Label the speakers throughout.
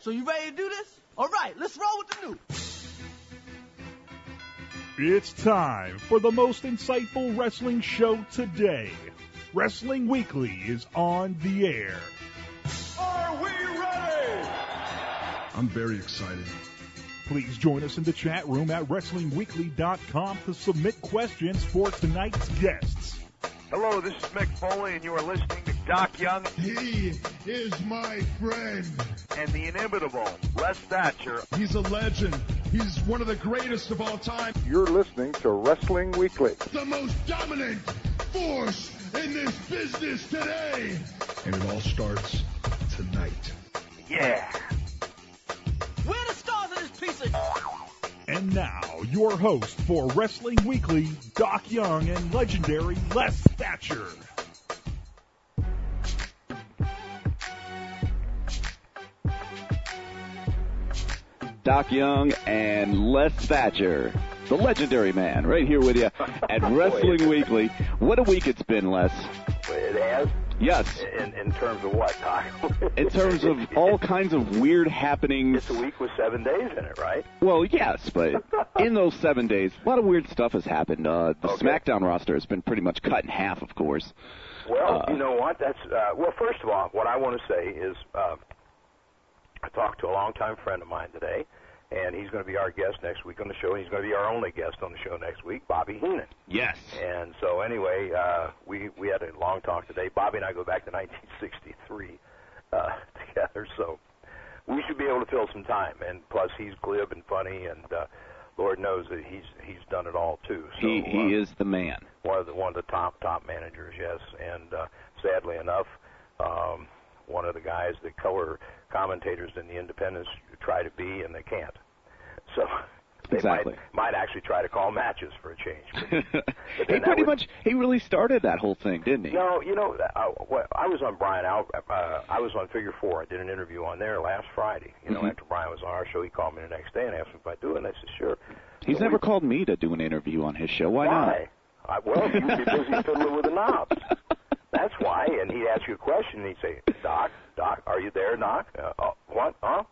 Speaker 1: So you ready to do this? All right, let's roll with the news.
Speaker 2: It's time for the most insightful wrestling show today. Wrestling Weekly is on the air.
Speaker 3: Are we ready?
Speaker 4: I'm very excited.
Speaker 2: Please join us in the chat room at WrestlingWeekly.com to submit questions for tonight's guests.
Speaker 5: Hello, this is Mick Foley, and you are listening to Doc Young.
Speaker 4: He is my friend.
Speaker 5: And the inimitable Les Thatcher.
Speaker 4: He's a legend. He's one of the greatest of all time.
Speaker 6: You're listening to Wrestling Weekly.
Speaker 4: The most dominant force in this business today. And it all starts tonight.
Speaker 5: Yeah.
Speaker 1: We're the stars of this piece of...
Speaker 2: And now, your host for Wrestling Weekly, Doc Young and legendary Les Thatcher.
Speaker 7: Doc Young and Les Thatcher, the legendary man, right here with you at Wrestling Weekly. What a week it's been, Les.
Speaker 5: It has?
Speaker 7: Yes.
Speaker 5: In terms of what, Doc?
Speaker 7: In terms of all kinds of weird happenings.
Speaker 5: It's a week with 7 days in it, right?
Speaker 7: Well, yes, but in those 7 days, a lot of weird stuff has happened. The SmackDown roster has been pretty much cut in half, of course.
Speaker 5: Well, you know what? That's well, first of all, what I want to say is I talked to a longtime friend of mine today, and he's going to be our guest next week on the show. He's going to be our only guest on the show next week, Bobby Heenan.
Speaker 7: Yes.
Speaker 5: And so anyway, we had a long talk today. Bobby and I go back to 1963 together, so we should be able to fill some time. And plus, he's glib and funny, and Lord knows that he's done it all too. So,
Speaker 7: he is the man.
Speaker 5: One of the top managers, yes. And sadly enough, one of the guys that color commentators in the independents try to be, and they can't. So they might actually try to call matches for a change. But
Speaker 7: he really started that whole thing, didn't he?
Speaker 5: No, I was on Brian I was on Figure 4. I did an interview on there last Friday. After Brian was on our show, he called me the next day and asked me if I'd do it, and I said, sure.
Speaker 7: He's never called me to do an interview on his show. Why not?
Speaker 5: Well, you'd be busy fiddling with the knobs. That's why, and he'd ask you a question, and he'd say, Doc, are you there, Doc? What? Huh?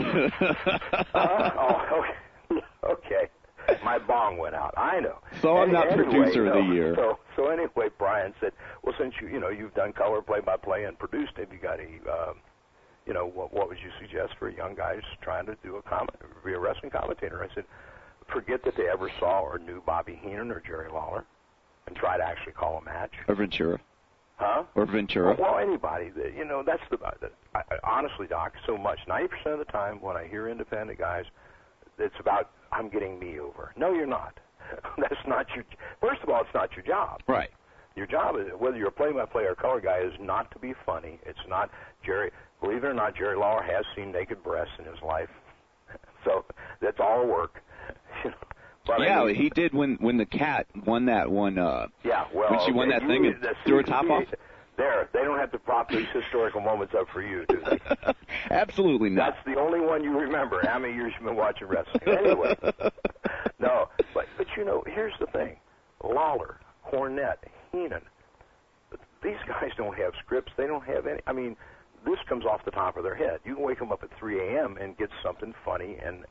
Speaker 5: Okay. My bong went out. I know.
Speaker 7: So I'm not producer of the year.
Speaker 5: So anyway, Brian said, well, since you've done color play-by-play and produced it, you got what would you suggest for a young guy just trying to be a wrestling commentator? I said, forget that they ever saw or knew Bobby Heenan or Jerry Lawler, and try to actually call a match.
Speaker 7: Or Ventura.
Speaker 5: Huh?
Speaker 7: Or Ventura.
Speaker 5: Well, anybody. That's honestly, Doc, so much. 90% of the time when I hear independent guys, it's about, I'm getting me over. No, you're not. That's not your... First of all, it's not your job.
Speaker 7: Right.
Speaker 5: Your job is, whether you're a play-by-play or color guy, is not to be funny. It's not... Believe it or not, Jerry Lawler has seen naked breasts in his life. So that's all work. But
Speaker 7: he did when the cat won that one. When she won that thing and threw her top off.
Speaker 5: They don't have to prop these historical moments up for you, do they?
Speaker 7: Absolutely not.
Speaker 5: That's the only one you remember. How many years you've been watching wrestling? Anyway, no, but here's the thing: Lawler, Cornette, Heenan. These guys don't have scripts. They don't have any. I mean, this comes off the top of their head. You can wake them up at 3 a.m. and get something funny and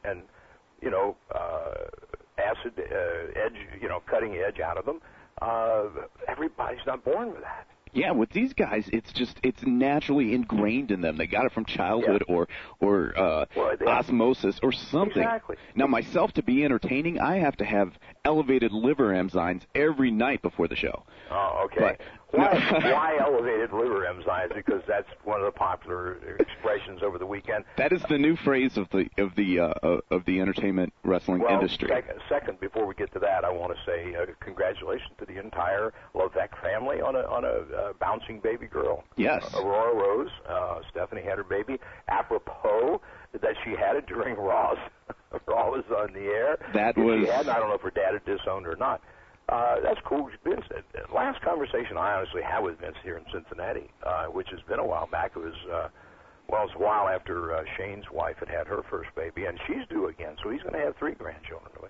Speaker 5: acid edge, cutting edge out of them. Everybody's not born with that.
Speaker 7: Yeah, with these guys, it's naturally ingrained in them. They got it from childhood or osmosis or something.
Speaker 5: Exactly.
Speaker 7: Now, myself, to be entertaining, I have to have elevated liver enzymes every night before the show.
Speaker 5: Oh, okay. Why elevated liver enzymes? Because that's one of the popular expressions over the weekend.
Speaker 7: That is the new phrase of the entertainment wrestling industry.
Speaker 5: Second, before we get to that, I want to say congratulations to the entire Levesque family on a bouncing baby girl.
Speaker 7: Yes.
Speaker 5: Aurora Rose. Stephanie had her baby. Apropos that she had it during Raw. Raw was on the air.
Speaker 7: That was.
Speaker 5: She had, I don't know if her dad had disowned her or not. That's cool. Vince, last conversation I honestly had with Vince here in Cincinnati, which has been a while back, it was a while after Shane's wife had her first baby, and she's due again, so he's going to have 3 grandchildren.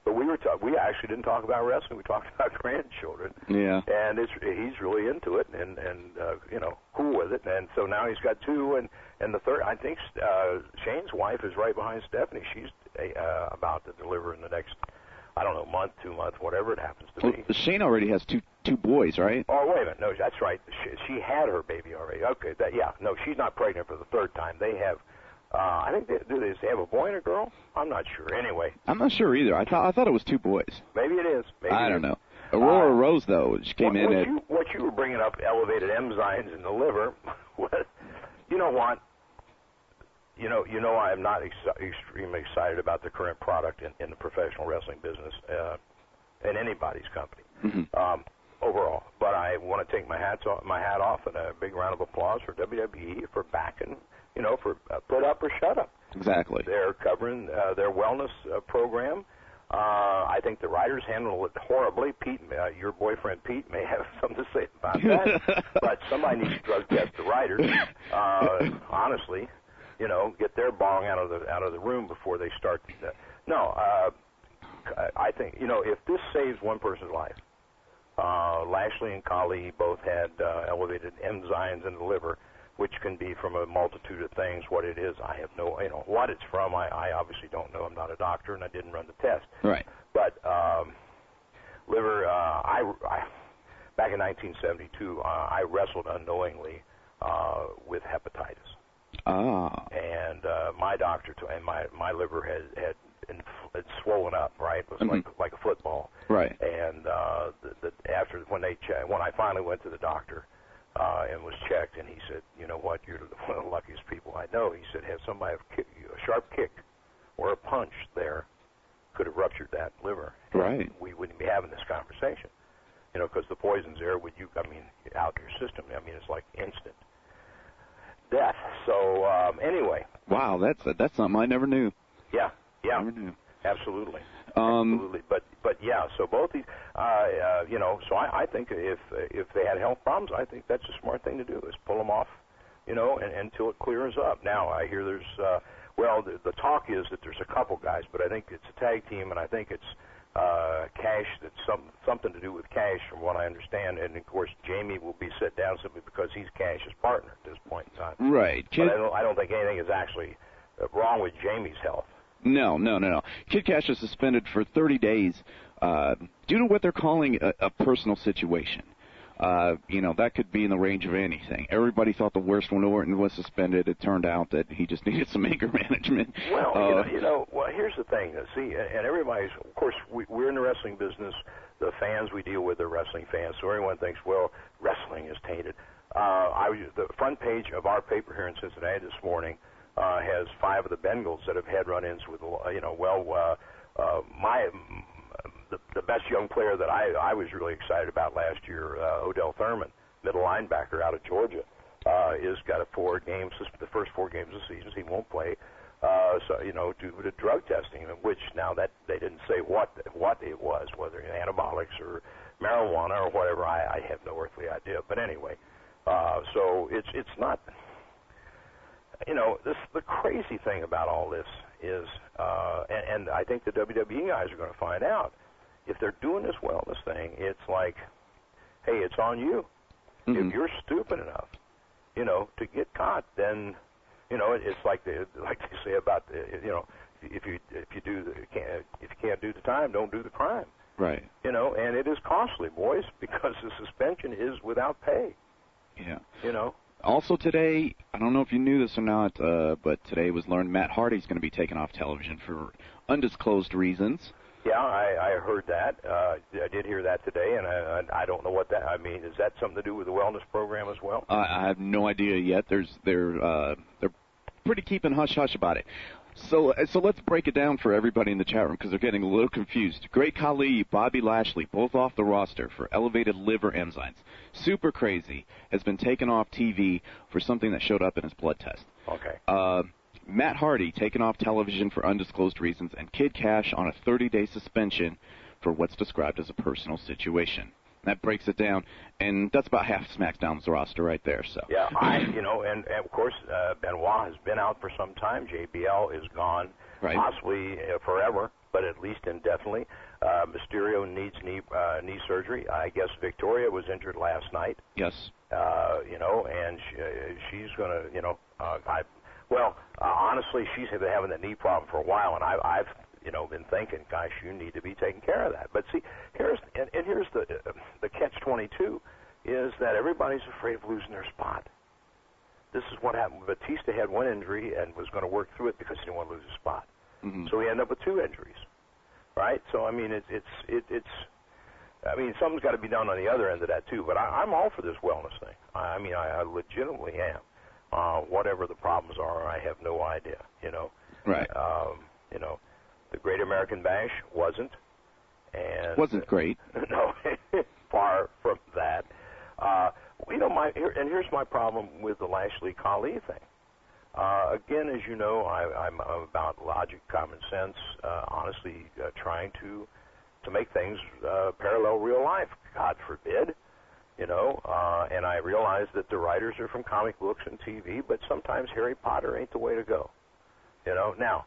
Speaker 5: But we actually didn't talk about wrestling. We talked about grandchildren.
Speaker 7: Yeah.
Speaker 5: And he's really into it and cool with it. And so now he's got two, and the third. I think Shane's wife is right behind Stephanie. She's about to deliver in the next, I don't know, month, 2 months, whatever it happens to be.
Speaker 7: Shane already has two boys, right?
Speaker 5: Oh, wait a minute. No, that's right. She had her baby already. Okay. No, she's not pregnant for the third time. They have. I think they have a boy and a girl? I'm not sure. Anyway.
Speaker 7: I'm not sure either. I thought it was 2 boys.
Speaker 5: Maybe it is.
Speaker 7: I don't know. Aurora Rose, though, she came in
Speaker 5: what you were bringing up, elevated enzymes in the liver, you know what? You know I am not extremely excited about the current product in the professional wrestling business, in anybody's company, overall. But I want to take my hat off and a big round of applause for WWE for backing, for put up or shut up.
Speaker 7: Exactly.
Speaker 5: They're covering their wellness program. I think the writers handle it horribly. Pete, your boyfriend Pete, may have something to say about that. But somebody needs to drug test the writers. Honestly, get their bong out of the room before they start. I think if this saves one person's life. Lashley and Khali both had elevated enzymes in the liver, which can be from a multitude of things. What it is, I have no, what it's from, I obviously don't know. I'm not a doctor, and I didn't run the test.
Speaker 7: Right.
Speaker 5: But liver, back in 1972, I wrestled unknowingly with hepatitis.
Speaker 7: Ah.
Speaker 5: And my doctor, and my liver had swollen up, right? It was like a football.
Speaker 7: Right.
Speaker 5: And when I finally went to the doctor, and was checked, and he said, "You know what? You're one of the luckiest people I know." He said, "Have somebody have a sharp kick or a punch there could have ruptured that liver.
Speaker 7: Right.
Speaker 5: We wouldn't be having this conversation, because the poison's there. Out your system. It's like instant death." So anyway.
Speaker 7: Wow, that's something I never knew.
Speaker 5: Yeah.
Speaker 7: Never knew.
Speaker 5: Absolutely. Absolutely. But yeah, so both these, so I think if they had health problems, I think that's a smart thing to do is pull them off, until it clears up. Now I hear there's, the talk is that there's a couple guys, but I think it's a tag team, and I think it's Cash. That's something to do with Cash, from what I understand. And of course, Jamie will be set down simply because he's Cash's partner at this point in time.
Speaker 7: Right.
Speaker 5: But I don't think anything is actually wrong with Jamie's health.
Speaker 7: No. Kid Cash is suspended for 30 days due to what they're calling a personal situation. That could be in the range of anything. Everybody thought the worst when Orton was suspended. It turned out that he just needed some anger management.
Speaker 5: Well, well, here's the thing. See, and everybody's, of course, we're in the wrestling business. The fans we deal with are wrestling fans, so everyone thinks, well, wrestling is tainted. The front page of our paper here in Cincinnati this morning has 5 of the Bengals that have had run-ins with, the best young player that I was really excited about last year, Odell Thurman, middle linebacker out of Georgia, is got the first 4 games of the season. He won't play, due to drug testing, which now that they didn't say what it was, whether anabolics or marijuana or whatever. I have no earthly idea. But anyway, so it's not. The crazy thing about all this is, and I think the WWE guys are going to find out, if they're doing this wellness thing, it's like, hey, it's on you. Mm-hmm. If you're stupid enough, to get caught, then, it's like they say about, if you can't do the time, don't do the crime.
Speaker 7: Right.
Speaker 5: And it is costly, boys, because the suspension is without pay.
Speaker 7: Yeah.
Speaker 5: Also
Speaker 7: today, I don't know if you knew this or not, but today was learned Matt Hardy's going to be taken off television for undisclosed reasons.
Speaker 5: Yeah, I heard that. I did hear that today, and I don't know what that. Is that something to do with the wellness program as well?
Speaker 7: I have no idea yet. They're pretty keeping hush hush about it. So let's break it down for everybody in the chat room because they're getting a little confused. Great Khali, Bobby Lashley, both off the roster for elevated liver enzymes. Super Crazy has been taken off TV for something that showed up in his blood test.
Speaker 5: Okay.
Speaker 7: Matt Hardy taken off television for undisclosed reasons, and Kid Cash on a 30-day suspension for what's described as a personal situation. That breaks it down, and that's about half SmackDown's roster right there. So
Speaker 5: yeah, and of course Benoit has been out for some time. JBL is gone,
Speaker 7: right.
Speaker 5: Possibly forever. but at least indefinitely. Mysterio needs knee surgery. I guess Victoria was injured last night.
Speaker 7: Yes.
Speaker 5: And she's going to, honestly, she's been having that knee problem for a while, and I've been thinking, gosh, you need to be taking care of that. But see, here's the catch-22 is that everybody's afraid of losing their spot. This is what happened. Batista had one injury and was going to work through it because he didn't want to lose his spot.
Speaker 7: Mm-hmm.
Speaker 5: So he ended up with 2 injuries, right? So I mean, something's got to be done on the other end of that too. But I'm all for this wellness thing. I legitimately am. Whatever the problems are, I have no idea.
Speaker 7: Right.
Speaker 5: The Great American Bash wasn't
Speaker 7: great.
Speaker 5: No, far from that. Here's my problem with the Lashley Khali thing. Again, as you know, I'm about logic, common sense, honestly, trying to make things parallel real life. God forbid, and I realize that the writers are from comic books and TV, but sometimes Harry Potter ain't the way to go. Now,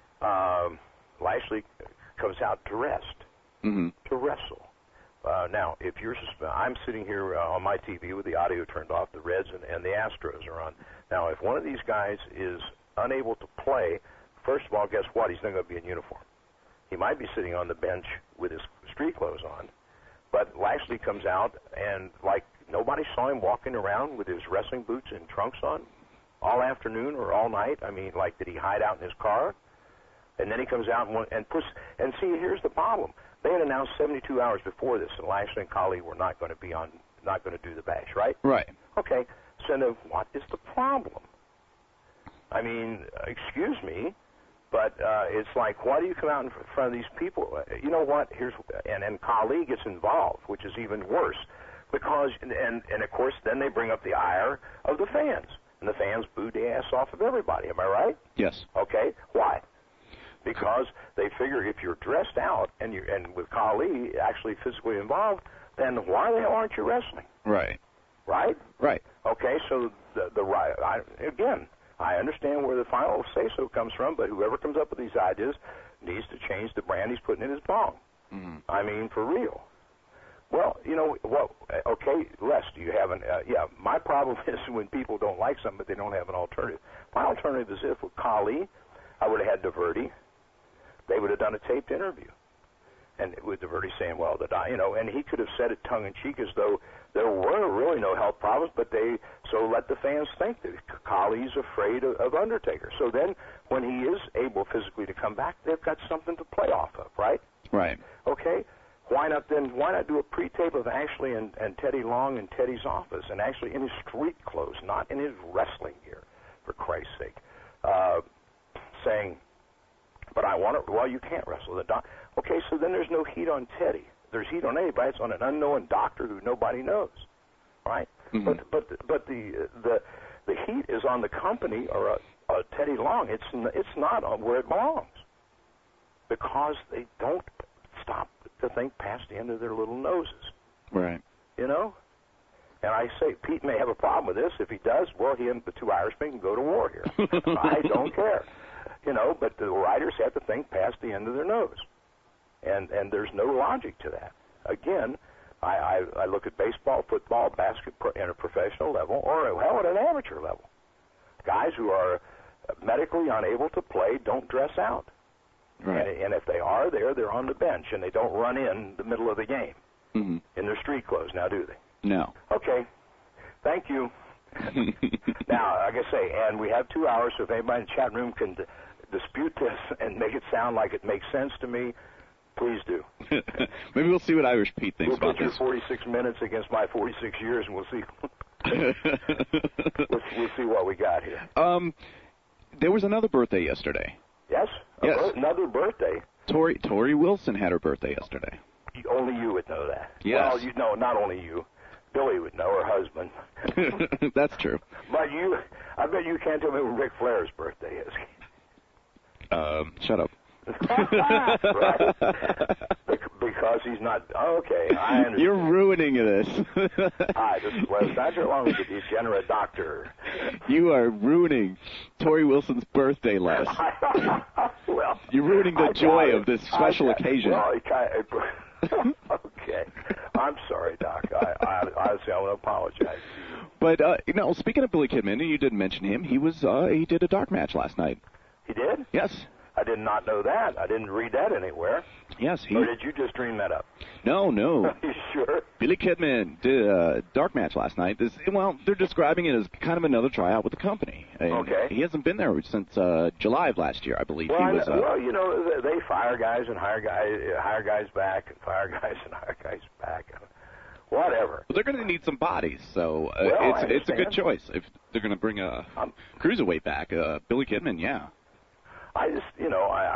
Speaker 5: Lashley comes out dressed to wrestle. Now, if I'm sitting here on my TV with the audio turned off, the Reds and the Astros are on. Now, if one of these guys is unable to play, first of all, guess what? He's not going to be in uniform. He might be sitting on the bench with his street clothes on, but Lashley comes out and, like, nobody saw him walking around with his wrestling boots and trunks on all afternoon or all night. I mean, like, did he hide out in his car? And then he comes out and see, here's the problem. They had announced 72 hours before this, and Lashley and Khali were not going to do the bash, right?
Speaker 7: Right.
Speaker 5: Okay. So then, what is the problem? I mean, excuse me, but it's like, why do you come out in front of these people? You know what? And Khali gets involved, which is even worse, because and of course then they bring up the ire of the fans, and the fans booed the ass off of everybody. Am I right?
Speaker 7: Yes.
Speaker 5: Okay. Why? Because they figure if you're dressed out and with Khali actually physically involved, then why the hell aren't you wrestling?
Speaker 7: Right.
Speaker 5: Right?
Speaker 7: Right.
Speaker 5: Okay, so I understand where the final say-so comes from, but whoever comes up with these ideas needs to change the brand he's putting in his bong.
Speaker 7: Mm-hmm.
Speaker 5: I mean, for real. Well, okay, Les, do you have my problem is when people don't like something, but they don't have an alternative. My alternative is if with Khali, I would have had Diverty. They would have done a taped interview. And with Diverty saying, well, and he could have said it tongue-in-cheek as though there were really no health problems, but so let the fans think that Khali's afraid of Undertaker. So then when he is able physically to come back, they've got something to play off of, right?
Speaker 7: Right.
Speaker 5: Okay. Why not do a pre-tape of Ashley and Teddy Long in Teddy's office, and actually in his street clothes, not in his wrestling gear, for Christ's sake, saying, but I want to, well, you can't wrestle. Okay, so then there's no heat on Teddy. There's heat on anybody. It's on an unknown doctor who nobody knows, right? Mm-hmm. But the heat is on the company or Teddy Long. It's not on where it belongs, because they don't stop to think past the end of their little noses.
Speaker 7: Right.
Speaker 5: And I say Pete may have a problem with this. If he does, well, he and the 2 Irishmen can go to war here. I don't care. But the writers have to think past the end of their nose. And there's no logic to that. Again, I look at baseball, football, basketball at a professional level, or hell, at an amateur level. Guys who are medically unable to play don't dress out.
Speaker 7: Right.
Speaker 5: And if they are there, they're on the bench, and they don't run in the middle of the game
Speaker 7: mm-hmm.
Speaker 5: in their street clothes, now do they?
Speaker 7: No.
Speaker 5: Okay. Thank you. Now, like I say, and we have 2 hours, so if anybody in the chat room can dispute this and make it sound like it makes sense to me, please do.
Speaker 7: Maybe we'll see what Irish Pete thinks about this.
Speaker 5: We'll put your 46 minutes against my 46 years, and we'll see. we'll see what we got here.
Speaker 7: There was another birthday yesterday.
Speaker 5: Yes?
Speaker 7: Yes.
Speaker 5: Another birthday?
Speaker 7: Tori Wilson had her birthday yesterday.
Speaker 5: Only you would know that.
Speaker 7: Yes.
Speaker 5: Well, not only you. Billy would know, her husband.
Speaker 7: That's true.
Speaker 5: But I bet you can't tell me when Ric Flair's birthday is.
Speaker 7: Shut up.
Speaker 5: Right? Because he's not. Okay, I understand.
Speaker 7: You're ruining this.
Speaker 5: Hi, this is Wes Dodger, along with the degenerate doctor.
Speaker 7: You are ruining Tori Wilson's birthday, Les.
Speaker 5: Well,
Speaker 7: You're ruining the joy of this special occasion.
Speaker 5: Well, okay. I'm sorry, Doc. Honestly, I want to apologize.
Speaker 7: But speaking of Billy Kidman, and you did mention him, he did a dark match last night.
Speaker 5: He did?
Speaker 7: Yes.
Speaker 5: I did not know that. I didn't read that anywhere.
Speaker 7: Yes,
Speaker 5: Or did you just dream that up?
Speaker 7: No.
Speaker 5: You sure?
Speaker 7: Billy Kidman did a dark match last night. They're describing it as kind of another tryout with the company.
Speaker 5: Okay.
Speaker 7: He hasn't been there since July of last year, I believe.
Speaker 5: Well,
Speaker 7: he was,
Speaker 5: they fire guys and hire guys back, and fire guys and hire guys back. Whatever.
Speaker 7: Well, they're going to need some bodies, so it's a good choice if they're going to bring a cruiserweight back. Billy Kidman, yeah.
Speaker 5: I just, they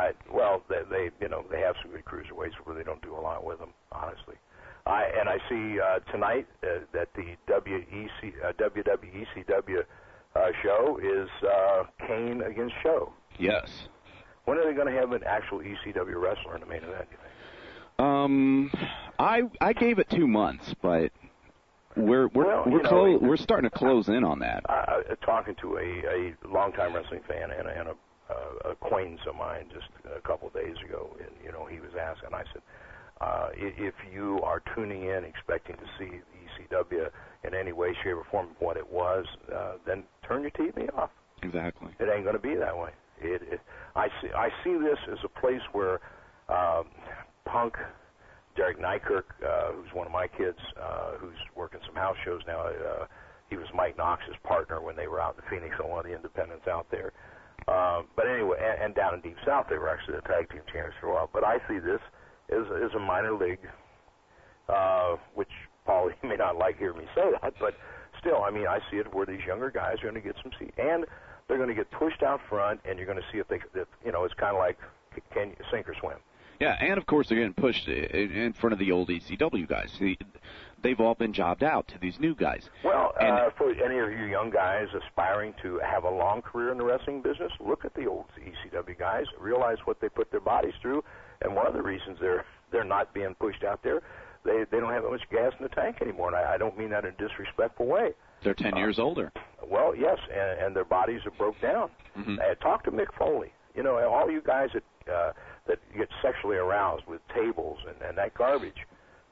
Speaker 5: have some good cruiserweights where they don't do a lot with them, honestly. I see tonight that the WWE ECW show is Kane against Show.
Speaker 7: Yes.
Speaker 5: When are they going to have an actual ECW wrestler in the main event, do you think?
Speaker 7: I gave it 2 months, but we're starting to close in on that.
Speaker 5: Talking to a longtime wrestling fan and a acquaintance of mine just a couple of days ago, and he was asking. I said, if you are tuning in expecting to see the ECW in any way, shape, or form what it was, then turn your TV off.
Speaker 7: Exactly.
Speaker 5: It ain't going to be that way. I see this as a place where Punk, Derek Nykirk, who's one of my kids, who's working some house shows now. He was Mike Knox's partner when they were out in Phoenix on one of the independents out there. But anyway, and down in Deep South, they were actually the tag team champions for a while. But I see this as a minor league, which, Paul, you may not like hearing me say that, but still, I mean, I see it where these younger guys are going to get some seat, and they're going to get pushed out front, and you're going to see if it's kind of like can you sink or swim.
Speaker 7: Yeah, and of course they're getting pushed in front of the old ECW guys. They've all been jobbed out to these new guys.
Speaker 5: Well, for any of you young guys aspiring to have a long career in the wrestling business, look at the old ECW guys, realize what they put their bodies through, and one of the reasons they're not being pushed out there, they don't have that much gas in the tank anymore, and I don't mean that in a disrespectful way.
Speaker 7: They're 10 years older.
Speaker 5: Well, yes, and their bodies are broke down.
Speaker 7: Mm-hmm.
Speaker 5: Talk to Mick Foley. All you guys that get sexually aroused with tables and that garbage.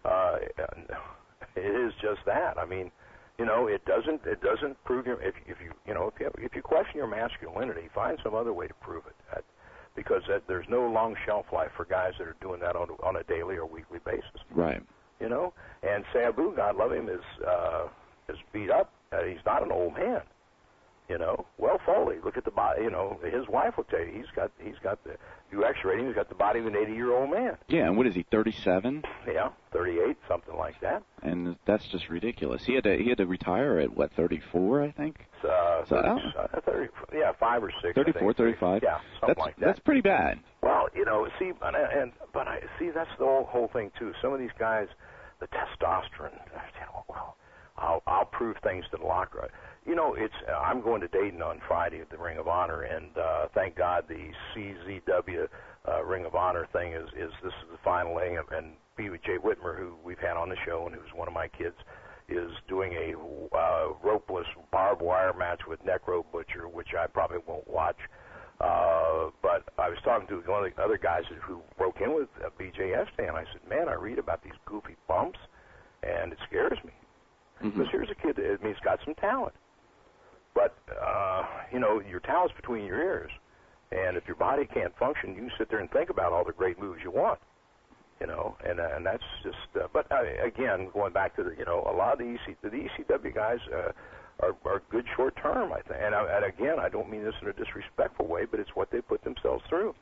Speaker 5: It is just that. I mean, it doesn't prove if you question your masculinity, find some other way to prove it. Because there's no long shelf life for guys that are doing that on a daily or weekly basis.
Speaker 7: Right.
Speaker 5: And Sabu, God love him, is beat up. He's not an old man. Well, Foley, look at the body. His wife will tell you he's got the. You X-rate him, he's got the body of an 80-year-old man.
Speaker 7: Yeah, and what is he, 37?
Speaker 5: Yeah, 38, something like that.
Speaker 7: And that's just ridiculous. He had to retire at 34, I think.
Speaker 5: 30, 5 or 6.
Speaker 7: 34, 35.
Speaker 5: Yeah, something like that.
Speaker 7: That's pretty bad.
Speaker 5: Well, see, but I see that's the whole thing too. Some of these guys, the testosterone. Well, I'll prove things to the locker room. I'm going to Dayton on Friday at the Ring of Honor, and thank God the CZW Ring of Honor thing is this is the final thing, and B.J. Whitmer, who we've had on the show and who's one of my kids, is doing a ropeless barbed wire match with Necro Butcher, which I probably won't watch. But I was talking to one of the other guys who broke in with B.J. yesterday, and I said, man, I read about these goofy bumps, and it scares me. Because here's a kid that he's got some talent. But, your talent's between your ears. And if your body can't function, you can sit there and think about all the great moves you want. And that's just, but again, going back to a lot of the ECW guys are good short term, I think. And again, I don't mean this in a disrespectful way, but it's what they put themselves through.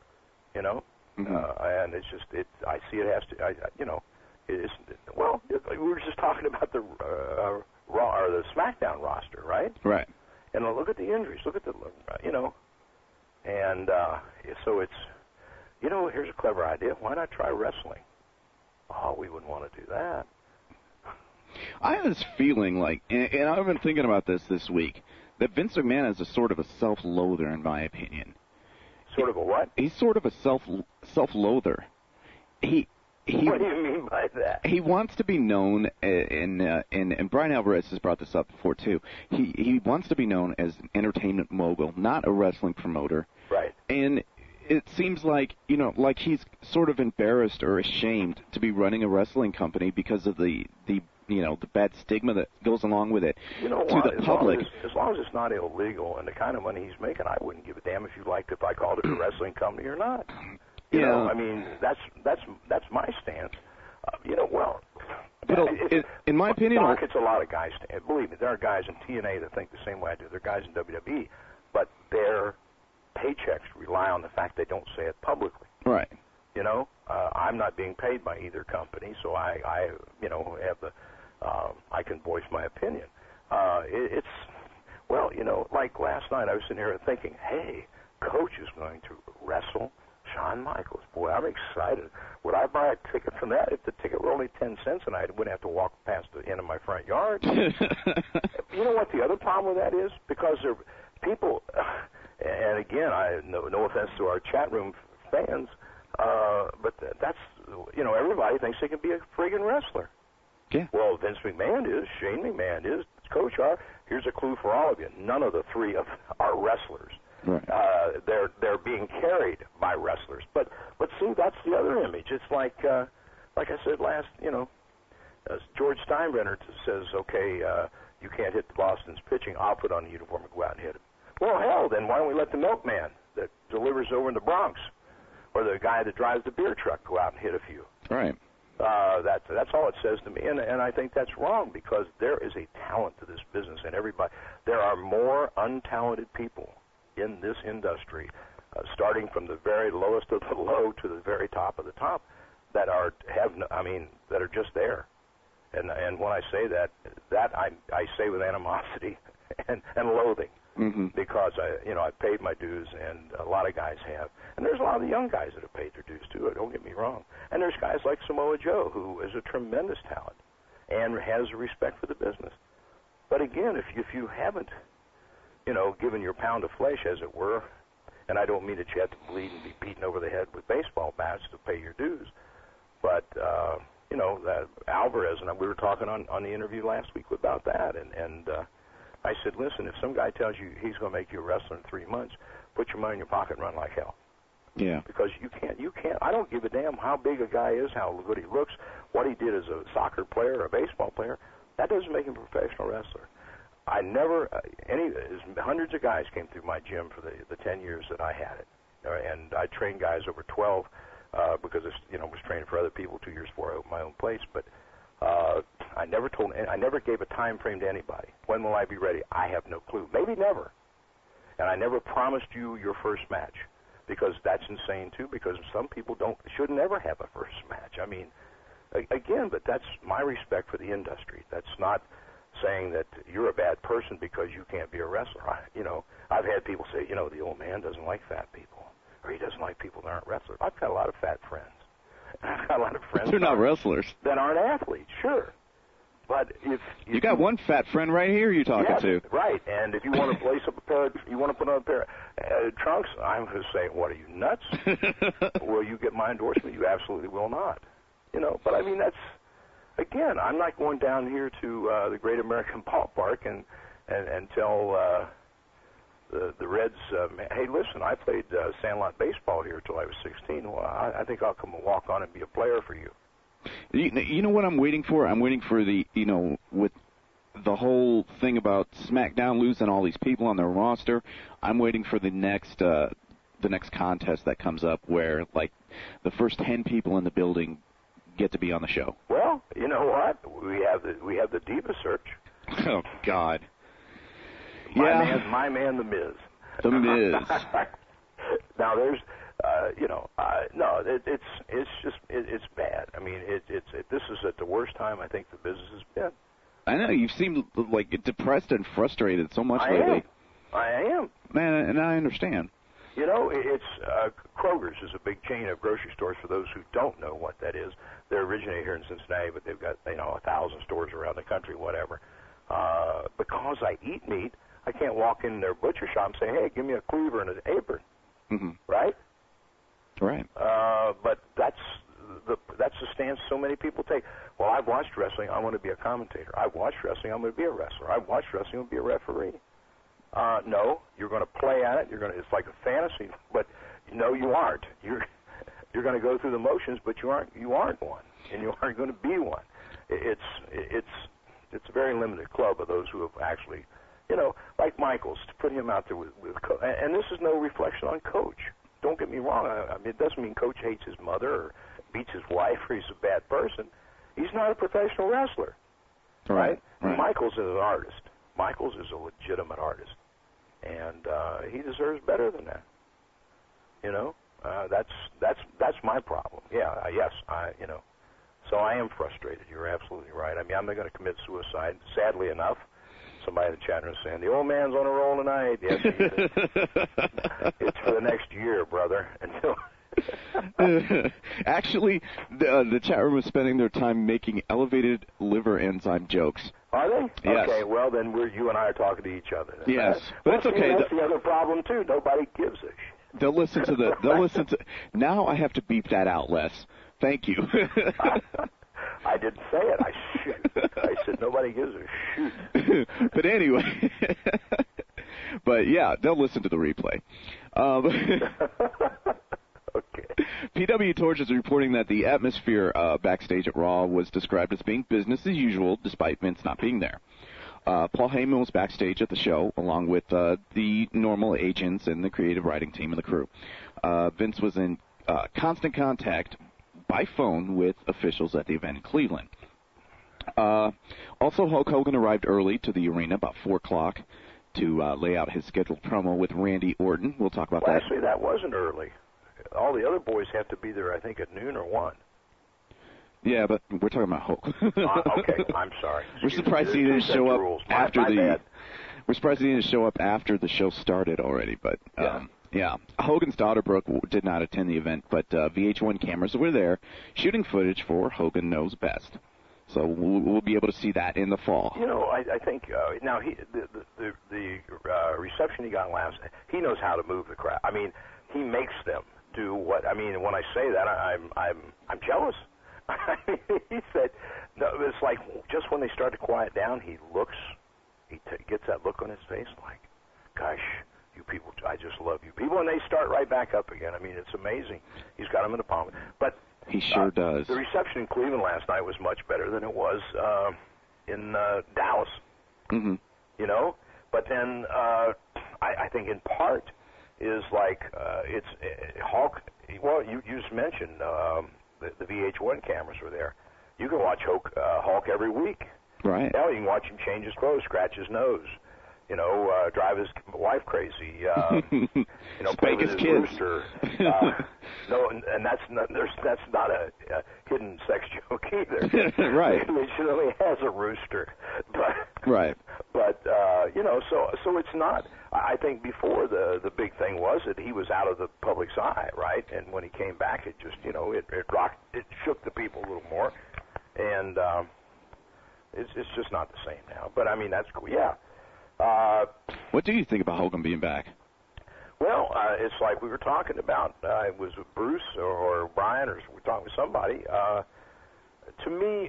Speaker 5: And it's just, I see it has to, we were just talking about the Raw or the SmackDown roster, right?
Speaker 7: Right.
Speaker 5: And look at the injuries. Look at the, and so it's, here's a clever idea. Why not try wrestling? Oh, we wouldn't want to do that.
Speaker 7: I have this feeling like, and I've been thinking about this week, that Vince McMahon is a sort of a self-loather, in my opinion. Sort of a what? He's sort of a self-loather.
Speaker 5: What do you mean by that?
Speaker 7: He wants to be known, and Brian Alvarez has brought this up before too. He wants to be known as an entertainment mogul, not a wrestling promoter.
Speaker 5: Right.
Speaker 7: And it seems like, like he's sort of embarrassed or ashamed to be running a wrestling company because of the bad stigma that goes along with it
Speaker 5: to
Speaker 7: the public.
Speaker 5: As long as it's not illegal and the kind of money he's making, I wouldn't give a damn if you liked if I called it a wrestling company or not. You know, I mean, that's my stance.
Speaker 7: In my opinion,
Speaker 5: Doc, it's a lot of guys. Believe me, there are guys in TNA that think the same way I do. There are guys in WWE, but their paychecks rely on the fact they don't say it publicly.
Speaker 7: Right.
Speaker 5: I'm not being paid by either company, so I have the I can voice my opinion. Like last night, I was sitting here thinking, hey, Coach is going to wrestle Shawn Michaels. Boy, I'm excited. Would I buy a ticket from that if the ticket were only 10 cents and I wouldn't have to walk past the end of my front yard? You know what the other problem with that is? Because there are people, and again, no offense to our chat room fans, but that's, everybody thinks they can be a friggin' wrestler.
Speaker 7: Yeah.
Speaker 5: Well, Vince McMahon is, Shane McMahon is, Coach are. Here's a clue for all of you. None of the three are wrestlers.
Speaker 7: Right.
Speaker 5: They're being carried by wrestlers. But see, that's the other image. It's like I said last, George Steinbrenner says, okay, you can't hit the Boston's pitching. I'll put on the uniform and go out and hit him. Well, hell, then why don't we let the milkman that delivers over in the Bronx or the guy that drives the beer truck go out and hit a few?
Speaker 7: Right.
Speaker 5: That's all it says to me, and I think that's wrong because there is a talent to this business, and there are more untalented people in this industry, starting from the very lowest of the low to the very top of the top, that are just there, and when I say that I say with animosity and loathing. Mm-hmm. Because I paid my dues, and a lot of guys have, and there's a lot of the young guys that have paid their dues too. Don't get me wrong. And there's guys like Samoa Joe, who is a tremendous talent and has a respect for the business. But again, if you haven't, given your pound of flesh, as it were, and I don't mean that you have to bleed and be beaten over the head with baseball bats to pay your dues, but that Alvarez and we were talking on the interview last week about that, and I said, listen, if some guy tells you he's going to make you a wrestler in 3 months, put your money in your pocket and run like hell.
Speaker 7: Yeah.
Speaker 5: Because you can't, I don't give a damn how big a guy is, how good he looks, what he did as a soccer player or a baseball player. That doesn't make him a professional wrestler. I never, hundreds of guys came through my gym for the 10 years that I had it. And I trained guys over 12 because I was training for other people 2 years before I opened my own place. But I never gave a time frame to anybody. When will I be ready? I have no clue. Maybe never. And I never promised you your first match, because that's insane too, because some people should never have a first match. I mean, again, but that's my respect for the industry. That's not saying that you're a bad person because you can't be a wrestler. I've had people say, the old man doesn't like fat people, or he doesn't like people that aren't wrestlers. I've got a lot of fat friends. I've got a lot of friends.
Speaker 7: They're not wrestlers.
Speaker 5: That aren't athletes, sure. But if
Speaker 7: you got one fat friend right here you're talking to.
Speaker 5: Right. And if you want to lace up you want to put on a pair of trunks, I'm going to say, what are you, nuts? Will you get my endorsement? You absolutely will not. But I mean, that's, again, I'm not going down here to the Great American Ballpark and tell the Reds, hey, listen, I played sandlot baseball here until I was 16. Well, I think I'll come and walk on and be a player for you.
Speaker 7: You know what I'm waiting for? I'm waiting for with the whole thing about SmackDown losing all these people on their roster. I'm waiting for the next contest that comes up where, like, the first 10 people in the building get to be on the show.
Speaker 5: Well, you know what? We have the Diva Search.
Speaker 7: Oh God.
Speaker 5: My man, The Miz.
Speaker 7: The Miz.
Speaker 5: Now there's, no, it's bad. I mean, this is at the worst time I think the business has been.
Speaker 7: I know you seem like depressed and frustrated so much lately.
Speaker 5: I am.
Speaker 7: Man, and I understand.
Speaker 5: It's Kroger's is a big chain of grocery stores. For those who don't know what that is, they're originated here in Cincinnati, but they've got 1,000 stores around the country, whatever. Because I eat meat, I can't walk in their butcher shop and say, "Hey, give me a cleaver and an apron."
Speaker 7: Mm-hmm.
Speaker 5: Right?
Speaker 7: Right.
Speaker 5: But that's the stance so many people take. Well, I've watched wrestling. I want to be a commentator. I've watched wrestling. I'm going to be a wrestler. I've watched wrestling. I'm going to be a referee. No, you're going to play at it. It's like a fantasy, but No, you aren't. You're going to go through the motions, but you aren't one, and you aren't going to be one. It's a very limited club of those who have actually, like Michaels, to put him out there with and this is no reflection on Coach. Don't get me wrong. I mean, it doesn't mean Coach hates his mother or beats his wife or he's a bad person. He's not a professional wrestler, right? Michaels is an artist. Michaels is a legitimate artist, and he deserves better than that. That's my problem. Yeah, yes, So I am frustrated. You're absolutely right. I mean, I'm not going to commit suicide. Sadly enough, somebody in the chat room is saying, the old man's on a roll tonight. Yes, he is. It's for the next year, brother. Until
Speaker 7: Actually, the chat room is spending their time making elevated liver enzyme jokes.
Speaker 5: Are they?
Speaker 7: Yes.
Speaker 5: Okay, well, then you and I are talking to each other.
Speaker 7: Yes, but it's okay.
Speaker 5: That's the other problem, too. Nobody gives a shit.
Speaker 7: They'll listen to. Now I have to beep that out, Les. Thank you.
Speaker 5: I didn't say it. I said nobody gives a shoot.
Speaker 7: But anyway, but yeah, they'll listen to the replay.
Speaker 5: Okay.
Speaker 7: PW Torch is reporting that the atmosphere backstage at Raw was described as being business as usual, despite Vince not being there. Paul Heyman was backstage at the show, along with the normal agents and the creative writing team and the crew. Vince was in constant contact by phone with officials at the event in Cleveland. Also, Hulk Hogan arrived early to the arena, about 4 o'clock, to lay out his scheduled promo with Randy Orton. We'll talk about that.
Speaker 5: Actually, that wasn't early. All the other boys have to be there, I think, at noon or 1.
Speaker 7: Yeah, but we're talking about Hulk.
Speaker 5: Okay, I'm sorry.
Speaker 7: We're surprised he didn't show up after We're surprised he didn't show up after the show started already. But yeah, Hogan's daughter Brooke did not attend the event, but VH1 cameras were there shooting footage for Hogan Knows Best. So we'll be able to see that in the fall.
Speaker 5: I think now the reception he got last, he knows how to move the crowd. I mean, he makes them do what. I mean, when I say that, I'm jealous. He said, no, it's like just when they start to quiet down, he gets that look on his face like, gosh, you people, I just love you people, and they start right back up again. I mean, it's amazing. He's got them in the palm. But
Speaker 7: he sure does.
Speaker 5: The reception in Cleveland last night was much better than it was in Dallas.
Speaker 7: Mm-hmm.
Speaker 5: But then I think in part is like it's Hulk. Well, you just mentioned the VH1 cameras were there. You can watch Hulk every week.
Speaker 7: Right.
Speaker 5: Now you can watch him change his clothes, scratch his nose, drive his wife crazy, play with his rooster. No, and that's not a hidden sex joke either.
Speaker 7: Right.
Speaker 5: He literally has a rooster. But,
Speaker 7: right.
Speaker 5: But so it's not. I think before the big thing was that he was out of the public's eye, right? And when he came back, it just it rocked, it shook the people a little more, and it's just not the same now. But I mean, that's cool. Yeah.
Speaker 7: What do you think about Hogan being back?
Speaker 5: Well, it's like we were talking about. It was with Bruce or Brian, or we were talking with somebody. To me,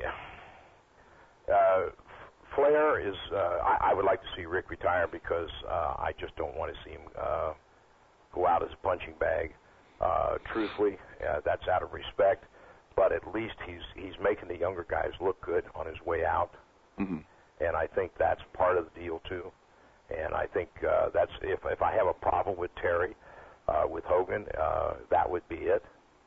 Speaker 5: Flair is. I would like to see Rick retire because I just don't want to see him go out as a punching bag. Truthfully, that's out of respect. But at least he's making the younger guys look good on his way out, and I think that's part of the deal too. And I think that's if I have a problem with Terry, with Hogan, that would be it.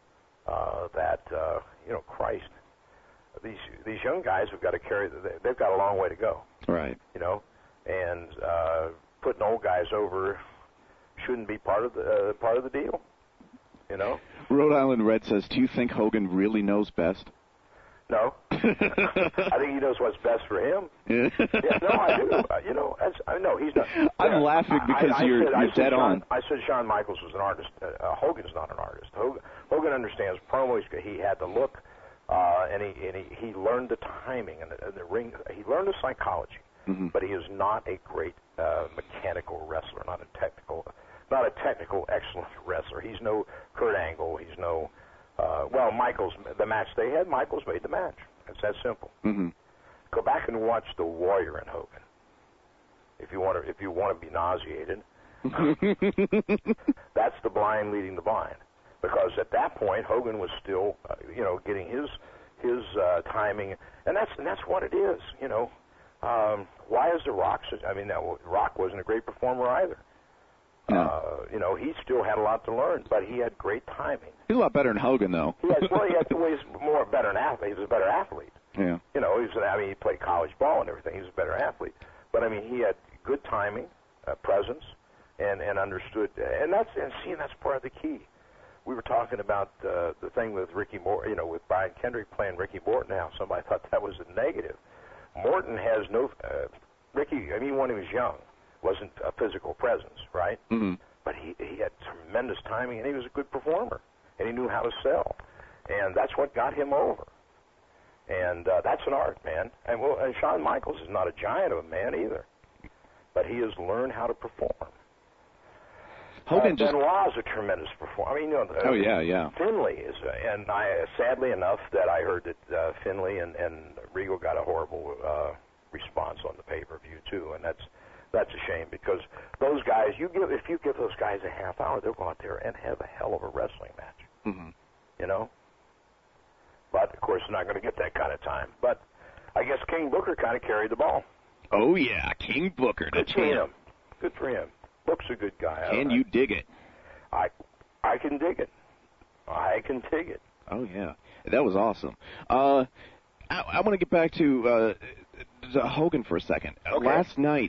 Speaker 5: Christ, these young guys have got to carry. They've got a long way to go.
Speaker 7: Right.
Speaker 5: And putting old guys over shouldn't be part of the deal.
Speaker 7: Rhode Island Red says, "Do you think Hogan really knows best?"
Speaker 5: No. I think he knows what's best for him.
Speaker 7: Yeah.
Speaker 5: No, I do. No, he's not.
Speaker 7: I'm laughing because you're dead on.
Speaker 5: I said Shawn Michaels was an artist. Hogan's not an artist. Hogan understands promos. He had the look, and he learned the timing and the ring. He learned the psychology, but he is not a great mechanical wrestler, not a technical excellent wrestler. He's no Kurt Angle. He's no. Michaels, the match they had, Michaels made the match. It's that simple. Go back and watch The Warrior and Hogan. If you want to be nauseated, That's the blind leading the blind. Because at that point, Hogan was still, getting his timing, and that's what it is. Why is The Rock? Rock wasn't a great performer either.
Speaker 7: No.
Speaker 5: He still had a lot to learn, but he had great timing.
Speaker 7: He's a lot better than Hogan, though.
Speaker 5: He's more better an athlete. He was a better athlete.
Speaker 7: Yeah.
Speaker 5: He played college ball and everything. He was a better athlete. But he had good timing, presence, and understood. And that's part of the key. We were talking about the thing with Ricky Morton, with Brian Kendrick playing Ricky Morton. How somebody thought that was a negative. Morton has no Ricky. When he was young, wasn't a physical presence, right?
Speaker 7: Mm-hmm.
Speaker 5: But he had tremendous timing, and he was a good performer, and he knew how to sell, and that's what got him over. And that's an art, man. And Shawn Michaels is not a giant of a man either, but he has learned how to perform.
Speaker 7: Hogan
Speaker 5: Benoit's a tremendous performer.
Speaker 7: Oh yeah.
Speaker 5: Finlay is, and sadly enough, that I heard that Finlay and Regal got a horrible response on the pay-per-view too, and that's a shame because those guys, if you give those guys a half hour, they'll go out there and have a hell of a wrestling match.
Speaker 7: Mm-hmm.
Speaker 5: But of course, they're not going to get that kind of time. But I guess King Booker kind of carried the ball.
Speaker 7: Oh yeah, King Booker.
Speaker 5: Good for him. Good for him. Book's a good guy.
Speaker 7: Can you dig it?
Speaker 5: I can dig it. I can dig it.
Speaker 7: Oh yeah, that was awesome. I want to get back to Hogan for a second.
Speaker 5: Okay.
Speaker 7: Last night,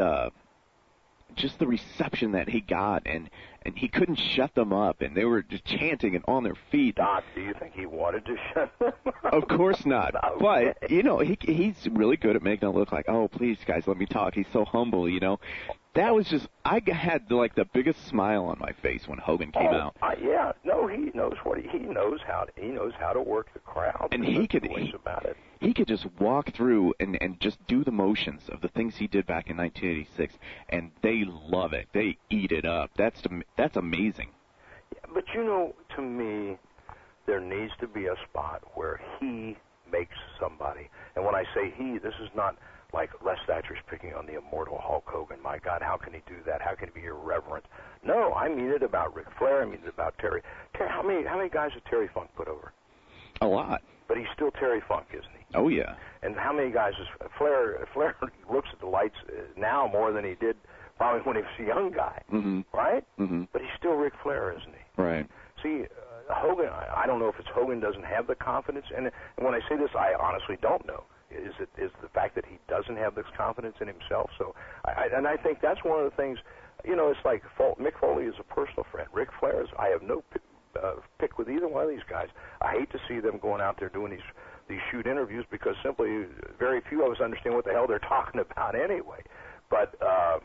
Speaker 7: just the reception that he got, and he couldn't shut them up, and they were just chanting and on their feet.
Speaker 5: Doc, do you think he wanted to shut them up?
Speaker 7: Of course not.
Speaker 5: Okay.
Speaker 7: But he's really good at making it look like, oh, please, guys, let me talk. He's so humble, That was just, I had the biggest smile on my face when Hogan came out.
Speaker 5: Yeah, no, he knows he knows how to work the crowd.
Speaker 7: And he could just walk through and just do the motions of the things he did back in 1986, and they love it. They eat it up. That's amazing.
Speaker 5: Yeah, but to me, there needs to be a spot where he makes somebody. And when I say he, this is not like Les Thatcher's picking on the immortal Hulk Hogan. My God, how can he do that? How can he be irreverent? No, I mean it about Ric Flair. I mean it about Terry. How many guys has Terry Funk put over?
Speaker 7: A lot.
Speaker 5: But he's still Terry Funk, isn't he?
Speaker 7: Oh, yeah.
Speaker 5: And how many guys is Flair? Flair looks at the lights now more than he did probably when he was a young guy, right?
Speaker 7: Mm-hmm.
Speaker 5: But he's still Ric Flair, isn't he?
Speaker 7: Right.
Speaker 5: See, Hogan, I don't know if it's Hogan doesn't have the confidence, and when I say this, I honestly don't know. Is the fact that he doesn't have this confidence in himself? So, I think that's one of the things. It's like Mick Foley is a personal friend. Ric Flair is. I have no pick with either one of these guys. I hate to see them going out there doing these shoot interviews because simply very few of us understand what the hell they're talking about anyway. But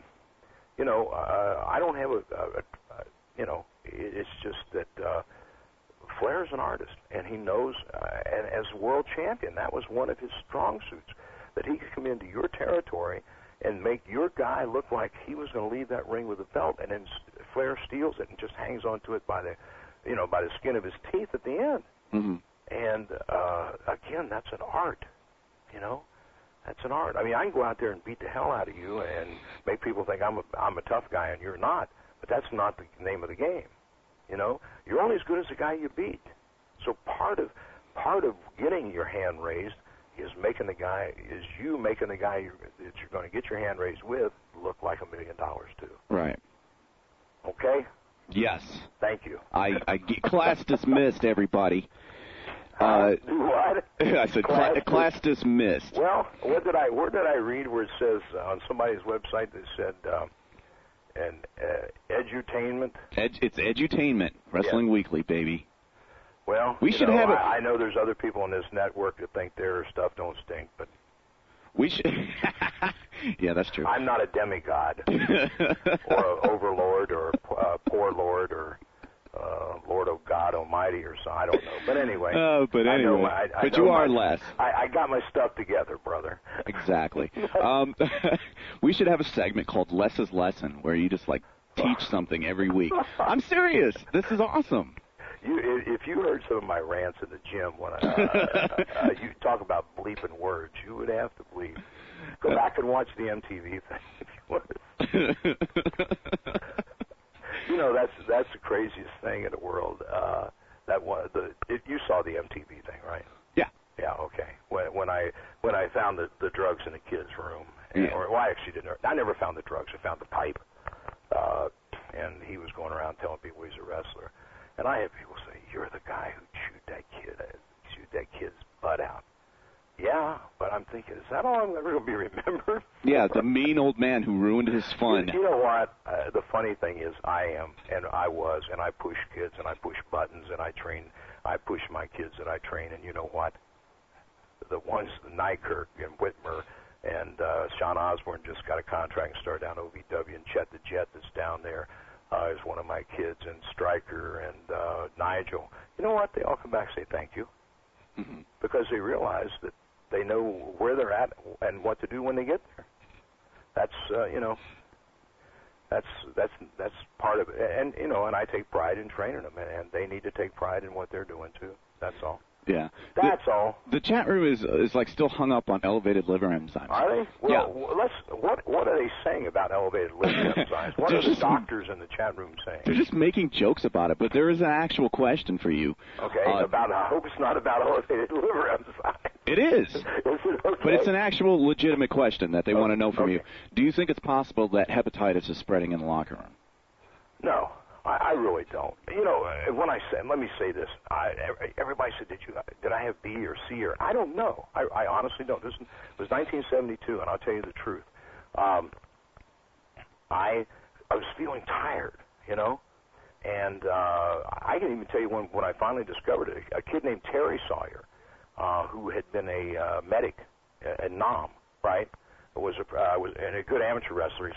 Speaker 5: I don't have it's just that Flair is an artist, and he knows, and as world champion, that was one of his strong suits, that he could come into your territory and make your guy look like he was going to leave that ring with a belt, and then Flair steals it and just hangs onto it by the skin of his teeth at the end.
Speaker 7: Mm-hmm.
Speaker 5: And again, that's an art, That's an art. I mean, I can go out there and beat the hell out of you and make people think I'm a tough guy and you're not, but that's not the name of the game. You're only as good as the guy you beat. So part of getting your hand raised is making the guy that you're going to get your hand raised with look like $1 million too.
Speaker 7: Right.
Speaker 5: Okay.
Speaker 7: Yes.
Speaker 5: Thank you.
Speaker 7: I class dismissed, everybody.
Speaker 5: Do what?
Speaker 7: I said class dismissed.
Speaker 5: Well, where did I read where it says on somebody's website that said edutainment?
Speaker 7: It's edutainment. Wrestling Weekly, baby.
Speaker 5: Well,
Speaker 7: we should have it.
Speaker 5: I know there's other people on this network that think their stuff don't stink, but
Speaker 7: we should. Yeah, that's true.
Speaker 5: I'm not a demigod or an overlord or a poor lord or Lord of God Almighty or so. I don't know. But anyway.
Speaker 7: But you are Les.
Speaker 5: I got my stuff together, brother.
Speaker 7: Exactly. We should have a segment called Les's Lesson where you just teach something every week. I'm serious. This is awesome.
Speaker 5: If you heard some of my rants in the gym when you talk about bleeping words, you would have to bleep. Go back and watch the MTV thing if you want. You know, that's the craziest thing in the world. You saw the MTV thing, right?
Speaker 7: Yeah.
Speaker 5: Yeah. Okay. When I found the drugs in the kid's room, well, I actually didn't. I never found the drugs. I found the pipe, and he was going around telling people he's a wrestler. And I had people say, "You're the guy who chewed that kid's butt out." Yeah, but I'm thinking, is that all I'm ever going to be remembered?
Speaker 7: Yeah, the mean old man who ruined his fun.
Speaker 5: You know what? The funny thing is, I push kids, and I push buttons, and I push my kids that I train, and you know what? The ones, Nykirk and Whitmer and Sean Osborne just got a contract and started down OVW, and Chet the Jet that's down there is one of my kids, and Stryker and Nigel. You know what? They all come back and say thank you, because they realize that they know where they're at and what to do when they get there. That's that's part of it, and and I take pride in training them, and they need to take pride in what they're doing too. That's all.
Speaker 7: Yeah.
Speaker 5: That's all.
Speaker 7: The chat room is like still hung up on elevated liver enzymes.
Speaker 5: Are they? Well, what are they saying about elevated liver enzymes? What are the doctors in the chat room saying?
Speaker 7: They're just making jokes about it, but there is an actual question for you.
Speaker 5: Okay, I hope it's not about elevated liver enzymes.
Speaker 7: It is.
Speaker 5: Is it okay?
Speaker 7: But it's an actual legitimate question that they want to know from you. Do you think it's possible that hepatitis is spreading in the locker room?
Speaker 5: No. I really don't. When I say, let me say this. Everybody said, did I have B or C or? I don't know. I honestly don't. This was 1972, and I'll tell you the truth. I was feeling tired, and I can even tell you when I finally discovered it. A kid named Terry Sawyer, who had been a medic at Nam, right? Was a good amateur wrestler.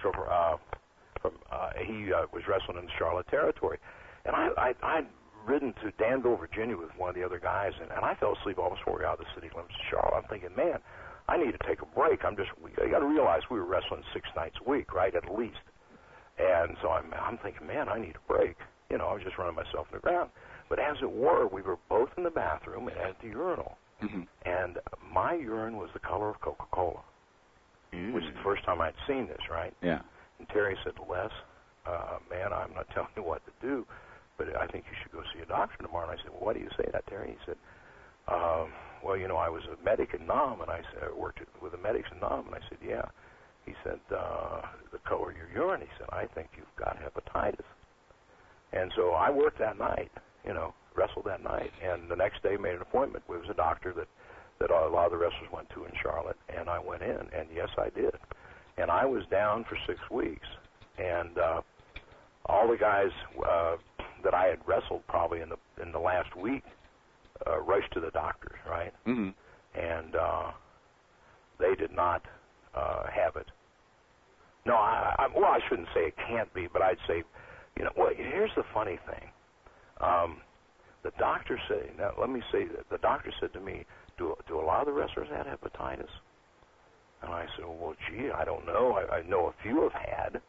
Speaker 5: He was wrestling in the Charlotte territory. And I'd ridden to Danville, Virginia with one of the other guys, and I fell asleep almost before we got out of the city limits of Charlotte. I'm thinking, man, I need to take a break. You got to realize we were wrestling 6 nights a week, right, at least. And so I'm thinking, man, I need a break. I was just running myself in the ground. But as it were, we were both in the bathroom and at the urinal. Mm-hmm. And my urine was the color of Coca-Cola, which is the first time I'd seen this, right?
Speaker 7: Yeah.
Speaker 5: And Terry said, Les, man, I'm not telling you what to do, but I think you should go see a doctor tomorrow. And I said, well, why do you say that, Terry? He said, well, I was a medic in Nam, and I worked with the medics in Nam, and I said, yeah. He said, the color of your urine. He said, I think you've got hepatitis. And so I worked that night, wrestled that night, and the next day made an appointment. There was a doctor that a lot of the wrestlers went to in Charlotte, and I went in, and yes, I did. And I was down for 6 weeks, and all the guys that I had wrestled probably in the last week rushed to the doctors, right? Mm-hmm. And they did not have it. No, I shouldn't say it can't be, but I'd say, well, here's the funny thing. The doctor said, now let me say that the doctor said to me, do a lot of the wrestlers have hepatitis? And I said, well, gee, I don't know. I know a few have had,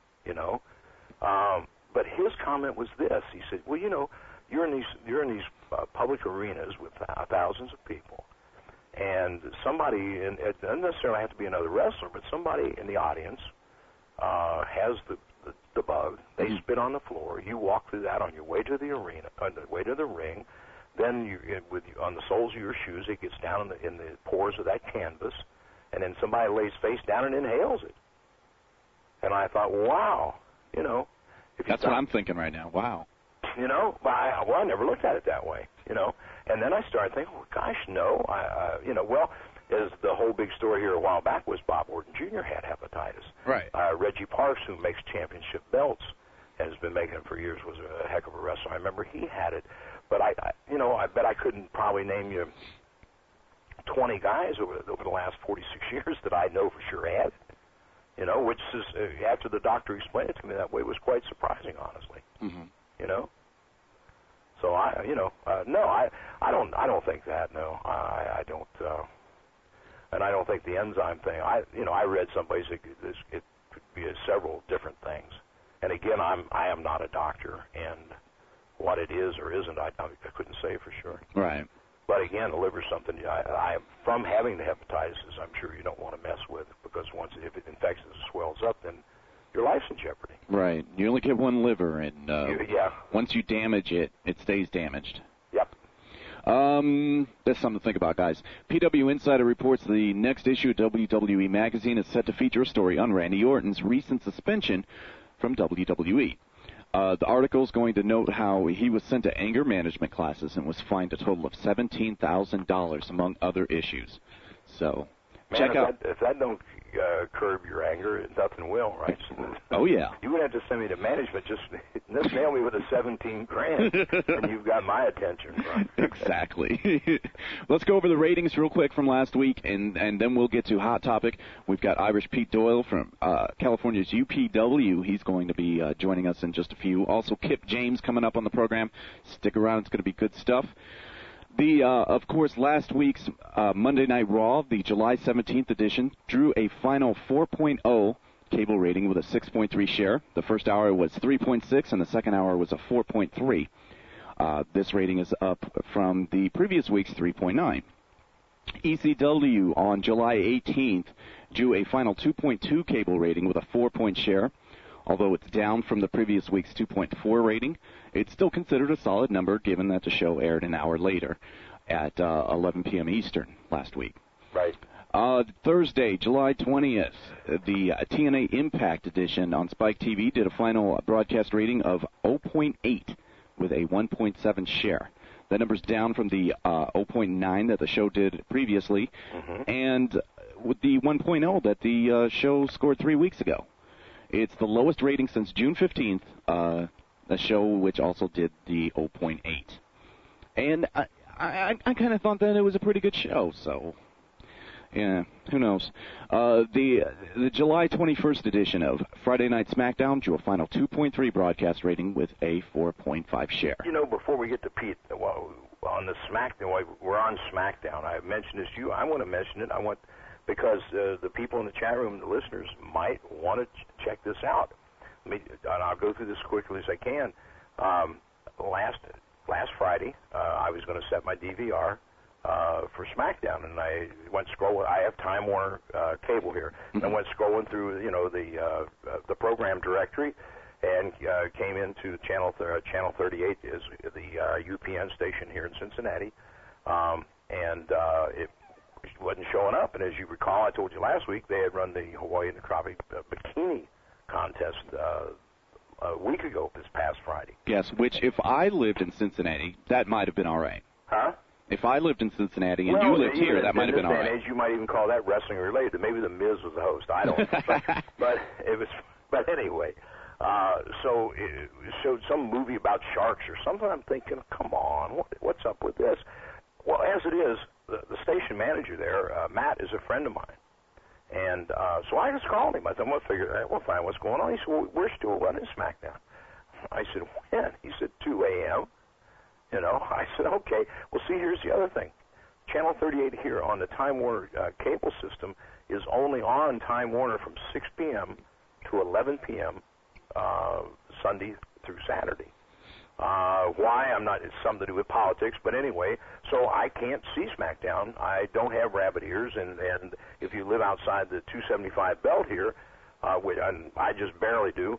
Speaker 5: but his comment was this. He said, well, you're in these public arenas with thousands of people, and somebody, and it doesn't necessarily have to be another wrestler, but somebody in the audience has the bug. They spit on the floor. You walk through that on your way to the arena, on the way to the ring. Then on the soles of your shoes, it gets down in the pores of that canvas. And then somebody lays face down and inhales it. And I thought, wow,
Speaker 7: That's what I'm thinking right now. Wow.
Speaker 5: I never looked at it that way, And then I started thinking, well, gosh, no. As the whole big story here a while back was Bob Orton Jr. had hepatitis.
Speaker 7: Right.
Speaker 5: Reggie Parks, who makes championship belts, has been making them for years, was a heck of a wrestler. I remember he had it. But I bet I couldn't probably name you 20 guys over the last 46 years that I know for sure had it, which is, after the doctor explained it to me that way, was quite surprising, honestly. Mm-hmm. So I don't think that. No, I don't, and I don't think the enzyme thing. I read someplace it could be several different things, and again, I am not a doctor, and what it is or isn't, I couldn't say for sure.
Speaker 7: Right.
Speaker 5: But again, the liver's something I from having the hepatitis, I'm sure you don't want to mess with, because if it infects and swells up, then your life's in jeopardy.
Speaker 7: Right. You only get one liver, and once you damage it, it stays damaged.
Speaker 5: Yep.
Speaker 7: That's something to think about, guys. PW Insider reports the next issue of WWE Magazine is set to feature a story on Randy Orton's recent suspension from WWE. The article is going to note how he was sent to anger management classes and was fined a total of $17,000, among other issues. So, check out.
Speaker 5: If that don't curb your anger, nothing will, right?
Speaker 7: Oh, yeah.
Speaker 5: You would have to send me to management. Just nail me with a $17,000, and you've got my attention. Right?
Speaker 7: Exactly. Let's go over the ratings real quick from last week, and then we'll get to Hot Topic. We've got Irish Pete Doyle from California's UPW. He's going to be joining us in just a few. Also, Kip James coming up on the program. Stick around. It's going to be good stuff. Of course, last week's Monday Night Raw, the July 17th edition, drew a final 4.0 cable rating with a 6.3 share. The first hour was 3.6, and the second hour was a 4.3. This rating is up from the previous week's 3.9. ECW on July 18th drew a final 2.2 cable rating with a 4-point share. Although it's down from the previous week's 2.4 rating, it's still considered a solid number given that the show aired an hour later at 11 p.m. Eastern last week.
Speaker 5: Right.
Speaker 7: Thursday, July 20th, the TNA Impact edition on Spike TV did a final broadcast rating of 0.8 with a 1.7 share. That number's down from the 0.9 that the show did previously, and with the 1.0 that the show scored 3 weeks ago. It's the lowest rating since June 15th, a show which also did the 0.8. And I kind of thought that it was a pretty good show, so, yeah, who knows. The July 21st edition of Friday Night SmackDown drew a final 2.3 broadcast rating with a 4.5 share.
Speaker 5: You know, before we get to Pete, on the SmackDown, we're on SmackDown. I mentioned this to you. I want to mention it. Because the people in the chat room, the listeners, might want to check this out. And I'll go through this quickly as I can. Last Friday, I was going to set my DVR for SmackDown, and I went scrolling. I have Time Warner cable here, and I went scrolling through, the program directory, and came into channel 38 is the UPN station here in Cincinnati, and it wasn't showing up. And as you recall, I told you last week they had run the Hawaii Necropic Bikini contest a week ago, this past Friday.
Speaker 7: Yes, which if I lived in Cincinnati, that might have been all right.
Speaker 5: Huh?
Speaker 7: If I lived in Cincinnati and you lived here, that might have been all right.
Speaker 5: You might even call that wrestling related. Maybe the Miz was the host. I don't know. but it was. But anyway, so it showed some movie about sharks or something. I'm thinking, come on, what's up with this? Well, as it is, the station manager there, Matt, is a friend of mine. And so I just called him. I thought, we'll find what's going on. He said, well, we're still running SmackDown. I said, when? He said, 2 a.m. I said, okay. Well, see, here's the other thing. Channel 38 here on the Time Warner cable system is only on Time Warner from 6 p.m. to 11 p.m. Sunday through Saturday. Why? It's something to do with politics, but anyway, so I can't see SmackDown. I don't have rabbit ears, and if you live outside the 275 belt here, which I just barely do,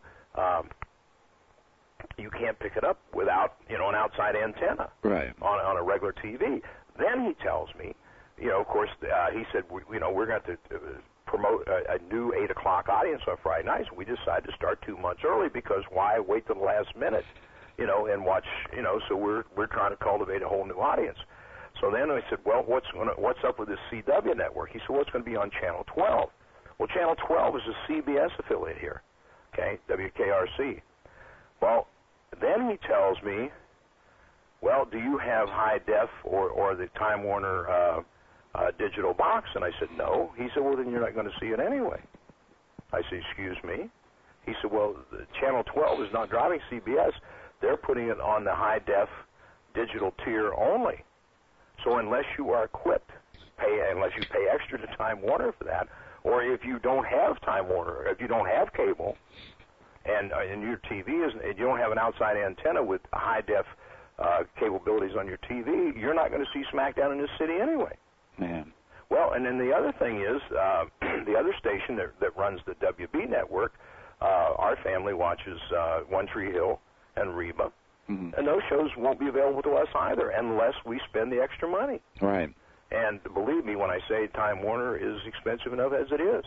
Speaker 5: you can't pick it up without, an outside antenna on a regular TV. Then he tells me, of course, he said, we're going to promote a new 8 o'clock audience on Friday nights. We decided to start 2 months early because why wait till the last minute? And watch, so we're trying to cultivate a whole new audience. So then I said, well, what's up with this CW network? He said, well, it's going to be on Channel 12. Well, Channel 12 is a CBS affiliate here, okay, WKRC. Well, then he tells me, well, do you have high def or the Time Warner digital box? And I said, no. He said, well, then you're not going to see it anyway. I said, excuse me? He said, well, Channel 12 is not driving CBS. They're putting it on the high-def digital tier only. So unless you are equipped, unless you pay extra to Time Warner for that, or if you don't have Time Warner, if you don't have cable, and your TV and you don't have an outside antenna with high-def capabilities on your TV, you're not going to see SmackDown in this city anyway.
Speaker 7: Man.
Speaker 5: Well, and then the other thing is, the other station that runs the WB network, our family watches One Tree Hill and Reba, and those shows won't be available to us either unless we spend the extra money.
Speaker 7: Right.
Speaker 5: And believe me when I say Time Warner is expensive enough as it is.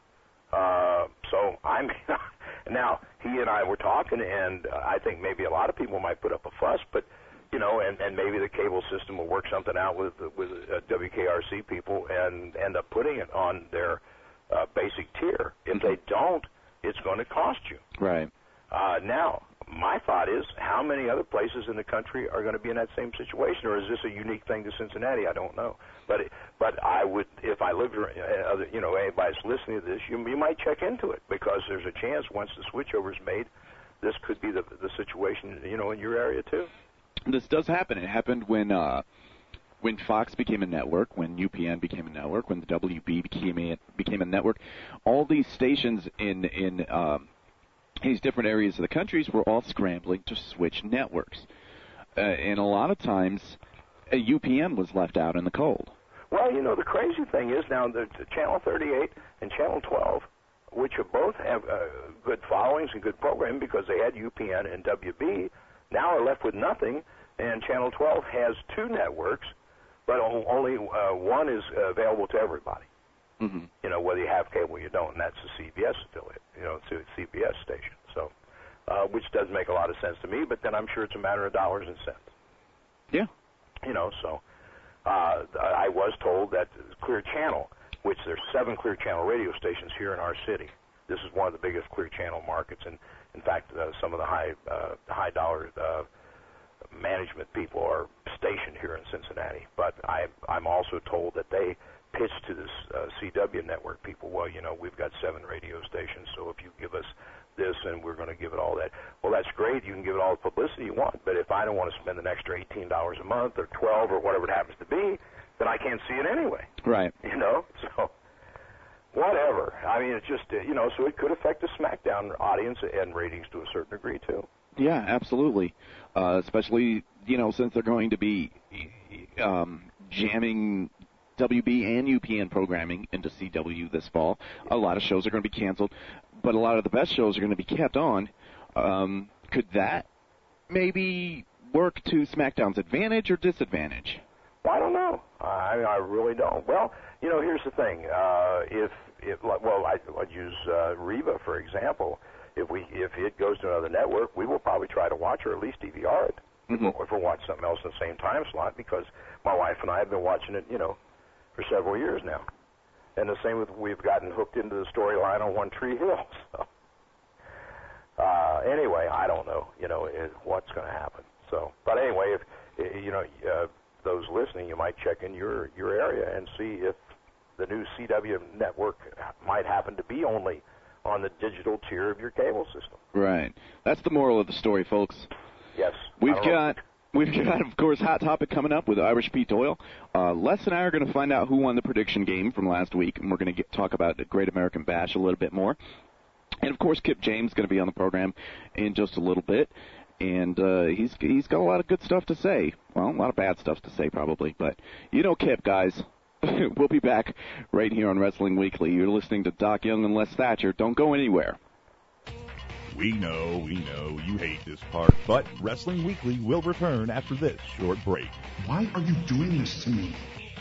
Speaker 5: So I'm now he and I were talking, and I think maybe a lot of people might put up a fuss, but you know, and maybe the cable system will work something out with WKRC people and end up putting it on their basic tier. If they don't, it's going to cost you.
Speaker 7: Right.
Speaker 5: Now, my thought is, how many other places in the country are going to be in that same situation, or is this a unique thing to Cincinnati? I don't know. But I would, if I lived, you know, anybody's listening to this, you might check into it, because there's a chance once the switchover is made, this could be the situation, you know, in your area too.
Speaker 7: This does happen. It happened when Fox became a network, when UPN became a network, when the WB became a network. All these stations in these different areas of the countries were all scrambling to switch networks, and a lot of times UPN was left out in the cold.
Speaker 5: Well, you know, the crazy thing is now the Channel 38 and Channel 12, which both have good followings and good programming because they had UPN and WB, now are left with nothing, and Channel 12 has two networks, but only one is available to everybody.
Speaker 7: Mm-hmm.
Speaker 5: You know, whether you have cable or you don't, and that's the CBS affiliate, you know, it's a CBS station. So, which does make a lot of sense to me, but then I'm sure it's a matter of dollars and cents.
Speaker 7: Yeah.
Speaker 5: You know, so I was told that Clear Channel, which there's 7 Clear Channel radio stations here in our city. This is one of the biggest Clear Channel markets, and in fact, some of the high dollar management people are stationed here in Cincinnati. But I'm also told that they pitched to this CW network people, well, you know, we've got 7 radio stations, so if you give us this and we're going to give it all that. Well, that's great. You can give it all the publicity you want, but if I don't want to spend an extra $18 a month or $12 or whatever it happens to be, then I can't see it anyway.
Speaker 7: Right.
Speaker 5: You know, so whatever. I mean, it's just, you know, so it could affect the SmackDown audience and ratings to a certain degree, too.
Speaker 7: Yeah, absolutely. Especially, you know, since they're going to be jamming WB and UPN programming into CW this fall. A lot of shows are going to be canceled, but a lot of the best shows are going to be kept on. Could that maybe work to SmackDown's advantage or disadvantage?
Speaker 5: Well, I don't know. I really don't. Well, you know, here's the thing. I'd use Reba, for example. If it goes to another network, we will probably try to watch or at least DVR it.
Speaker 7: Mm-hmm.
Speaker 5: If we're watching something else in the same time slot, because my wife and I have been watching it, you know, for several years now. And the same with, we've gotten hooked into the storyline on One Tree Hill. So, anyway, I don't know, you know, what's going to happen. So, but anyway, if you know, those listening, you might check in your area and see if the new CW network might happen to be only on the digital tier of your cable system.
Speaker 7: Right. That's the moral of the story, folks.
Speaker 5: Yes.
Speaker 7: We've got, of course, Hot Topic coming up with Irish Pete Doyle. Les and I are going to find out who won the prediction game from last week, and we're going to talk about the Great American Bash a little bit more. And, of course, Kip James is going to be on the program in just a little bit. And he's got a lot of good stuff to say. Well, a lot of bad stuff to say, probably. But you know Kip, guys. We'll be back right here on Wrestling Weekly. You're listening to Doc Young and Les Thatcher. Don't go anywhere.
Speaker 2: We know, you hate this part, but Wrestling Weekly will return after this short break.
Speaker 4: Why are you doing this to me?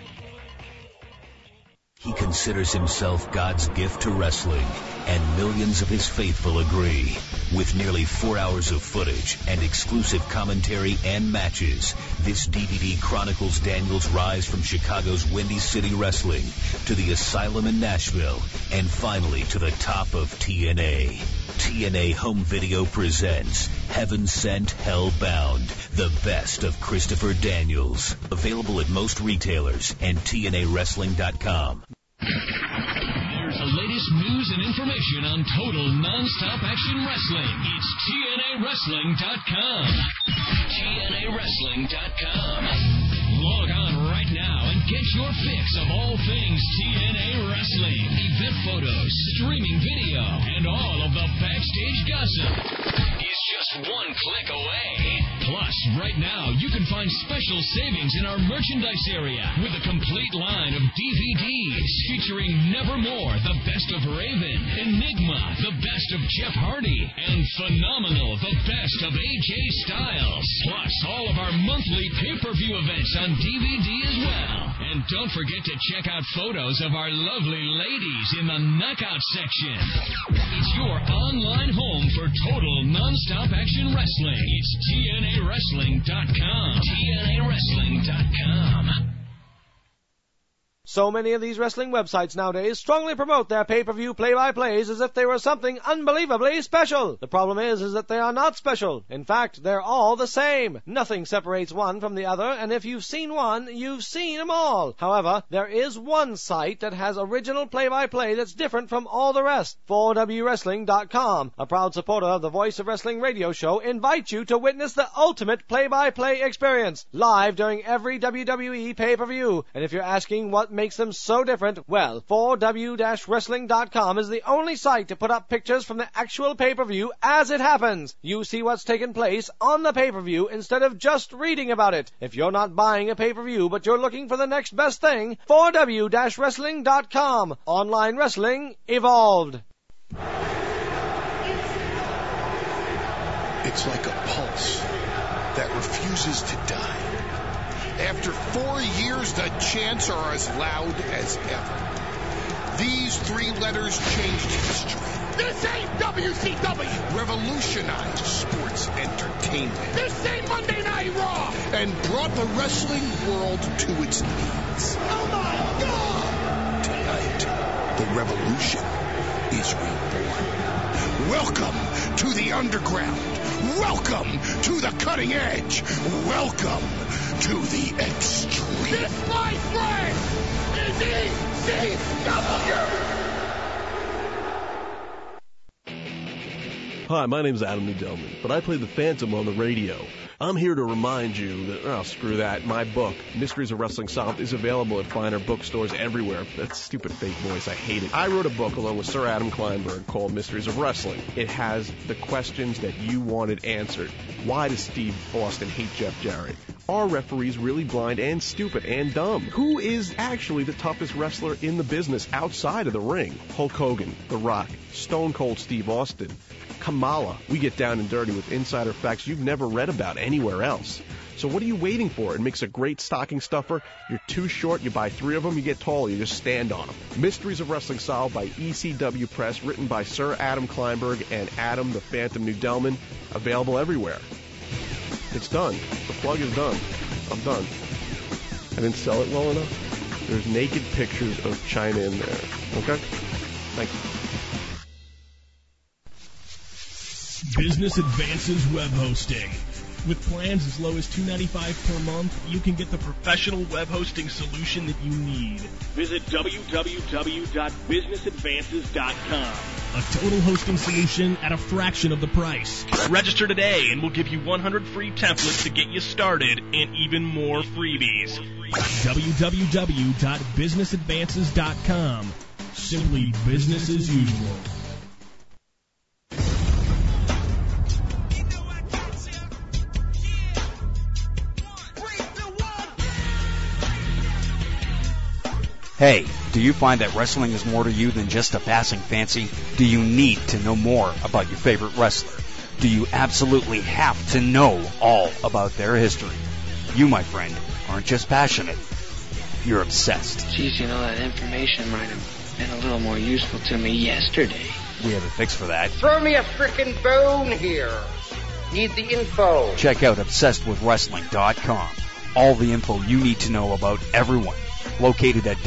Speaker 8: He considers himself God's gift to wrestling, and millions of his faithful agree. With nearly 4 hours of footage and exclusive commentary and matches, this DVD chronicles Daniel's rise from Chicago's Windy City Wrestling to the Asylum in Nashville, and finally to the top of TNA. TNA Home Video presents Heaven Sent, Hell Bound, the best of Christopher Daniels. Available at most retailers and TNAWrestling.com.
Speaker 9: There's the latest news and information on total non-stop action wrestling. It's TNAWrestling.com. TNAWrestling.com. Log on right now and get your fix of all things TNA Wrestling. Event photos, streaming video, and all of the backstage gossip is just one click away. Plus, right now, you can find special savings in our merchandise area with a complete line of DVDs featuring Nevermore, the best of Raven, Enigma, the best of Jeff Hardy, and Phenomenal, the best of AJ Styles. Plus, all of our monthly pay-per-view events on DVD as well. And don't forget to check out photos of our lovely ladies in the Knockout section. It's your online home for total non-stop action wrestling. It's TNAWrestling.com. TNAWrestling.com.
Speaker 1: So many of these wrestling websites nowadays strongly promote their pay-per-view play-by-plays as if they were something unbelievably special. The problem is that they are not special. In fact, they're all the same. Nothing separates one from the other, and if you've seen one, you've seen them all. However, there is one site that has original play-by-play that's different from all the rest. 4WWrestling.com, a proud supporter of the Voice of Wrestling radio show, invites you to witness the ultimate play-by-play experience, live during every WWE pay-per-view. And if you're asking what makes them so different, well, 4W-Wrestling.com is the only site to put up pictures from the actual pay-per-view as it happens. You see what's taken place on the pay-per-view instead of just reading about it. If you're not buying a pay-per-view but you're looking for the next best thing, 4W-Wrestling.com. Online wrestling evolved.
Speaker 4: It's like a pulse that refuses to die. After 4 years, the chants are as loud as ever. These 3 letters changed history.
Speaker 3: This ain't WCW.
Speaker 4: Revolutionized sports entertainment.
Speaker 3: This ain't Monday Night Raw.
Speaker 4: And brought the wrestling world to its knees.
Speaker 3: Oh my God!
Speaker 4: Tonight, the revolution is reborn. Welcome to the underground. Welcome to the cutting edge. Welcome to the extreme.
Speaker 3: This, my friend, is ECW!
Speaker 10: Hi, my name's Adam Nudelman, but I play the Phantom on the radio. I'm here to remind you that, oh, screw that, my book, Mysteries of Wrestling Solved, is available at finer bookstores everywhere. That stupid fake voice, I hate it. I wrote a book along with Sir Adam Kleinberg called Mysteries of Wrestling. It has the questions that you wanted answered. Why does Steve Austin hate Jeff Jarrett? Are referees really blind and stupid and dumb? Who is actually the toughest wrestler in the business outside of the ring? Hulk Hogan, The Rock, Stone Cold Steve Austin, Kamala. We get down and dirty with insider facts you've never read about anywhere else. So what are you waiting for? It makes a great stocking stuffer. You're too short, you buy 3 of them, you get tall, you just stand on them. Mysteries of Wrestling Solved by ECW Press, written by Sir Adam Kleinberg and Adam the Phantom Nudelman, available everywhere. It's done. The plug is done. I'm done. I didn't sell it well enough. There's naked pictures of China in there. Okay? Thank you.
Speaker 11: Business Advances Web Hosting. With plans as low as $2.95 per month, you can get the professional web hosting solution that you need.
Speaker 2: Visit www.businessadvances.com.
Speaker 11: A total hosting solution at a fraction of the price. Register today and we'll give you 100 free templates to get you started and even more freebies. www.businessadvances.com. Simply business as usual.
Speaker 12: Hey, do you find that wrestling is more to you than just a passing fancy? Do you need to know more about your favorite wrestler? Do you absolutely have to know all about their history? You, my friend, aren't just passionate. You're obsessed.
Speaker 13: Geez, you know, that information might have been a little more useful to me yesterday.
Speaker 12: We have a fix for that.
Speaker 14: Throw me a frickin' bone here. Need the info.
Speaker 12: Check out ObsessedWithWrestling.com. All the info you need to know about everyone. Located at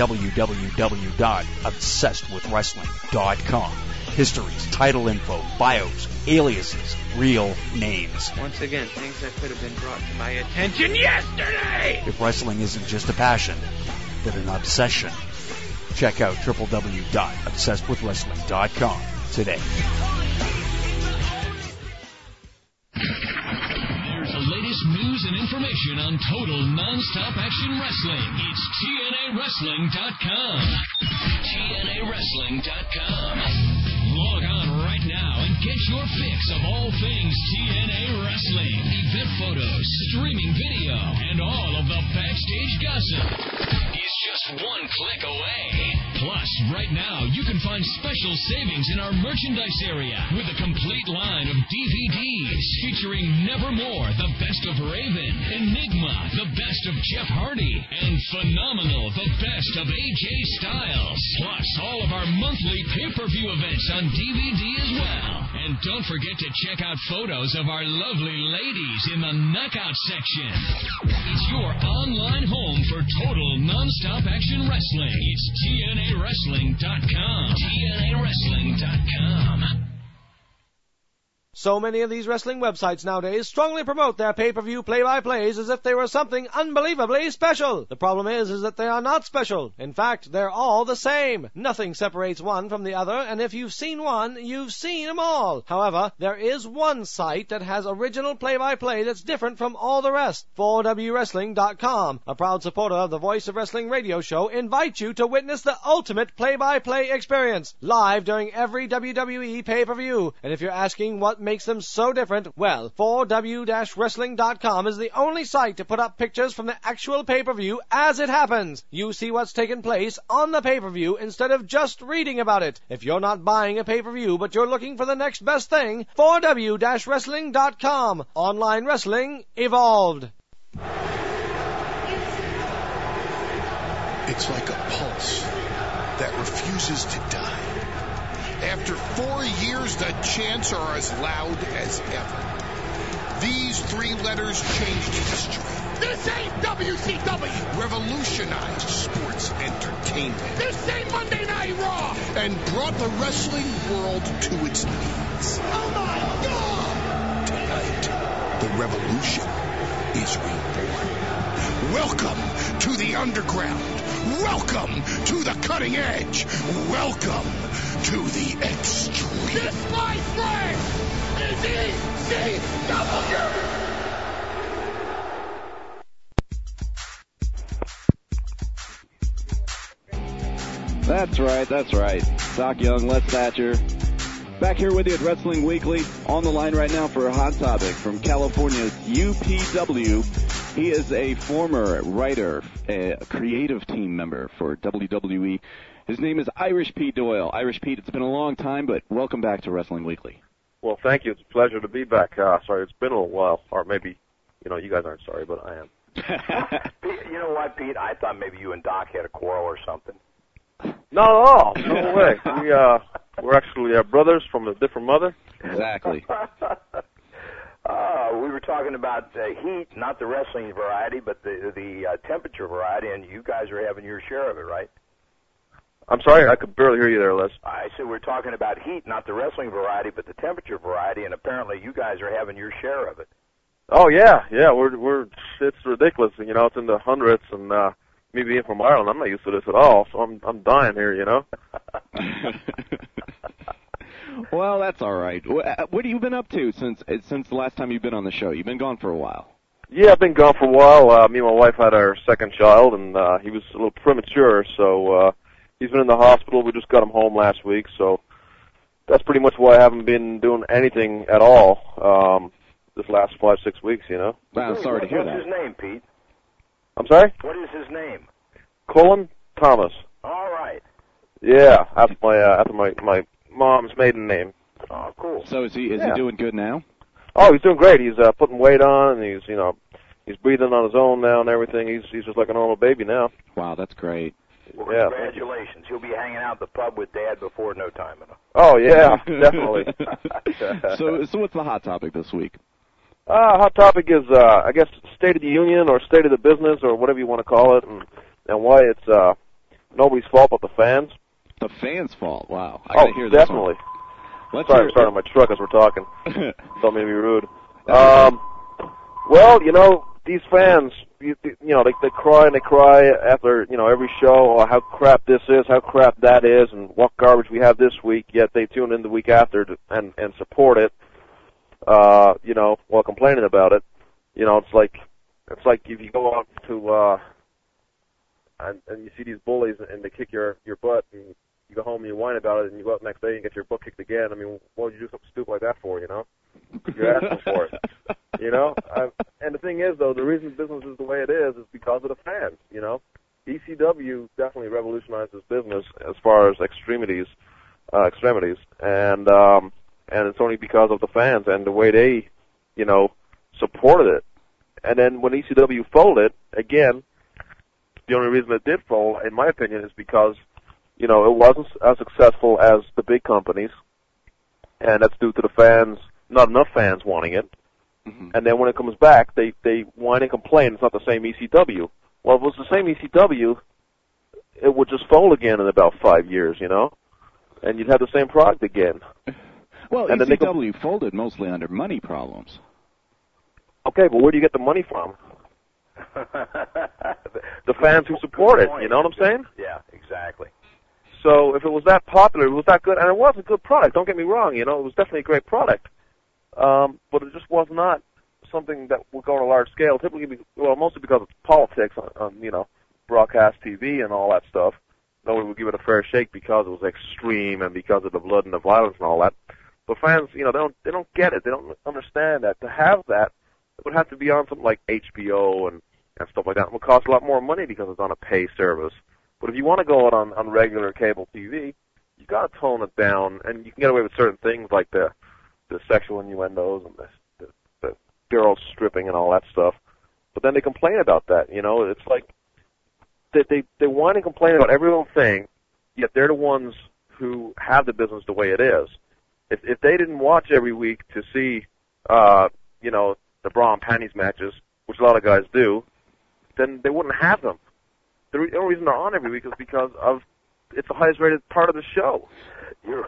Speaker 12: www.obsessedwithwrestling.com. Histories, title info, bios, aliases, real names.
Speaker 13: Once again, things that could have been brought to my attention yesterday!
Speaker 12: If wrestling isn't just a passion, but an obsession, check out www.obsessedwithwrestling.com today.
Speaker 9: There's the latest news and information on total non-stop action wrestling. It's TNAWrestling.com. TNAWrestling.com. Log on right now and get your fix of all things TNA Wrestling. Event photos, streaming video, and all of the backstage gossip is just one click away. Plus, right now, you can find special savings in our merchandise area with a complete line of DVDs featuring Nevermore, The Best of Raven, Enigma, The Best of Jeff Hardy, and Phenomenal, The Best of AJ Styles. Plus, all of our monthly pay-per-view events on DVD as well. And don't forget to check out photos of our lovely ladies in the Knockout section. It's your online home for total non-stop action wrestling. It's TNAWrestling.com. TNAWrestling.com.
Speaker 1: So many of these wrestling websites nowadays strongly promote their pay-per-view play-by-plays as if they were something unbelievably special. The problem is that they are not special. In fact, they're all the same. Nothing separates one from the other, and if you've seen one, you've seen them all. However, there is one site that has original play-by-play that's different from all the rest. 4WWrestling.com, a proud supporter of the Voice of Wrestling radio show, invites you to witness the ultimate play-by-play experience, live during every WWE pay-per-view. And if you're asking what makes them so different, well, 4W-Wrestling.com is the only site to put up pictures from the actual pay-per-view as it happens. You see what's taken place on the pay-per-view instead of just reading about it. If you're not buying a pay-per-view but you're looking for the next best thing, 4W-Wrestling.com. Online wrestling evolved.
Speaker 4: It's like a pulse that refuses to die. After 4 years, the chants are as loud as ever. These 3 letters changed history.
Speaker 3: This ain't WCW.
Speaker 4: Revolutionized sports entertainment.
Speaker 3: This ain't Monday Night Raw.
Speaker 4: And brought the wrestling world to its knees.
Speaker 3: Oh my God!
Speaker 4: Tonight, the revolution is reborn. Welcome to the underground. Welcome to the cutting edge. Welcome to the extreme.
Speaker 3: This, my friend, is ECW.
Speaker 7: That's right. Doc Young, Les Thatcher, back here with you at Wrestling Weekly. On the line right now for a hot topic from California's UPW. He is a former writer, a creative team member for WWE. His name is Irish Pete Doyle. Irish Pete, it's been a long time, but welcome back to Wrestling Weekly.
Speaker 15: Well, thank you. It's a pleasure to be back. Sorry, it's been a little while, or maybe, you guys aren't sorry, but I am.
Speaker 5: You know what, Pete? I thought maybe you and Doc had a quarrel or something.
Speaker 15: Not at all. No way. We're actually brothers from a different mother.
Speaker 7: Exactly.
Speaker 5: We were talking about heat, not the wrestling variety, but the temperature variety, and you guys are having your share of it, right?
Speaker 15: I'm sorry, I could barely hear you there, Les.
Speaker 5: I said we're talking about heat, not the wrestling variety, but the temperature variety, and apparently you guys are having your share of it.
Speaker 15: Oh yeah, we're it's ridiculous, it's in the hundreds, and me being from Ireland, I'm not used to this at all, so I'm dying here,
Speaker 7: Well, that's all right. What have you been up to since the last time you've been on the show? You've been gone for a while.
Speaker 15: Yeah, I've been gone for a while. Me and my wife had our second child, and he was a little premature, so he's been in the hospital. We just got him home last week, so that's pretty much why I haven't been doing anything at all this last 5-6 weeks,
Speaker 7: Wow, I'm sorry to hear that.
Speaker 5: What's his name, Pete?
Speaker 15: I'm sorry?
Speaker 5: What is his name?
Speaker 15: Colin Thomas.
Speaker 5: All right.
Speaker 15: Yeah, after my mom's maiden name.
Speaker 5: Oh, cool.
Speaker 7: So is he doing good now?
Speaker 15: Oh, he's doing great. He's putting weight on, and he's breathing on his own now and everything. He's just like a normal baby now.
Speaker 7: Wow, that's great.
Speaker 5: Well,
Speaker 15: yeah.
Speaker 5: Congratulations. He'll be hanging out at the pub with Dad before no time enough.
Speaker 15: Oh, yeah, definitely.
Speaker 7: So what's the hot topic this week?
Speaker 15: Hot topic is, I guess, State of the Union or State of the Business or whatever you want to call it, and why it's nobody's fault but the fans.
Speaker 7: The fans' fault. Wow. I gotta hear this
Speaker 15: definitely.
Speaker 7: One.
Speaker 15: Sorry, I'm starting my truck as we're talking. Don't mean to be rude. Well, these fans, they cry and they cry after, every show, how crap this is, how crap that is, and what garbage we have this week, yet they tune in the week after and support it, while complaining about it. It's like if you go out to, and you see these bullies and they kick your butt, and you go home and you whine about it, and you go out the next day and get your butt kicked again. I mean, what would you do something stupid like that for, You're asking for it. You know, and the thing is, though, the reason business is the way it is because of the fans. You know, ECW definitely revolutionized this business as far as extremities, and it's only because of the fans and the way they, you know, supported it. And then when ECW folded, again, the only reason it did fold, in my opinion, is because, you know, it wasn't as successful as the big companies, and that's due to the fans, not enough fans wanting it.
Speaker 7: Mm-hmm.
Speaker 15: And then when it comes back, they whine and complain it's not the same ECW. Well, if it was the same ECW, it would just fold again in about 5 years, you know, and you'd have the same product again.
Speaker 7: Well,
Speaker 15: and
Speaker 7: ECW folded mostly under money problems.
Speaker 15: Okay, but where do you get the money from? The fans who support it, you know what I'm saying?
Speaker 5: Yeah, exactly.
Speaker 15: So if it was that popular, it was that good, and it was a good product, don't get me wrong, you know, it was definitely a great product. But it just was not something that would go on a large scale, typically, mostly because of politics on you know, broadcast TV and all that stuff. Nobody would give it a fair shake because it was extreme and because of the blood and the violence and all that. But fans, you know, they don't get it. They don't understand that. To have that, it would have to be on something like HBO and stuff like that. It would cost a lot more money because it's on a pay service. But if you want to go out on regular cable TV, you got to tone it down, and you can get away with certain things like the sexual innuendos and the girls stripping and all that stuff. But then they complain about that, you know. It's like they whine and complain about every little thing, yet they're the ones who have the business the way it is. If they didn't watch every week to see, you know, the bra and panties matches, which a lot of guys do, then they wouldn't have them. The only reason they're on every week is because of it's the highest rated part of the show.
Speaker 5: You're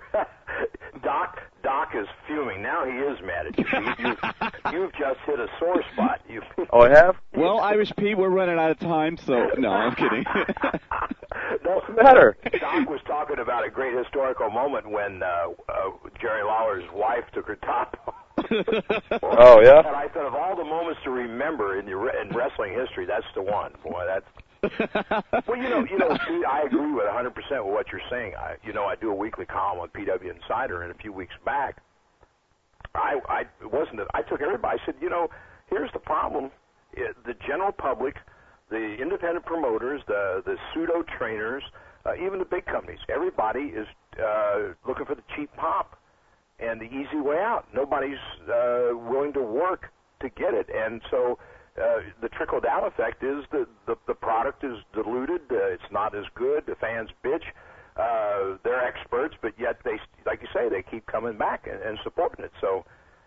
Speaker 5: Doc is fuming. Now he is mad at you. You've just hit a sore spot.
Speaker 15: Oh, I have?
Speaker 7: Well, Irish Pete, we're running out of time, so no, I'm kidding.
Speaker 15: What's the matter?
Speaker 5: Doc was talking about a great historical moment when Jerry Lawler's wife took her top off.
Speaker 15: Oh, yeah?
Speaker 5: And I thought of all the moments to remember in wrestling history, that's the one. Boy, that's... Well, you know, Pete, I agree with 100% with what you're saying. I do a weekly column on PW Insider, and a few weeks back, I took everybody. I said, you know, here's the problem: the general public, the independent promoters, the pseudo trainers, even the big companies. Everybody is looking for the cheap pop and the easy way out. Nobody's willing to work to get it, and so. The trickle-down effect is the product is diluted. It's not as good. The fans bitch. They're experts, but yet they, like you say, they keep coming back and supporting it. So,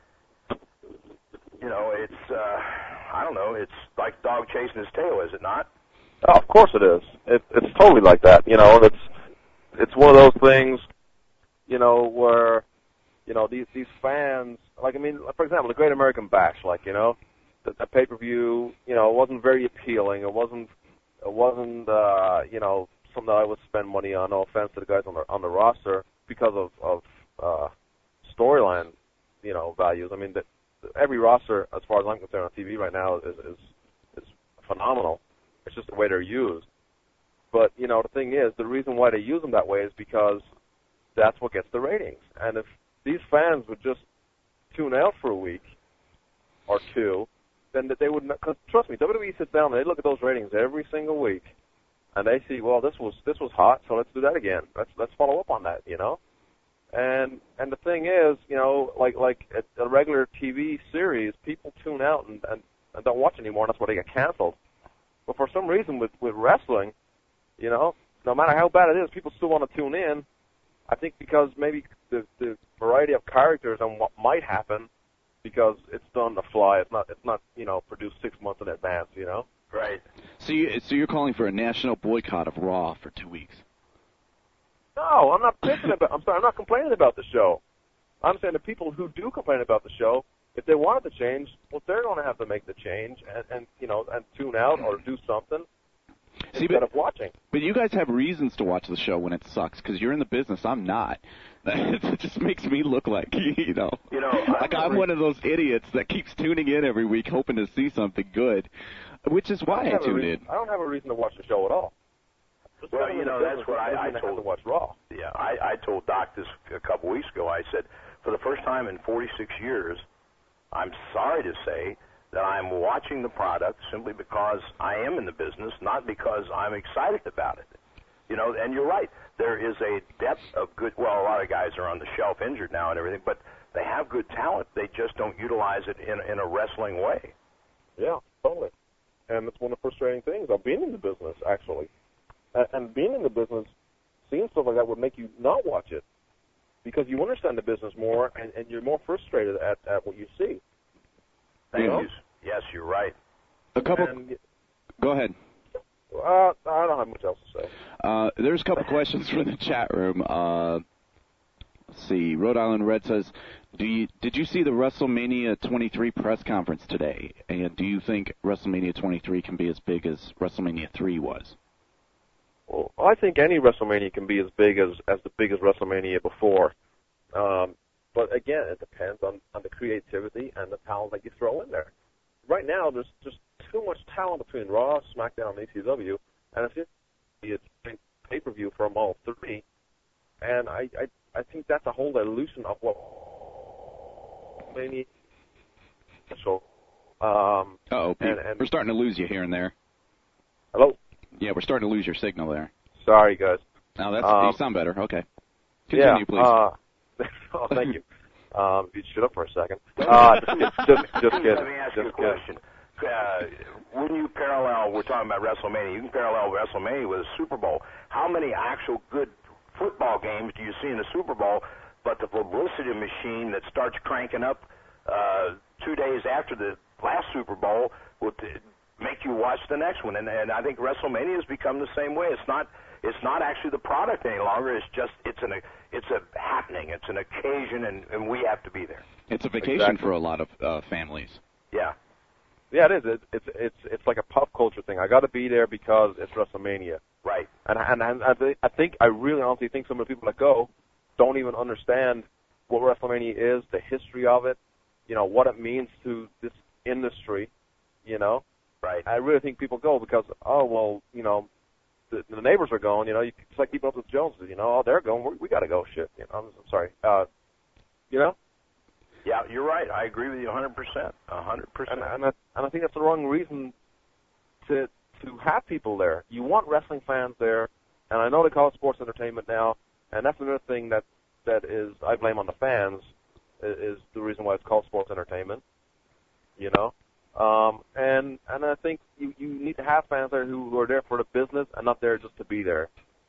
Speaker 5: you know, it's I don't know. It's like dog chasing his tail, is it not?
Speaker 15: Oh, of course it is. It's totally like that. You know, it's one of those things. You know, where you know these fans, like, I mean, for example, the Great American Bash, like, you know. The pay-per-view, you know, it wasn't very appealing. It wasn't, you know, something that I would spend money on. No offense to the guys on the roster because of storyline, you know, values. I mean, every roster, as far as I'm concerned, on TV right now is phenomenal. It's just the way they're used. But you know, the thing is, the reason why they use them that way is because that's what gets the ratings. And if these fans would just tune out for a week or two, then they would not, cause trust me, WWE sits down and they look at those ratings every single week, and they see, well, this was hot, so let's do that again. Let's follow up on that, you know. And the thing is, you know, like at a regular TV series, people tune out and don't watch anymore, and that's why they get canceled. But for some reason with wrestling, you know, no matter how bad it is, people still want to tune in. I think because maybe the variety of characters and what might happen. Because it's done on the fly, it's not you know, produced 6 months in advance, you know.
Speaker 5: Right.
Speaker 7: So you're calling for a national boycott of Raw for 2 weeks?
Speaker 15: No, I'm not bitching about. I'm sorry, I'm not complaining about the show. I'm saying the people who do complain about the show, if they wanted to change, well, they're going to have to make the change and you know, and tune out or do something instead of watching.
Speaker 7: But you guys have reasons to watch the show when it sucks because you're in the business. I'm not. It just makes me look like, you know, like I'm one of those idiots that keeps tuning in every week hoping to see something good, which is why I tune in.
Speaker 15: I don't have a reason to watch the show at all.
Speaker 5: Well, you know, that's what I told.
Speaker 15: To watch Raw.
Speaker 5: Yeah, I told Doc this a couple weeks ago. I said, for the first time in 46 years, I'm sorry to say that I'm watching the product simply because I am in the business, not because I'm excited about it. You know, and you're right. There is a depth of good, well, a lot of guys are on the shelf injured now and everything, but they have good talent. They just don't utilize it in a wrestling way.
Speaker 15: Yeah, totally. And it's one of the frustrating things of being in the business, actually. And being in the business, seeing stuff like that would make you not watch it because you understand the business more and you're more frustrated at what you see.
Speaker 5: Thank you. Yes, you're right.
Speaker 7: Go ahead.
Speaker 15: I don't have much else to say.
Speaker 7: There's a couple questions from the chat room. Let's see. Rhode Island Red says, did you see the WrestleMania 23 press conference today? And do you think WrestleMania 23 can be as big as WrestleMania 3 was?
Speaker 15: Well, I think any WrestleMania can be as big as the biggest WrestleMania before. But again, it depends on the creativity and the talent that you throw in there. Right now, there's just too much talent between Raw, SmackDown, and ECW, and it's a pay-per-view from all three. And I think that's a whole illusion of what many. So,
Speaker 7: Pete, we're starting to lose you here and there.
Speaker 15: Hello?
Speaker 7: Yeah, we're starting to lose your signal there.
Speaker 15: Sorry, guys.
Speaker 7: Now you sound better. Okay. Continue, please.
Speaker 15: Oh, thank you. You shut up for a second. Just kidding.
Speaker 5: Let me ask you a question. When you parallel, we're talking about WrestleMania, you can parallel WrestleMania with a Super Bowl. How many actual good football games do you see in the Super Bowl, but the publicity machine that starts cranking up 2 days after the last Super Bowl will make you watch the next one? And I think WrestleMania has become the same way. It's not actually the product any longer. It's just it's a happening. It's an occasion, and we have to be there.
Speaker 7: It's a vacation for a lot of families.
Speaker 5: Yeah.
Speaker 15: Yeah, it is. It's like a pop culture thing. I got to be there because it's WrestleMania.
Speaker 5: Right.
Speaker 15: And I really honestly think some of the people that go don't even understand what WrestleMania is, the history of it, you know, what it means to this industry, you know.
Speaker 5: Right.
Speaker 15: I really think people go because, you know, the neighbors are going, you know, it's like keeping up with the Joneses, you know, they're going, we got to go, shit, you know, I'm sorry, you know?
Speaker 5: Yeah, you're right. I agree with you 100%. 100%.
Speaker 15: And I think that's the wrong reason to have people there. You want wrestling fans there, and I know they call it sports entertainment now, and that's another thing that is, I blame on the fans, is the reason why it's called sports entertainment, you know? And I think you need to have fans there who are there for the business and not there just to be there.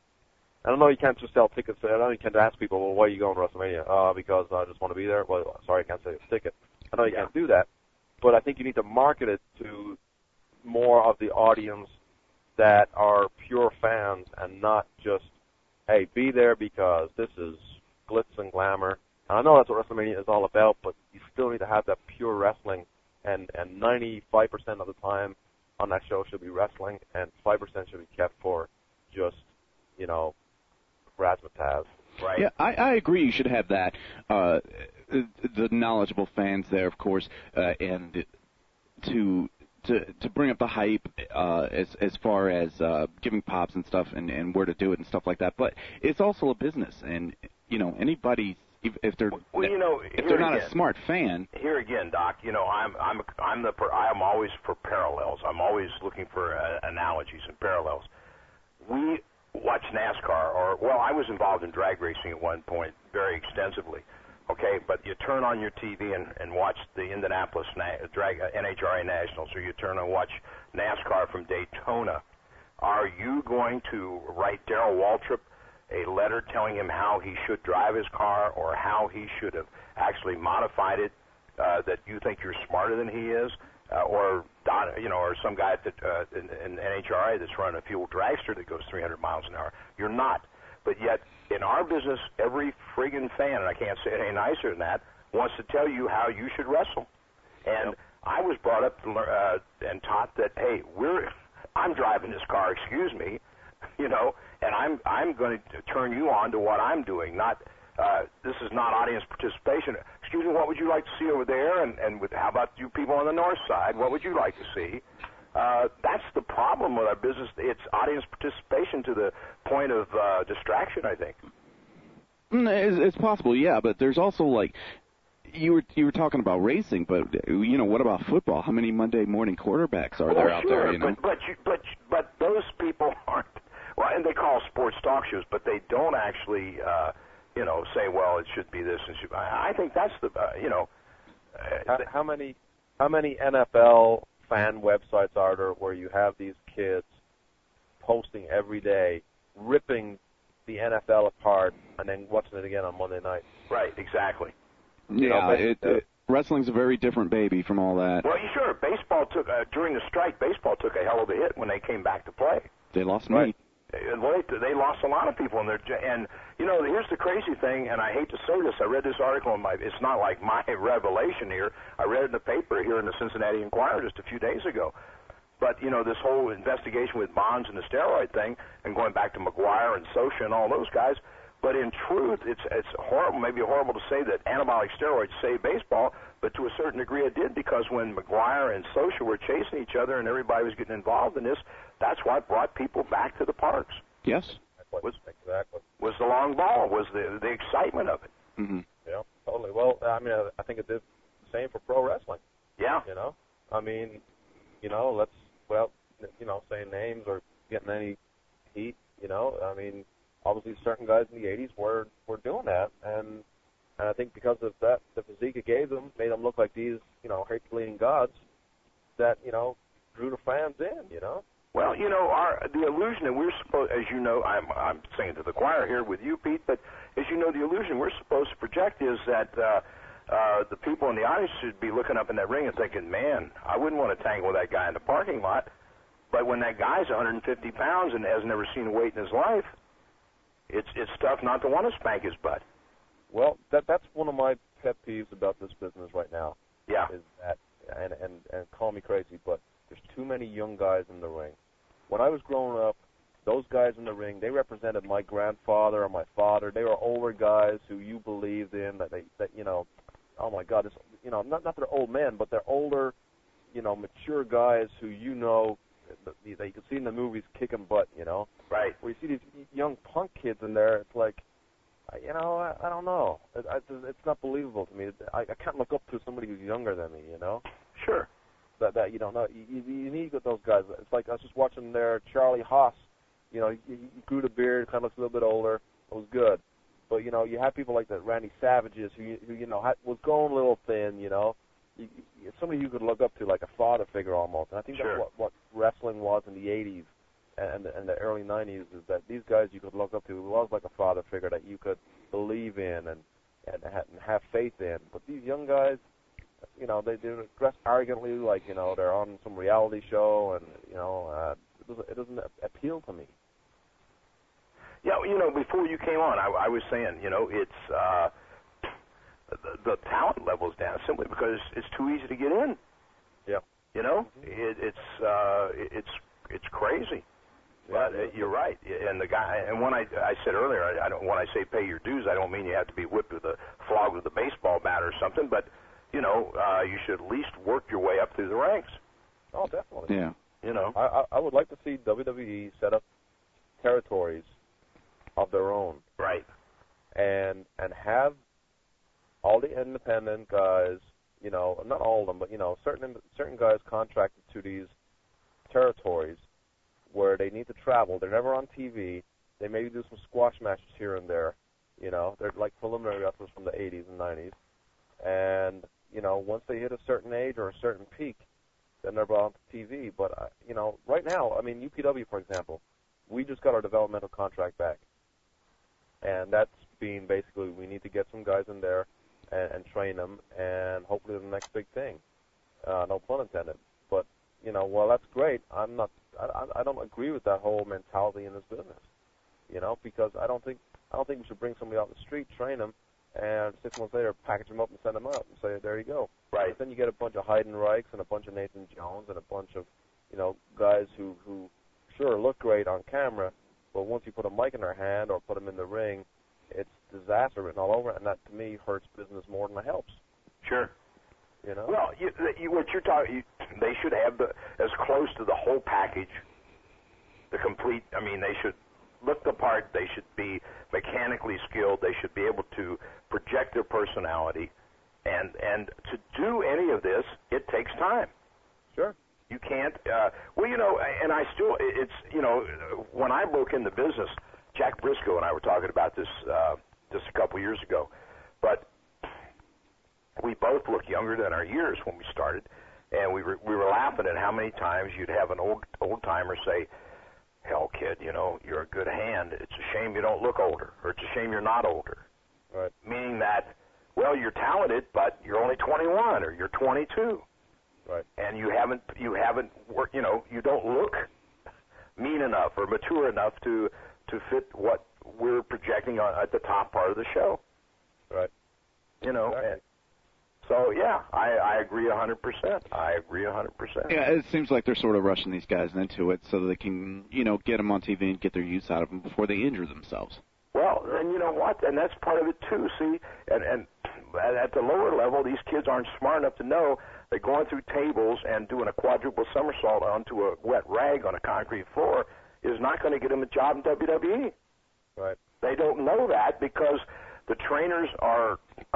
Speaker 15: I don't know, you can't just sell tickets. I know you can't ask people, well, why are you going to WrestleMania? Because I just want to be there. Well, sorry, I can't sell a ticket. I know you can't do that. But I think you need to market it to more of the audience that are pure fans and not just, hey, be there because this is glitz and glamour. And I know that's what WrestleMania is all about, but you still need to have that pure wrestling. And 95% of the time on that show should be wrestling, and 5% should be kept for just, you know, razzmatazz.
Speaker 5: Right.
Speaker 7: Yeah, I agree. You should have that. The knowledgeable fans there, of course, and to bring up the hype as far as giving pops and stuff and where to do it and stuff like that. But it's also a business, and you know anybody. If they're not a smart fan.
Speaker 5: Here again, Doc, you know, I'm always for parallels. I'm always looking for analogies and parallels. We watch NASCAR, I was involved in drag racing at one point very extensively. Okay, but you turn on your TV and watch the Indianapolis NHRA Nationals, or you turn and watch NASCAR from Daytona. Are you going to write Darrell Waltrip a letter telling him how he should drive his car or how he should have actually modified it that you think you're smarter than he is, or some guy in NHRA that's running a fuel dragster that goes 300 miles an hour? You're not. But yet, in our business, every friggin' fan, and I can't say it any nicer than that, wants to tell you how you should wrestle. And I was brought up and taught that, hey, I'm driving this car, excuse me, you know, and I'm going to turn you on to what I'm doing. Not this is not audience participation. Excuse me, what would you like to see over there? And how about you people on the north side? What would you like to see? That's the problem with our business. It's audience participation to the point of distraction, I think.
Speaker 7: It's possible, yeah, but there's also, like, You were talking about racing, but what about football? How many Monday morning quarterbacks are there out there?
Speaker 5: But those people aren't. Well, and they call sports talk shows, but they don't actually, say, well, it should be this and should. I think that's the,
Speaker 15: How many NFL fan websites are there where you have these kids posting every day, ripping the NFL apart, and then watching it again on Monday night?
Speaker 5: Right, exactly.
Speaker 7: Yeah, wrestling's a very different baby from all that.
Speaker 5: Well, sure. Baseball took during the strike. Baseball took a hell of a hit when they came back to play.
Speaker 7: They lost me.
Speaker 5: Well, they lost a lot of people in there. And here's the crazy thing. And I hate to say this. I read this article it's not like my revelation here. I read it in the paper here in the Cincinnati Enquirer just a few days ago. But this whole investigation with Bonds and the steroid thing, and going back to McGuire and Socha and all those guys. But in truth, it's horrible, maybe horrible to say that anabolic steroids saved baseball, but to a certain degree it did, because when McGuire and Socha were chasing each other and everybody was getting involved in this, that's what brought people back to the parks.
Speaker 7: Yes.
Speaker 5: Was the long ball, was the excitement of it.
Speaker 7: Mm-hmm.
Speaker 15: Yeah, totally. Well, I mean, I think it did the same for pro wrestling.
Speaker 5: Yeah.
Speaker 15: I mean, saying names or getting any heat, I mean, obviously certain guys in the 80s were doing that, and I think because of that, the physique it gave them made them look like these, Herculean gods that, drew the fans in,
Speaker 5: Well, the illusion that we're supposed, as you know, I'm singing to the choir here with you, Pete, but as you know, the illusion we're supposed to project is that the people in the audience should be looking up in that ring and thinking, man, I wouldn't want to tangle with that guy in the parking lot. But when that guy's 150 pounds and has never seen a weight in his life, it's tough not to want to spank his butt.
Speaker 15: Well, that's one of my pet peeves about this business right now.
Speaker 5: Yeah.
Speaker 15: Is that, and call me crazy, but there's too many young guys in the ring. When I was growing up, those guys in the ring, they represented my grandfather or my father. They were older guys who you believed in, that oh my God, this, not that they're old men, but they're older, mature guys who that you can see in the movies kicking butt,
Speaker 5: Right.
Speaker 15: Where you see these young punk kids in there, it's like, I don't know. It's not believable to me. I can't look up to somebody who's younger than me,
Speaker 5: Sure.
Speaker 15: That you don't know. You need to get those guys. It's like I was just watching there, Charlie Haas. He grew the beard, kind of looks a little bit older. It was good. But, you have people like that, Randy Savages, who was going a little thin, somebody you could look up to, like a father figure almost. And I think
Speaker 5: Sure.
Speaker 15: that's what wrestling was in the 80s and the early 90s, is that these guys you could look up to, was like a father figure that you could believe in and have faith in. But these young guys, they dress arrogantly like, they're on some reality show, and, it doesn't appeal to me.
Speaker 5: Yeah, before you came on, I was saying, it's the talent level's down simply because it's too easy to get in.
Speaker 15: Yeah.
Speaker 5: It's crazy. But you're right. And the guy, and when I said earlier, when I say pay your dues, I don't mean you have to be whipped with a flog with a baseball bat or something, but you should at least work your way up through the ranks.
Speaker 15: Oh, definitely.
Speaker 7: Yeah.
Speaker 15: I would like to see WWE set up territories of their own.
Speaker 5: Right.
Speaker 15: And have all the independent guys, not all of them, but certain guys contracted to these territories where they need to travel. They're never on TV. They maybe do some squash matches here and there. They're like preliminary wrestlers from the 80s and 90s. And, once they hit a certain age or a certain peak, then they're brought on TV. But, right now, UPW, for example, we just got our developmental contract back. And that's being basically, we need to get some guys in there and train them, and hopefully the next big thing. No pun intended. But, while that's great, I don't agree with that whole mentality in this business. Because I don't think we should bring somebody out the street, train them, and 6 months later package them up and send them out and say, there you go.
Speaker 5: Right.
Speaker 15: But then you get a bunch of Heidenreichs and a bunch of Nathan Jones and a bunch of, guys who sure look great on camera, but once you put a mic in their hand or put them in the ring, it's disaster written all over it, and that to me hurts business more than it helps.
Speaker 5: Sure. Well, what you're talking, they should have as close to the whole package, the complete. They should look the part. They should be mechanically skilled. They should be able to project their personality. And to do any of this, it takes time.
Speaker 15: Sure.
Speaker 5: You can't, and I still, when I broke into business, Jack Briscoe and I were talking about this just a couple years ago, but we both look younger than our years when we started, and we were laughing at how many times you'd have an old-timer say, hell, kid, you're a good hand. It's a shame you don't look older, or it's a shame you're not older.
Speaker 15: Right.
Speaker 5: Meaning that, well, you're talented, but you're only 21 or you're 22.
Speaker 15: Right.
Speaker 5: And you haven't worked, you don't look mean enough or mature enough to fit what we're projecting at the top part of the show.
Speaker 15: Right.
Speaker 5: Exactly. And so, yeah, I agree 100%. I agree 100%.
Speaker 7: Yeah, it seems like they're sort of rushing these guys into it so that they can, get them on TV and get their use out of them before they injure themselves.
Speaker 5: Well, and you know what? And that's part of it, too, see? And at the lower level, these kids aren't smart enough to know that going through tables and doing a quadruple somersault onto a wet rag on a concrete floor is not going to get them a job in WWE.
Speaker 15: Right.
Speaker 5: They don't know that because the trainers are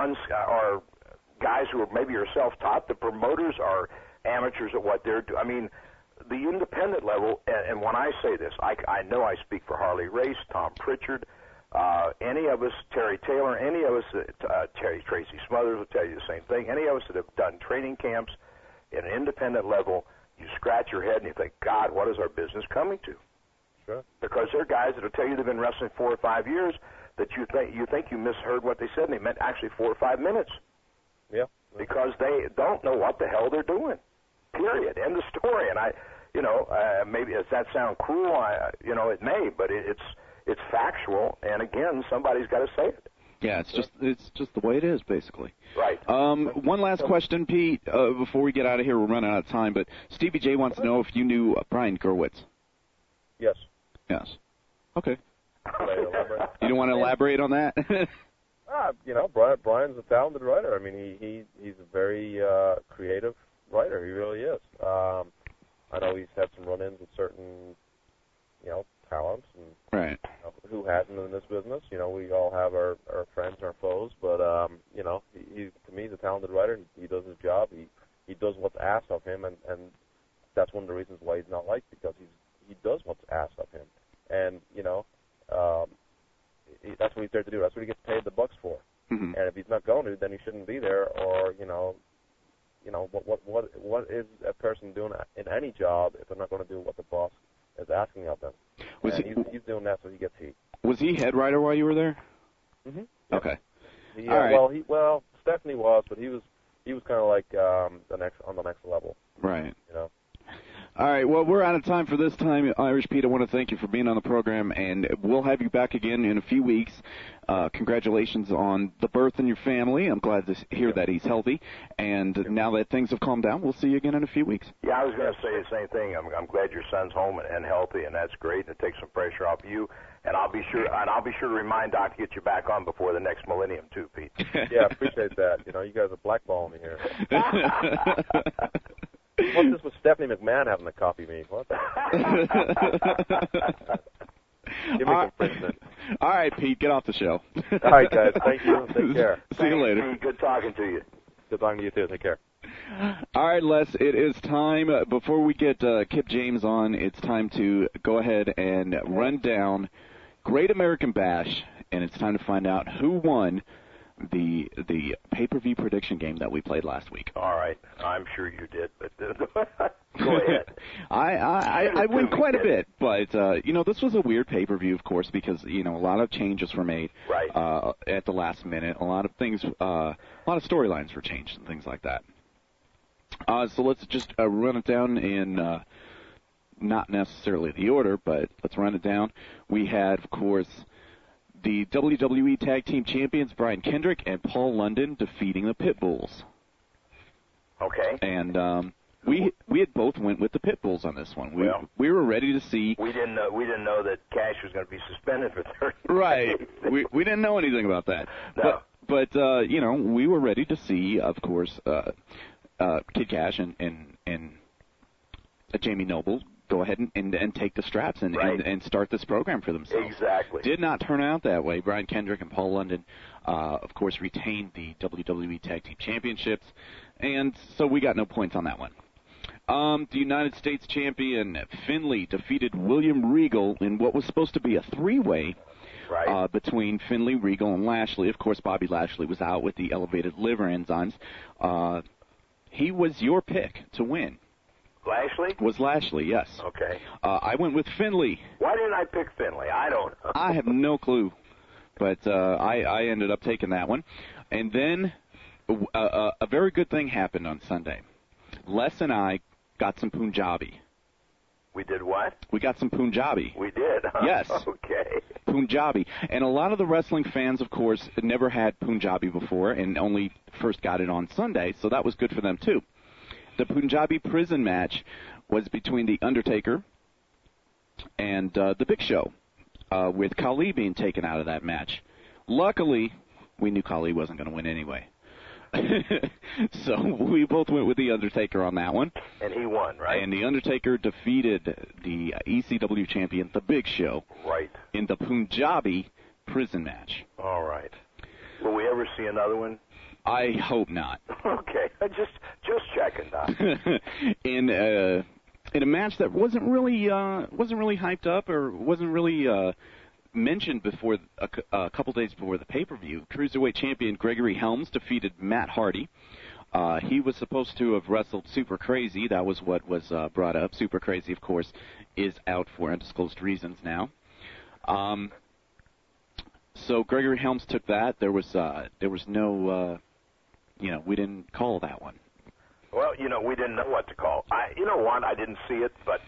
Speaker 5: guys who are maybe are self-taught. The promoters are amateurs at what they're doing. I mean, the independent level, and when I say this, I know I speak for Harley Race, Tom Pritchard, any of us, Terry Taylor, any of us, Tracy Smothers will tell you the same thing. Any of us that have done training camps at an independent level, you scratch your head and you think, God, what is our business coming to?
Speaker 15: Sure.
Speaker 5: Because there are guys that will tell you they've been wrestling 4 or 5 years that you think you misheard what they said, and they meant actually 4 or 5 minutes.
Speaker 15: Yeah.
Speaker 5: Because they don't know what the hell they're doing. Period. End of story. And maybe does that sound cruel? It may, but it's factual. And again, somebody's got to say it.
Speaker 7: Yeah, it's just the way it is, basically.
Speaker 5: Right.
Speaker 7: One last question, Pete, before we get out of here. We're running out of time, but Stevie J wants to know if you knew Brian Gerwitz.
Speaker 15: Yes.
Speaker 7: Yes. Okay. You don't want to elaborate on that?
Speaker 15: Brian's a talented writer. I mean, he's a very creative writer. He really is. I know he's had some run-ins with certain, talents, and
Speaker 7: right.
Speaker 15: Who hasn't in this business? We all have our friends, our foes, but he to me, he's a talented writer. He does his job. He does what's asked of him, and that's one of the reasons why he's not liked, because he does what's asked of him, and that's what he's there to do. That's what he gets paid the bucks for.
Speaker 7: Mm-hmm.
Speaker 15: And if he's not going to, then he shouldn't be there. Or what is a person doing in any job if they're not going to do what the boss is asking of them? He's doing that, so he gets heat.
Speaker 7: Was he head writer while you were there?
Speaker 15: Mm-hmm.
Speaker 7: Okay.
Speaker 15: All right. Stephanie was, but he was kind of like on the next level.
Speaker 7: Right. All right, well, we're out of time for this time. Irish Pete, I want to thank you for being on the program, and we'll have you back again in a few weeks. Congratulations on the birth in your family. I'm glad to hear that he's healthy. And now that things have calmed down, we'll see you again in a few weeks.
Speaker 5: Yeah, I was going to say the same thing. I'm glad your son's home and healthy, and that's great. And it takes some pressure off you. And I'll be sure to remind Doc to get you back on before the next millennium too, Pete.
Speaker 15: Yeah, I appreciate that. You guys are blackballing me here. What's this with Stephanie McMahon having to copy me? What? Give me some Princeton.
Speaker 7: All right, Pete, get off the show.
Speaker 15: All right, guys. Thank you. Take care.
Speaker 7: See you later.
Speaker 5: Pete. Good talking to you.
Speaker 15: Good talking to you, too. Take care.
Speaker 7: All right, Les, it is time. Before we get Kip James on, it's time to go ahead and run down Great American Bash, and it's time to find out who won the pay-per-view prediction game that we played last week.
Speaker 5: All right. I'm sure you did, but go ahead.
Speaker 7: I win quite a bit, but this was a weird pay-per-view, of course, because a lot of changes were made at the last minute. A lot of things, a lot of storylines were changed and things like that. So let's just run it down in not necessarily the order, but let's run it down. We had, of course, the WWE Tag Team Champions Brian Kendrick and Paul London defeating the Pitbulls.
Speaker 5: Okay.
Speaker 7: And we had both went with the Pitbulls on this one. We were ready to see.
Speaker 5: We didn't know that Cash was going to be suspended for 30
Speaker 7: Right.
Speaker 5: days.
Speaker 7: We didn't know anything about that.
Speaker 5: No.
Speaker 7: But we were ready to see, of course, Kid Cash and Jamie Noble go ahead and take the straps and start this program for themselves.
Speaker 5: Exactly.
Speaker 7: Did not turn out that way. Brian Kendrick and Paul London, of course, retained the WWE Tag Team Championships, and so we got no points on that one. The United States champion Finlay defeated William Regal in what was supposed to be a three-way between Finlay, Regal, and Lashley. Of course, Bobby Lashley was out with the elevated liver enzymes. He was your pick to win.
Speaker 5: Lashley?
Speaker 7: Was Lashley, yes.
Speaker 5: Okay.
Speaker 7: I went with Finlay.
Speaker 5: Why didn't I pick Finlay? I don't know.
Speaker 7: I have no clue, but I ended up taking that one. And then a very good thing happened on Sunday. Les and I got some Punjabi.
Speaker 5: We did what?
Speaker 7: We got some Punjabi.
Speaker 5: We did, huh?
Speaker 7: Yes.
Speaker 5: Okay.
Speaker 7: Punjabi. And a lot of the wrestling fans, of course, never had Punjabi before and only first got it on Sunday, so that was good for them, too. The Punjabi prison match was between The Undertaker and The Big Show, with Khali being taken out of that match. Luckily, we knew Khali wasn't going to win anyway. So we both went with The Undertaker on that one.
Speaker 5: And he won, right?
Speaker 7: And The Undertaker defeated the ECW champion, The Big Show, in the Punjabi prison match.
Speaker 5: All right. Will we ever see another one?
Speaker 7: I hope not.
Speaker 5: Okay. Just checking, Doc.
Speaker 7: In a match that wasn't really hyped up or wasn't really mentioned before a couple days before the pay-per-view, Cruiserweight champion Gregory Helms defeated Matt Hardy. He was supposed to have wrestled Super Crazy. That was what was brought up. Super Crazy, of course, is out for undisclosed reasons now. So Gregory Helms took that. There was no, we didn't call that one.
Speaker 5: Well, we didn't know what to call. I didn't see it, but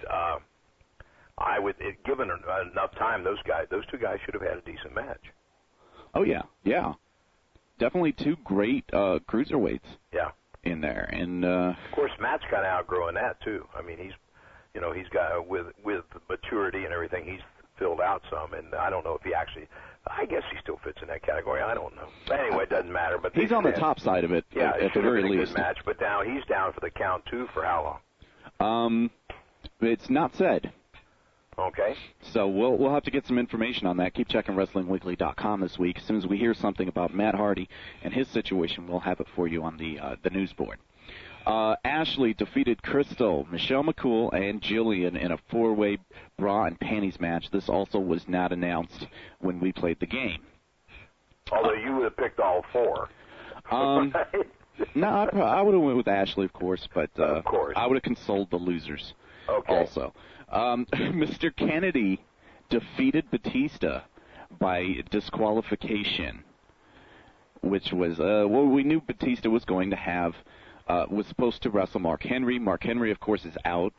Speaker 5: given enough time, those two guys should have had a decent match.
Speaker 7: Oh yeah. Definitely two great cruiserweights.
Speaker 5: Yeah.
Speaker 7: In there, and
Speaker 5: of course Matt's kind of outgrowing that too. I mean, he's got with maturity and everything, he's filled out some, and I don't know if he actually. I guess he still fits in that category. I don't know. But anyway, it doesn't matter. But
Speaker 7: he's on the top side of it.
Speaker 5: Yeah,
Speaker 7: at the very least.
Speaker 5: Good match, but now he's down for the count too. For how long?
Speaker 7: It's not said.
Speaker 5: Okay.
Speaker 7: So we'll have to get some information on that. Keep checking WrestlingWeekly.com this week. As soon as we hear something about Matt Hardy and his situation, we'll have it for you on the news board. Ashley defeated Crystal, Michelle McCool, and Jillian in a four-way bra and panties match. This also was not announced when we played the game.
Speaker 5: Although you would have picked all four.
Speaker 7: No, I would have went with Ashley, of course, but
Speaker 5: of course.
Speaker 7: I would have consoled the losers.
Speaker 5: Okay.
Speaker 7: Also, Mr. Kennedy defeated Batista by disqualification, which was we knew Batista was going to have. Was supposed to wrestle Mark Henry. Mark Henry, of course, is out.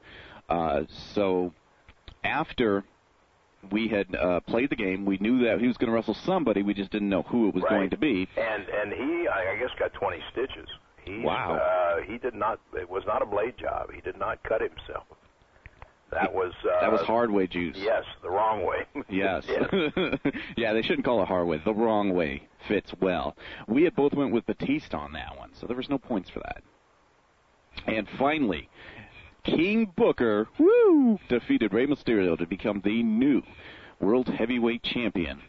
Speaker 7: So after we had played the game, we knew that he was going to wrestle somebody. We just didn't know who it was going to be.
Speaker 5: And he, I guess, got 20 stitches.
Speaker 7: Wow.
Speaker 5: He did not. It was not a blade job. He did not cut himself. That was
Speaker 7: hard way juice.
Speaker 5: Yes, the wrong way.
Speaker 7: Yes. Yeah, they shouldn't call it hard way. The wrong way fits well. We had both went with Batista on that one, so there was no points for that. And finally, King Booker defeated Rey Mysterio to become the new World Heavyweight Champion.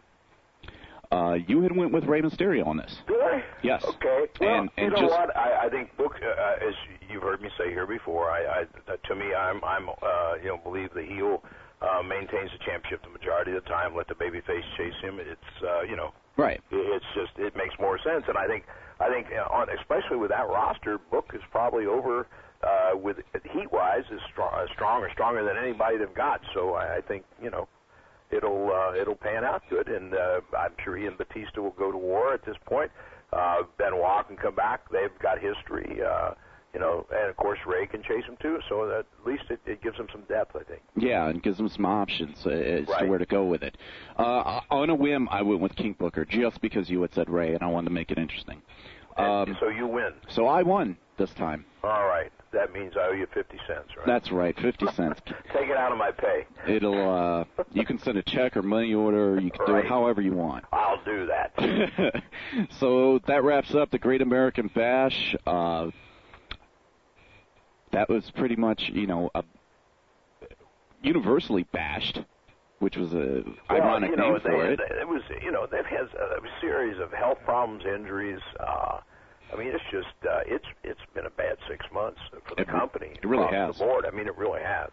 Speaker 7: You had went with Rey Mysterio on this.
Speaker 5: Did I?
Speaker 7: Yes.
Speaker 5: Okay. Well,
Speaker 7: and
Speaker 5: you know what? I think as you've heard me say here before, to me, I'm believe the heel maintains the championship the majority of the time. Let the babyface chase him. It's
Speaker 7: right.
Speaker 5: It's just it makes more sense, and I think especially with that roster, Book is probably over with heat-wise is stronger than anybody they've got. So I think it'll pan out good, and I'm sure he and Batista will go to war at this point. Benoit can come back; they've got history, and of course Ray can chase him too. So at least it gives them some depth, I think.
Speaker 7: Yeah, and gives them some options as to where to go with it. On a whim, I went with King Booker just because you had said Ray, and I wanted to make it interesting.
Speaker 5: So you win.
Speaker 7: So I won this time.
Speaker 5: All right. That means I owe you 50 cents, right?
Speaker 7: That's right, 50 cents.
Speaker 5: Take it out of my pay.
Speaker 7: It'll, you can send a check or money order, or you can do it however you want.
Speaker 5: I'll do that.
Speaker 7: So that wraps up the Great American Bash. That was pretty much, universally bashed, which was a ironic name for it.
Speaker 5: It was, they've had a series of health problems, injuries. I mean, it's just it's been a bad 6 months for the company.
Speaker 7: It really
Speaker 5: across
Speaker 7: has.
Speaker 5: the board. I mean, it really has.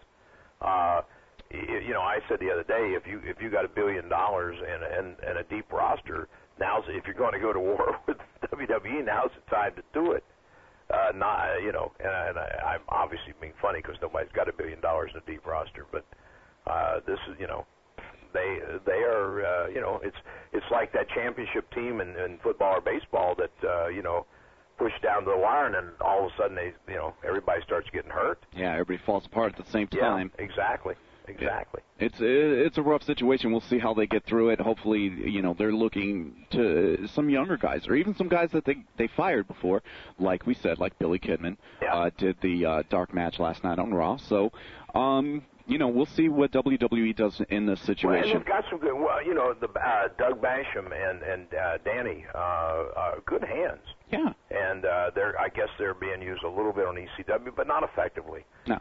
Speaker 5: I said the other day, if you got $1 billion and a deep roster, if you're going to go to war with WWE, now's the time to do it. And I'm obviously being funny because nobody's got $1 billion in a deep roster, but this is, they are, it's like that championship team in football or baseball that, push down to the wire, and then all of a sudden everybody starts getting hurt.
Speaker 7: Yeah, everybody falls apart at the same time.
Speaker 5: Yeah, exactly.
Speaker 7: It's a rough situation. We'll see how they get through it. Hopefully, they're looking to some younger guys, or even some guys that they fired before, like we said, like Billy Kidman did the dark match last night on Raw. So, we'll see what WWE does in this situation.
Speaker 5: Well, and they've got some good. Well, the Doug Basham and Danny, good hands.
Speaker 7: Yeah.
Speaker 5: And I guess they're being used a little bit on ECW, but not effectively.
Speaker 7: No.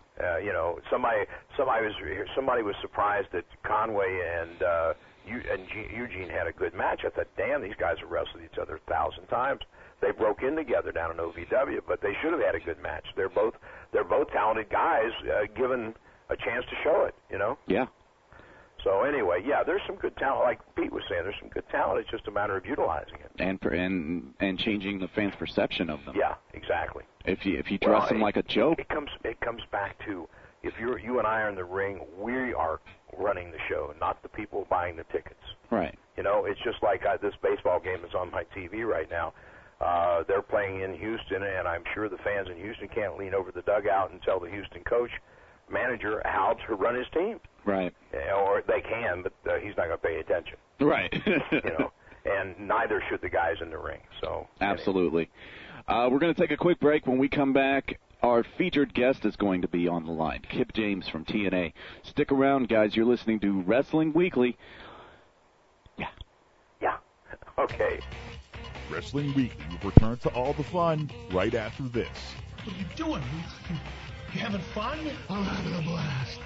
Speaker 5: Somebody was surprised that Conway and Eugene had a good match. I thought, damn, these guys have wrestled each other 1,000 times. They broke in together down in OVW, but they should have had a good match. They're both talented guys, given a chance to show it.
Speaker 7: Yeah.
Speaker 5: So anyway, there's some good talent. Like Pete was saying, there's some good talent. It's just a matter of utilizing it
Speaker 7: and changing the fans' perception of them.
Speaker 5: Yeah, exactly.
Speaker 7: If you dress them like a joke,
Speaker 5: it comes back to if you and I are in the ring, we are running the show, not the people buying the tickets.
Speaker 7: Right.
Speaker 5: It's just like this baseball game is on my TV right now. They're playing in Houston, and I'm sure the fans in Houston can't lean over the dugout and tell the Houston manager how to run his team.
Speaker 7: Right.
Speaker 5: Or they can, but he's not going to pay attention.
Speaker 7: Right.
Speaker 5: And neither should the guys in the ring. So
Speaker 7: absolutely. We're going to take a quick break. When we come back, our featured guest is going to be on the line, Kip James from TNA. Stick around, guys. You're listening to Wrestling Weekly.
Speaker 5: Yeah. Okay.
Speaker 2: Wrestling Weekly will return to all the fun right after this.
Speaker 11: What are you doing? You having fun?
Speaker 3: I'm having a blast.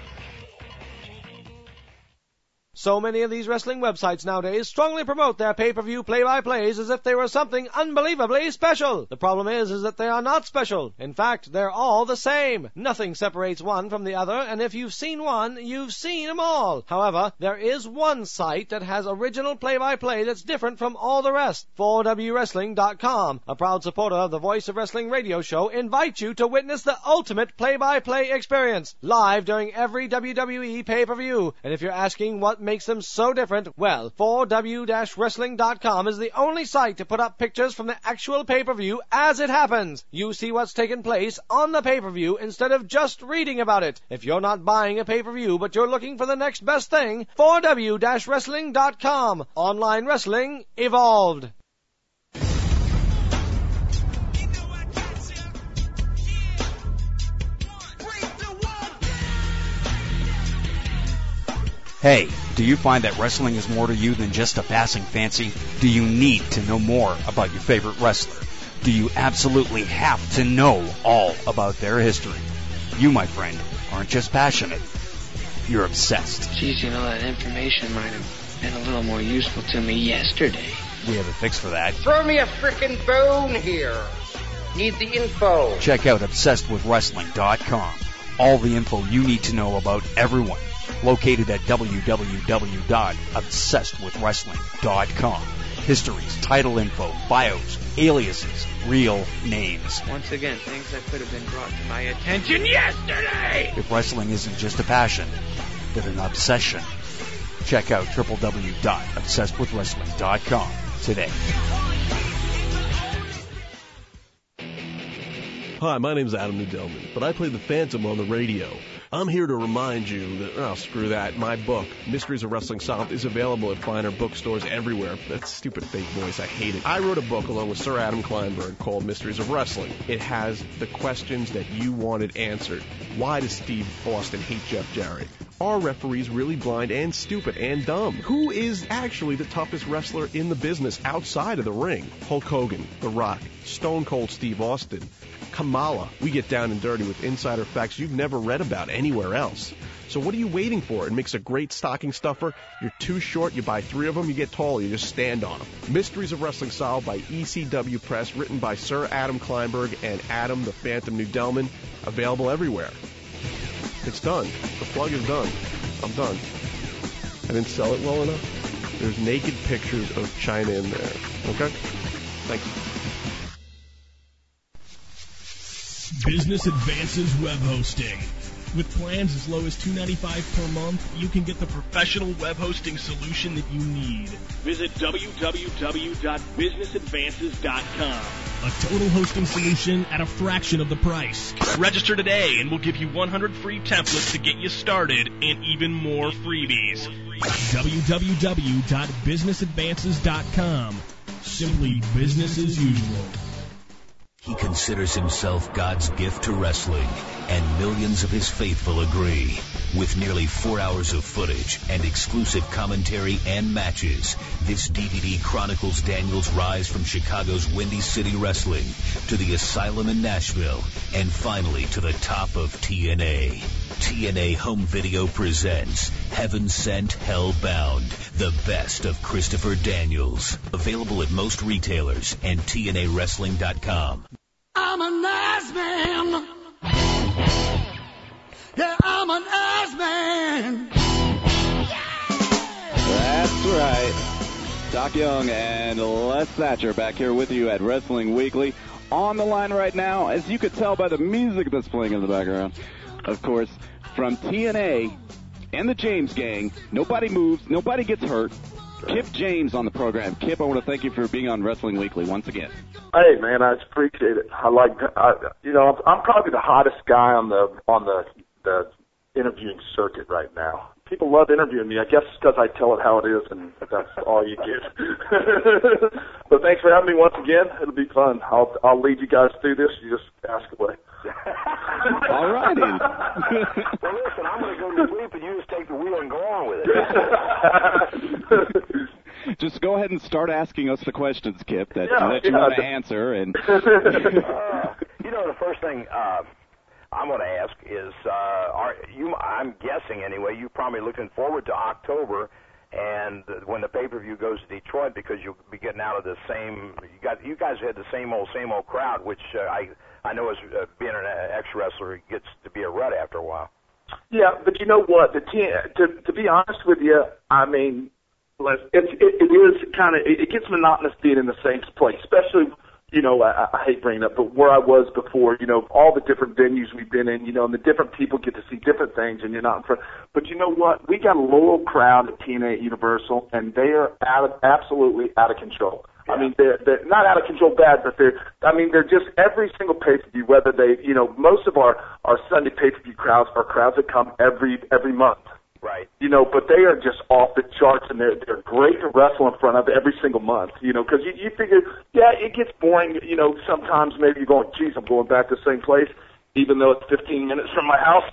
Speaker 1: So many of these wrestling websites nowadays strongly promote their pay-per-view play-by-plays as if they were something unbelievably special. The problem is that they are not special. In fact, they're all the same. Nothing separates one from the other, and if you've seen one, you've seen them all. However, there is one site that has original play-by-play that's different from all the rest. 4WWrestling.com, a proud supporter of the Voice of Wrestling radio show, invites you to witness the ultimate play-by-play experience, live during every WWE pay-per-view. And if you're asking what makes them so different, well, 4W-Wrestling.com is the only site to put up pictures from the actual pay-per-view as it happens. You see what's taken place on the pay-per-view instead of just reading about it. If you're not buying a pay-per-view but you're looking for the next best thing, 4W-Wrestling.com. Online wrestling evolved.
Speaker 12: Hey, do you find that wrestling is more to you than just a passing fancy? Do you need to know more about your favorite wrestler? Do you absolutely have to know all about their history? You, my friend, aren't just passionate. You're obsessed.
Speaker 13: Geez, that information might have been a little more useful to me yesterday.
Speaker 12: We have a fix for that.
Speaker 14: Throw me a frickin' bone here. Need the info.
Speaker 12: Check out ObsessedWithWrestling.com. All the info you need to know about everyone. Located at www.obsessedwithwrestling.com. Histories, title info, bios, aliases, real names.
Speaker 13: Once again, things that could have been brought to my attention yesterday!
Speaker 12: If wrestling isn't just a passion, but an obsession, check out www.obsessedwithwrestling.com today.
Speaker 10: Hi, my name's Adam Nudelman, but I play the Phantom on the radio. I'm here to remind you that, screw that, my book, Mysteries of Wrestling Solved, is available at finer bookstores everywhere. That stupid fake voice, I hate it. I wrote a book along with Sir Adam Kleinberg called Mysteries of Wrestling. It has the questions that you wanted answered. Why does Steve Austin hate Jeff Jarrett? Are referees really blind and stupid and dumb? Who is actually the toughest wrestler in the business outside of the ring? Hulk Hogan, The Rock, Stone Cold Steve Austin, Kamala. We get down and dirty with insider facts you've never read about anywhere else. So what are you waiting for? It makes a great stocking stuffer. You're too short, you buy 3 of them, you get tall, you just stand on them. Mysteries of Wrestling Solved by ECW Press, written by Sir Adam Kleinberg and Adam the Phantom Newdelman. Available everywhere. It's done. The plug is done. I'm done. I didn't sell it well enough. There's naked pictures of China in there. Okay? Thank you.
Speaker 11: Business Advances Web Hosting. With plans as low as $2.95 per month, you can get the professional web hosting solution that you need.
Speaker 2: Visit www.businessadvances.com.
Speaker 11: A total hosting solution at a fraction of the price. Register today and we'll give you 100 free templates to get you started and even more freebies. www.businessadvances.com. Simply business as usual.
Speaker 8: He considers himself God's gift to wrestling, and millions of his faithful agree. With nearly 4 hours of footage and exclusive commentary and matches, this DVD chronicles Daniel's rise from Chicago's Windy City Wrestling to the Asylum in Nashville, and finally to the top of TNA. TNA Home Video presents Heaven Sent, Hell Bound, the best of Christopher Daniels. Available at most retailers and TNAWrestling.com.
Speaker 3: I'm a nice man. Yeah, I'm an ass man.
Speaker 7: That's right. Doc Young and Les Thatcher back here with you at Wrestling Weekly. On the line right now, as you could tell by the music that's playing in the background, of course, from TNA and the James Gang, nobody moves, nobody gets hurt. Kip James on the program. Kip, I want to thank you for being on Wrestling Weekly once again.
Speaker 6: Hey, man, I appreciate it. I'm probably the hottest guy on the interviewing circuit right now. People love interviewing me. I guess it's because I tell it how it is, and that's all you get. But thanks for having me once again. It'll be fun. I'll lead you guys through this. You just ask away.
Speaker 7: All righty.
Speaker 5: Well, listen, I'm going to go to sleep, and you just take the wheel and go on with it.
Speaker 7: Just go ahead and start asking us the questions, Kip, that you want to answer. And
Speaker 5: the first thing I'm going to ask is, I'm guessing anyway, you're probably looking forward to October and when the pay-per-view goes to Detroit, because you'll be getting out of the same, you guys had the same old crowd, which I know as being an ex-wrestler gets to be a rut after a while.
Speaker 6: Yeah, but you know what? To be honest with you, I mean, it gets monotonous being in the same place, especially, I hate bringing it up, but where I was before, all the different venues we've been in, and the different people get to see different things, and you're not in front. But you know what? We got a loyal crowd at TNA at Universal, and they are absolutely out of control. Yeah. I mean, they're not out of control bad, but they're just every single pay-per-view, whether they, most of our Sunday pay-per-view crowds are crowds that come every month.
Speaker 5: Right.
Speaker 6: But they are just off the charts, and they're great to wrestle in front of every single month, because you figure, it gets boring, sometimes maybe you're going, geez, I'm going back to the same place, even though it's 15 minutes from my house.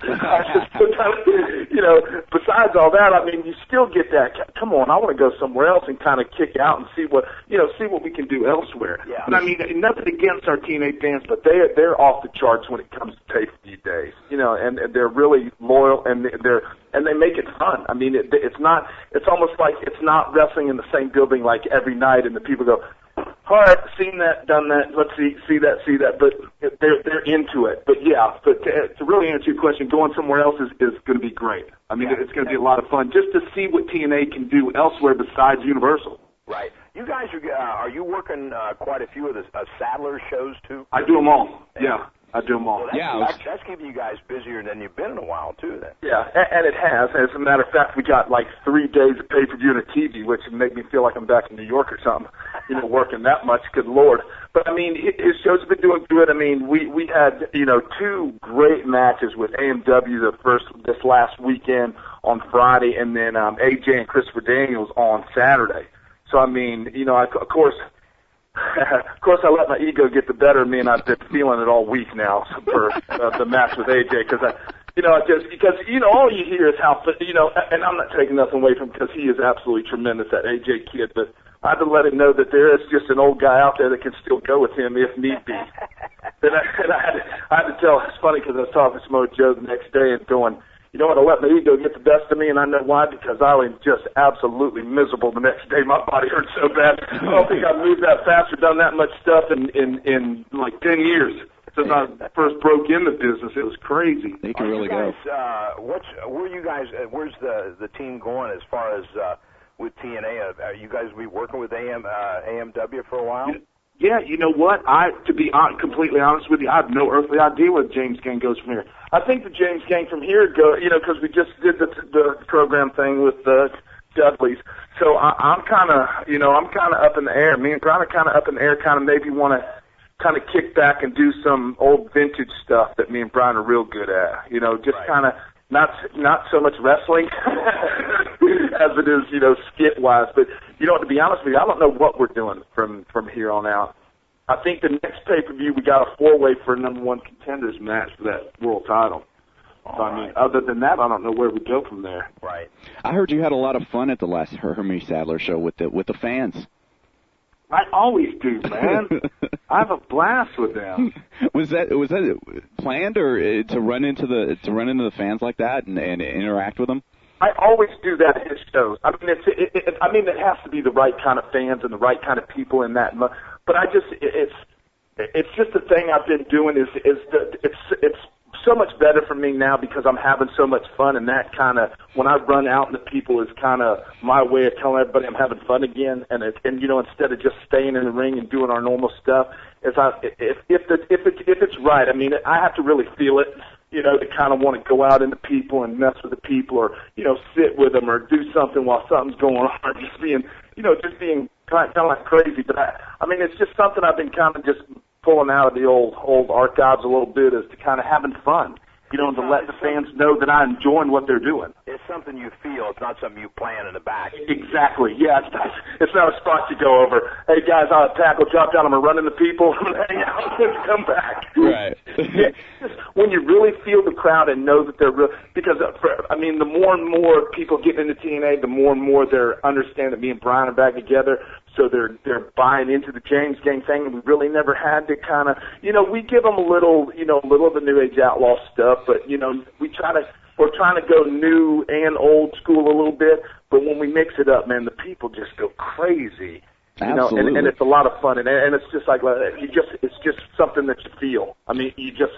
Speaker 6: Besides all that, I mean, you still get that, come on, I want to go somewhere else and kind of kick out and see what we can do elsewhere. Yeah. But I mean, nothing against our TNA fans, but they're off the charts when it comes to pay-per-view days, and they're really loyal, and they make it fun. I mean, it's almost like it's not wrestling in the same building like every night, and the people go, all right, seen that, done that, let's see that, but they're into it. But to really answer your question, going somewhere else is going to be great. I mean, it's going to be a lot of fun just to see what TNA can do elsewhere besides Universal.
Speaker 5: Right. You guys are you working quite a few of the Saddler shows too?
Speaker 6: I do them all. Yeah. I do them all.
Speaker 5: Well, that's keeping you guys busier than you've been in a while, too, then.
Speaker 6: Yeah, and it has. As a matter of fact, we got like 3 days of pay-per-view and a TV, which would make me feel like I'm back in New York or something, working that much. Good Lord. But, I mean, his shows have been doing good. I mean, we had, 2 great matches with AMW this last weekend on Friday, and then AJ and Christopher Daniels on Saturday. So, I mean, of course, I let my ego get the better of me, and I've been feeling it all week now for the match with AJ, because all you hear is how, and I'm not taking nothing away from him because he is absolutely tremendous, that AJ kid, but I had to let him know that there is just an old guy out there that can still go with him if need be. And I had to tell. It's funny because I was talking to Samoa Joe the next day and going, you know what, I let my ego get the best of me, and I know why, because I was just absolutely miserable the next day. My body hurt so bad. I don't think I've moved that fast or done that much stuff in like 10 years. Since I first broke in the business, it was crazy.
Speaker 7: They can really go.
Speaker 5: Where's the team going as far as with TNA? Are you guys be working with AMW for a while?
Speaker 6: Yeah, you know what? To be completely honest with you, I have no earthly idea where James Gang goes from here. I think the James Gang from here because we just did the program thing with the Dudleys. So I'm kind of up in the air. Me and Brian are kind of up in the air. Kind of maybe want to kind of kick back and do some old vintage stuff that me and Brian are real good at. Just kind of not so much wrestling as it is, skit wise. But to be honest with you, I don't know what we're doing from here on out. I think the next pay-per-view we got a 4-way for a number 1 contenders match for that world title. So, I mean, other than that, I don't know where we go from there.
Speaker 5: Right.
Speaker 7: I heard you had a lot of fun at the last Hermie Sadler show with the fans.
Speaker 6: I always do, man. I have a blast with them.
Speaker 7: Was that planned or to run into the fans like that and interact with them?
Speaker 6: I always do that at his shows. I mean, it has to be the right kind of fans and the right kind of people in that. But it's just the thing I've been doing it's so much better for me now because I'm having so much fun, and that kind of, when I run out into people, is kind of my way of telling everybody I'm having fun again. And instead of just staying in the ring and doing our normal stuff, if it's right, I mean, I have to really feel it, to kind of want to go out into people and mess with the people, or sit with them, or do something while something's going on, or just being kind of like crazy. But I mean, it's just something I've been kind of just pulling out of the old archives a little bit, is to kind of having fun, and to let the fans know that I'm enjoying what they're doing.
Speaker 5: It's something you feel. It's not something you plan in the back.
Speaker 6: Exactly. Yeah, it's not a spot you go over. Hey, guys, I'll tackle, drop down, I'm going to run into people, hang out, and come back.
Speaker 7: Right.
Speaker 6: When you really feel the crowd and know that they're real, because, the more and more people get into TNA, the more and more they're understand that me and Brian are back together, so they're buying into the James Gang thing, and we really never had to kind of, we give them a little of the New Age Outlaw stuff, but, we're trying to go new and old school a little bit, but when we mix it up, man, the people just go crazy.
Speaker 7: Absolutely.
Speaker 6: And it's a lot of fun, and it's just like it's just something that you feel. I mean,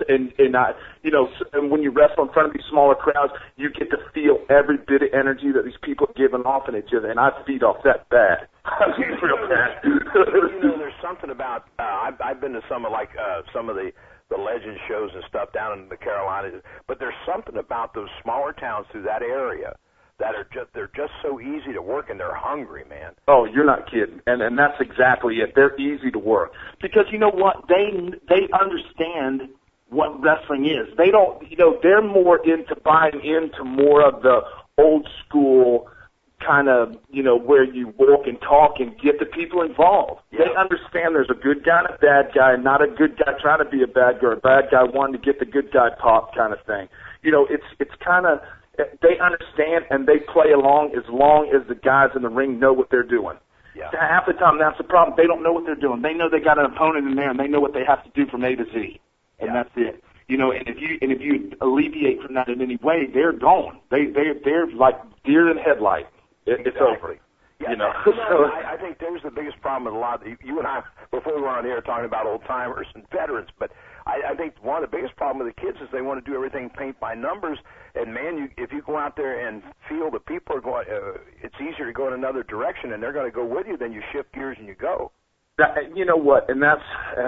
Speaker 6: and when you wrestle in front of these smaller crowds, you get to feel every bit of energy that these people are giving off, and I feed off that bad. I mean, real bad.
Speaker 5: There's something about I've been to some of the legend shows and stuff down in the Carolinas, but there's something about those smaller towns through that area that they're just so easy to work, and they're hungry, man.
Speaker 6: Oh, you're not kidding. And that's exactly it. They're easy to work. Because you know what? They understand what wrestling is. They don't, they're more into buying into more of the old school kind of, where you walk and talk and get the people involved. Yeah. They understand there's a good guy and a bad guy, not a good guy trying to be a bad guy, or a bad guy wanting to get the good guy pop kind of thing. It's kind of, they understand and they play along as long as the guys in the ring know what they're doing.
Speaker 5: Yeah.
Speaker 6: Half the time, that's the problem. They don't know what they're doing. They know they got an opponent in there, and they know what they have to do from A to Z, and that's it. And if you alleviate from that in any way, they're gone. They're like deer in headlight. It's over.
Speaker 5: Yeah, I think there's the biggest problem with a lot of you and I, before we were on here talking about old timers and veterans, but I think one of the biggest problems with the kids is they want to do everything paint by numbers, and man, if you go out there and feel the people are going, it's easier to go in another direction, and they're going to go with you, then you shift gears and you go.
Speaker 6: You know what, and that's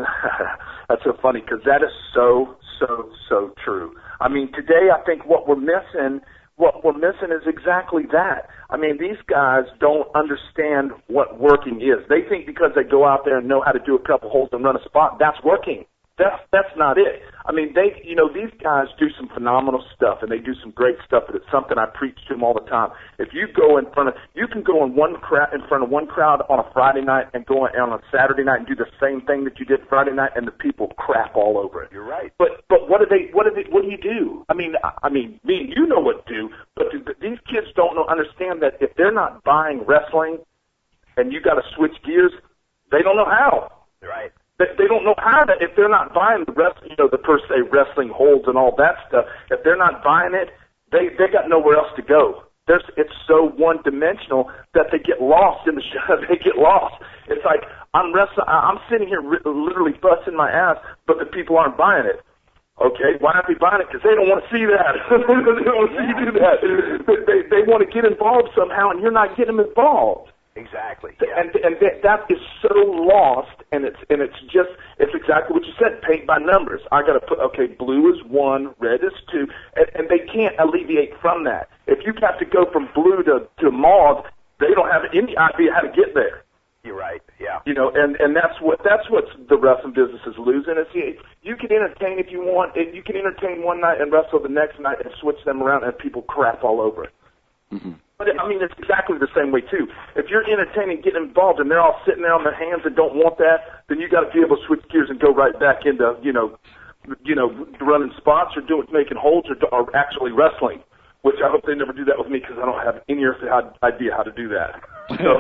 Speaker 6: so funny, because that is so true. I mean, today I think what we're missing is exactly that. I mean, these guys don't understand what working is. They think because they go out there and know how to do a couple holds and run a spot, that's working. That's not it. I mean, these guys do some phenomenal stuff, and they do some great stuff, and it's something I preach to them all the time. If you go you can go in front of one crowd on a Friday night and go on a Saturday night and do the same thing that you did Friday night, and the people crap all over it.
Speaker 5: You're right.
Speaker 6: But what do you do? I mean, me and you know what to do, but these kids don't understand that if they're not buying wrestling, and you got to switch gears, they don't know how.
Speaker 5: Right.
Speaker 6: They don't know how to, if they're not buying the the per se wrestling holds and all that stuff, if they're not buying it, they got nowhere else to go. It's so one-dimensional that they get lost in the show. They get lost. It's like, I'm sitting here literally busting my ass, but the people aren't buying it. Okay, why aren't they buying it? Because they don't want to see that. They don't want to see you do that. They want to get involved somehow, and you're not getting them involved.
Speaker 5: Exactly. Yeah.
Speaker 6: And that is so lost, and it's exactly what you said, paint by numbers. I got to put, okay, blue is 1, red is 2, and they can't alleviate from that. If you have to go from blue to mauve, they don't have any idea how to get there.
Speaker 5: You're right. Yeah.
Speaker 6: You know, and that's what the wrestling business is losing. You can entertain if you want. You can entertain one night and wrestle the next night and switch them around, and people crap all over it.
Speaker 7: Mm-hmm.
Speaker 6: But I mean, it's exactly the same way too. If you're entertaining, getting involved, and they're all sitting there on their hands and don't want that, then you got to be able to switch gears and go right back into running spots or making holds or actually wrestling. Which I hope they never do that with me because I don't have any idea how to do that. So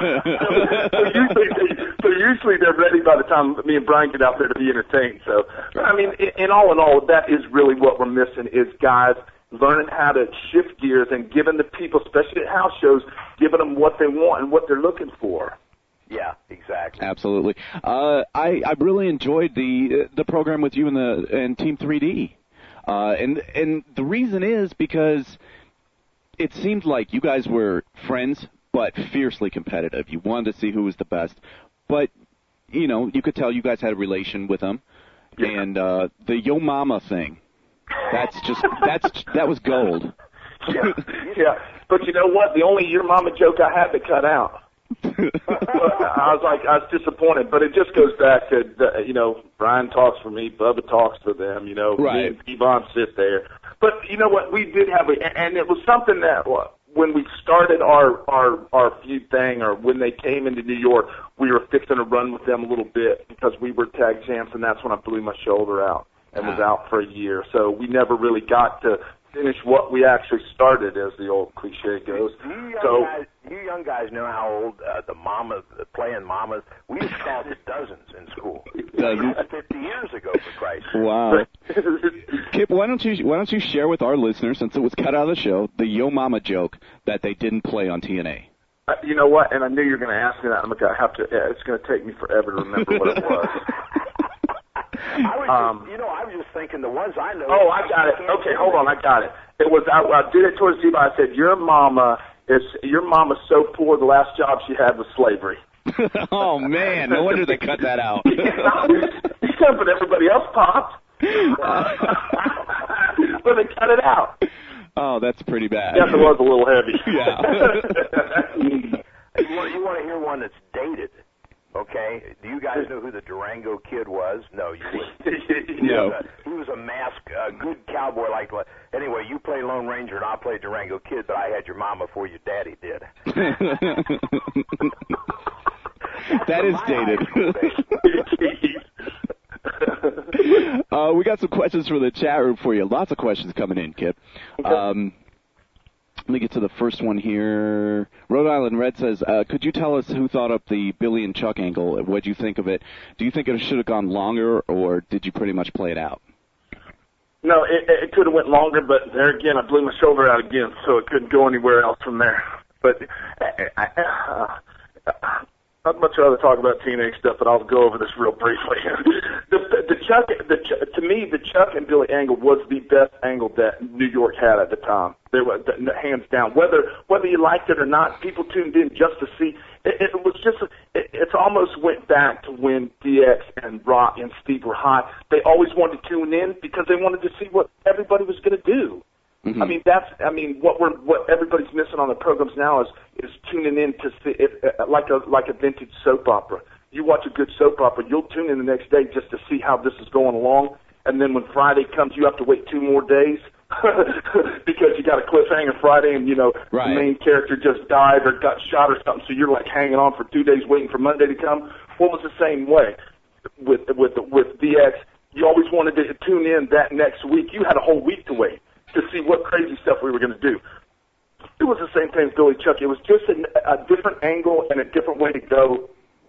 Speaker 6: usually they're ready by the time me and Brian get out there to be entertained. So I mean, in all, that is really what we're missing is guys learning how to shift gears and giving the people, especially at house shows, giving them what they want and what they're looking for.
Speaker 5: Yeah, exactly.
Speaker 7: Absolutely. I really enjoyed the program with you and Team 3D, and the reason is because it seemed like you guys were friends but fiercely competitive. You wanted to see who was the best, but you could tell you guys had a relation with them, and the Yo Mama thing. That was gold.
Speaker 6: Yeah. But you know what? The only Your Mama joke I had to cut out. I was disappointed, but it just goes back to Brian talks for me, Bubba talks for them.
Speaker 7: Right.
Speaker 6: Me and Yvonne sit there. But you know what? We did have and it was something that when we started our feud thing, or when they came into New York, we were fixing to run with them a little bit because we were tag champs, and that's when I blew my shoulder out and was out for a year. So we never really got to finish what we actually started, as the old cliche goes.
Speaker 5: You young guys know how old the mamas, playing mamas, we used to call it dozens in school.
Speaker 7: Dozens?
Speaker 5: 50 years ago, for Christ's sake.
Speaker 7: Wow. Kip, why don't you share with our listeners, since it was cut out of the show, the Yo Mama joke that they didn't play on TNA?
Speaker 6: You know what? And I knew you were going to ask me that. I'm going to have to. It's going to take me forever to remember what it was.
Speaker 5: I was just thinking the ones I know.
Speaker 6: Oh, I got it. Okay, hold on, I got it. It was I did it towards you. I said your mama's so poor. The last job she had was slavery.
Speaker 7: Oh man, no wonder they cut that out.
Speaker 6: But everybody else popped. But they cut it out.
Speaker 7: Oh, that's pretty bad.
Speaker 6: Yes, it was a little heavy.
Speaker 5: Yeah. You want to hear one that's dated? Okay, do you guys know who the Durango Kid was? No, you wouldn't.
Speaker 7: No.
Speaker 5: He was a good cowboy. Anyway, you play Lone Ranger and I play Durango Kid, but I had your mama before your daddy did.
Speaker 7: That is dated. We got some questions from the chat room for you. Lots of questions coming in, Kip. Let me get to the first one here. Rhode Island Red says, could you tell us who thought up the Billy and Chuck angle? What did you think of it? Do you think it should have gone longer, or did you pretty much play it out?
Speaker 6: No, it could have went longer, but there again, I blew my shoulder out again, so it couldn't go anywhere else from there. But I'd much rather talk about teenage stuff, but I'll go over this real briefly. To me, the Chuck and Billy angle was the best angle that New York had at the time. They were hands down. Whether you liked it or not, people tuned in just to see. It was just. It almost went back to when DX and Rock and Steve were hot. They always wanted to tune in because they wanted to see what everybody was going to do. Mm-hmm. What everybody's missing on the programs now is tuning in to see like a vintage soap opera. You watch a good soap opera, you'll tune in the next day just to see how this is going along, and then when Friday comes, you have to wait 2 more days because you got a cliffhanger Friday, and
Speaker 7: right.
Speaker 6: The main character just died or got shot or something, so you're like hanging on for 2 days waiting for Monday to come. Well, it was the same way with DX. You always wanted to tune in that next week. You had a whole week to wait to see what crazy stuff we were going to do. It was the same thing as Billy Chuck. It was just a different angle and a different way to go.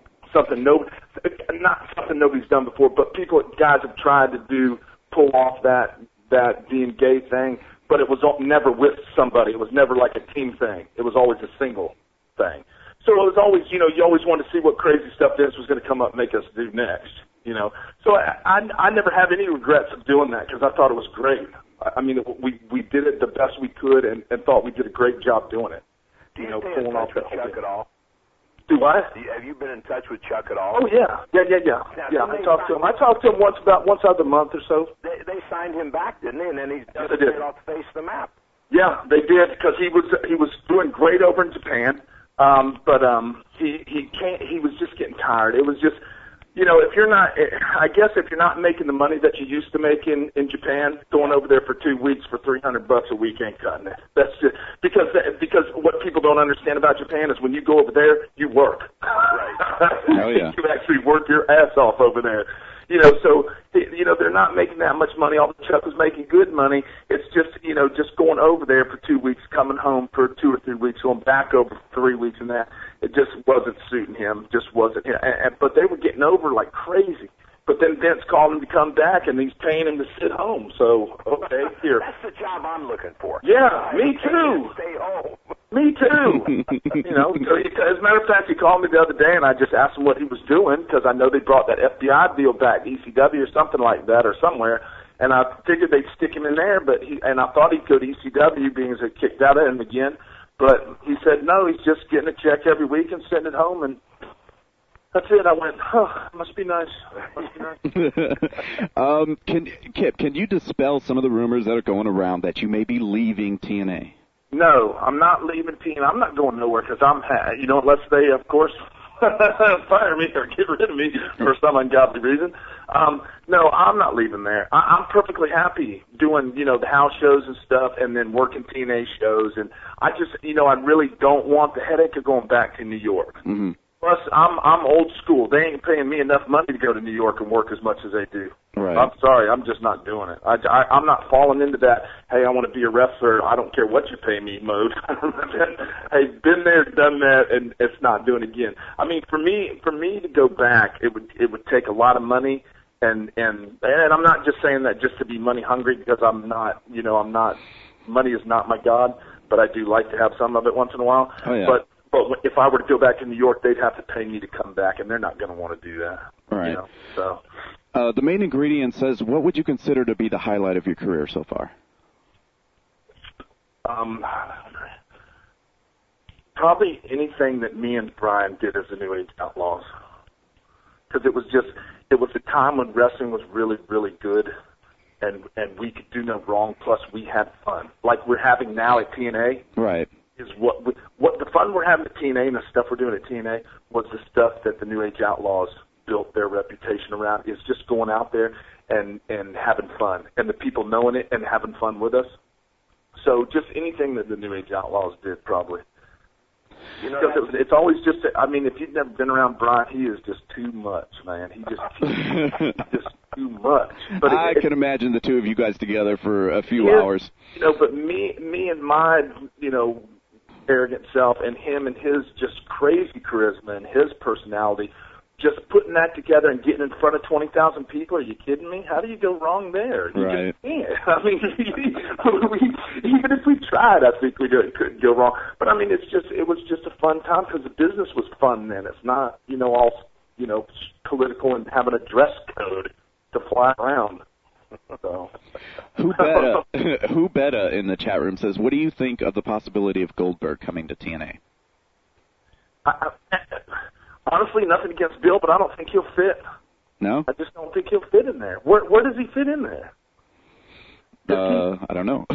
Speaker 6: Not something nobody's done before, but guys have tried to pull off that being gay thing, but it was never with somebody. It was never like a team thing. It was always a single thing. So it was always, you always wanted to see what crazy stuff Vince was going to come up and make us do next, So I never have any regrets of doing that because I thought it was great. I mean, we did it the best we could and thought we did a great job doing it.
Speaker 5: Do you stay in touch with Chuck at all?
Speaker 6: Do I?
Speaker 5: Have you been in touch with Chuck at all?
Speaker 6: Oh yeah. I talked to him. I talked to him once out the month or so.
Speaker 5: They signed him back, didn't they? And then he's
Speaker 6: Yes,
Speaker 5: disappeared off the face of the map.
Speaker 6: Yeah, they did because he was doing great over in Japan, but he was just getting tired. It was just, if you're not making the money that you used to make in Japan, going over there for 2 weeks for $300 a week ain't cutting it. That's just because what people don't understand about Japan is when you go over there, you work.
Speaker 5: Right.
Speaker 7: Oh yeah.
Speaker 6: You actually work your ass off over there. So they're not making that much money. Although Chuck was making good money, it's just just going over there for 2 weeks, coming home for 2 or 3 weeks, going back over for 3 weeks, and that it just wasn't suiting him. Just wasn't. But they were getting over like crazy. But then Vince called him to come back, and he's paying him to sit home. So okay, here.
Speaker 5: That's the job I'm looking for.
Speaker 6: Yeah, me too.
Speaker 5: Stay home.
Speaker 6: Me too. As a matter of fact, he called me the other day, and I just asked him what he was doing because I know they brought that FBI deal back, ECW or something like that, or somewhere. And I figured they'd stick him in there, and I thought he'd go to ECW, being as they kicked out of him again. But he said no, he's just getting a check every week and sending it home, and that's it. I went, must be nice.
Speaker 7: Kip, can you dispel some of the rumors that are going around that you may be leaving TNA?
Speaker 6: No, I'm not leaving TNA. I'm not going nowhere because unless they, of course, fire me or get rid of me for some ungodly reason. No, I'm not leaving there. I'm perfectly happy doing, the house shows and stuff and then working TNA shows. And I just, I really don't want the headache of going back to New York.
Speaker 7: Mm-hmm.
Speaker 6: Plus, I'm old school. They ain't paying me enough money to go to New York and work as much as they do.
Speaker 7: Right.
Speaker 6: I'm sorry, I'm just not doing it. I'm not falling into that, hey, I want to be a wrestler, I don't care what you pay me mode. Hey, been there, done that, and it's not doing it again. I mean, for me to go back, it would take a lot of money, and I'm not just saying that just to be money hungry because I'm not, money is not my god, but I do like to have some of it once in a while.
Speaker 7: Oh, yeah.
Speaker 6: But if I were to go back to New York, they'd have to pay me to come back, and they're not going to want to do that.
Speaker 7: Right.
Speaker 6: So.
Speaker 7: The main ingredient says, what would you consider to be the highlight of your career so far?
Speaker 6: Probably anything that me and Brian did as the New Age Outlaws. Because it was a time when wrestling was really, really good, and we could do no wrong, plus we had fun. Like we're having now at TNA.
Speaker 7: Right.
Speaker 6: Is what the fun we're having at TNA and the stuff we're doing at TNA was the stuff that the New Age Outlaws built their reputation around, is just going out there and having fun, and the people knowing it and having fun with us. So just anything that the New Age Outlaws did, probably. Because it's always just, if you've never been around Brian, he is just too much, man. He's just too much. But
Speaker 7: I can imagine the two of you guys together for a few hours.
Speaker 6: But me and my, arrogant self, and him and his just crazy charisma and his personality, just putting that together and getting in front of 20,000 people, are you kidding me? How do you go wrong there? You
Speaker 7: right.
Speaker 6: just can't. Even if we tried, I think we couldn't go wrong. But it was just a fun time because the business was fun then. It's not, all, political and having a dress code to fly around. So.
Speaker 7: Who Betta in the chat room says, what do you think of the possibility of Goldberg coming to TNA?
Speaker 6: Honestly, nothing against Bill, but I don't think he'll fit.
Speaker 7: No?
Speaker 6: I just don't think he'll fit in there. Where does he fit in there?
Speaker 7: I don't know.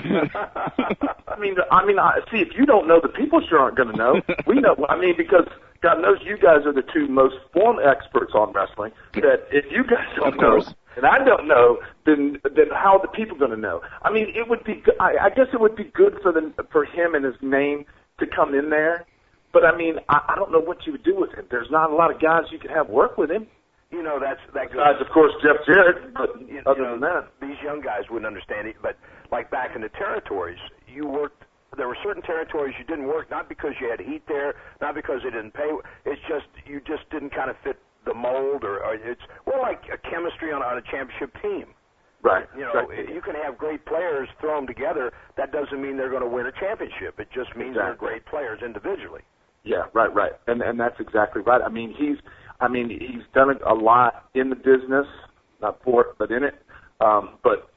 Speaker 6: See, if you don't know, the people sure aren't going to know. We know. Because God knows you guys are the two most formed experts on wrestling. That if you guys don't know, and I don't know, then how are the people going to know? It would be. I guess it would be good for him and his name to come in there. But I don't know what you would do with him. There's not a lot of guys you could have work with him.
Speaker 5: That goes.
Speaker 6: Besides, of course, Jeff Jarrett. But other than that,
Speaker 5: these young guys wouldn't understand it. But like back in the territories, you worked there were certain territories you didn't work, not because you had heat there, not because they didn't pay. It's just you just didn't kind of fit the mold, or it's more like a chemistry on a championship team.
Speaker 6: Right.
Speaker 5: You know, you can have great players, throw them together. That doesn't mean they're going to win a championship. It just means they're great players individually.
Speaker 6: Yeah, right. And that's exactly right. I mean, he's done a lot in the business, not for it, but in it. But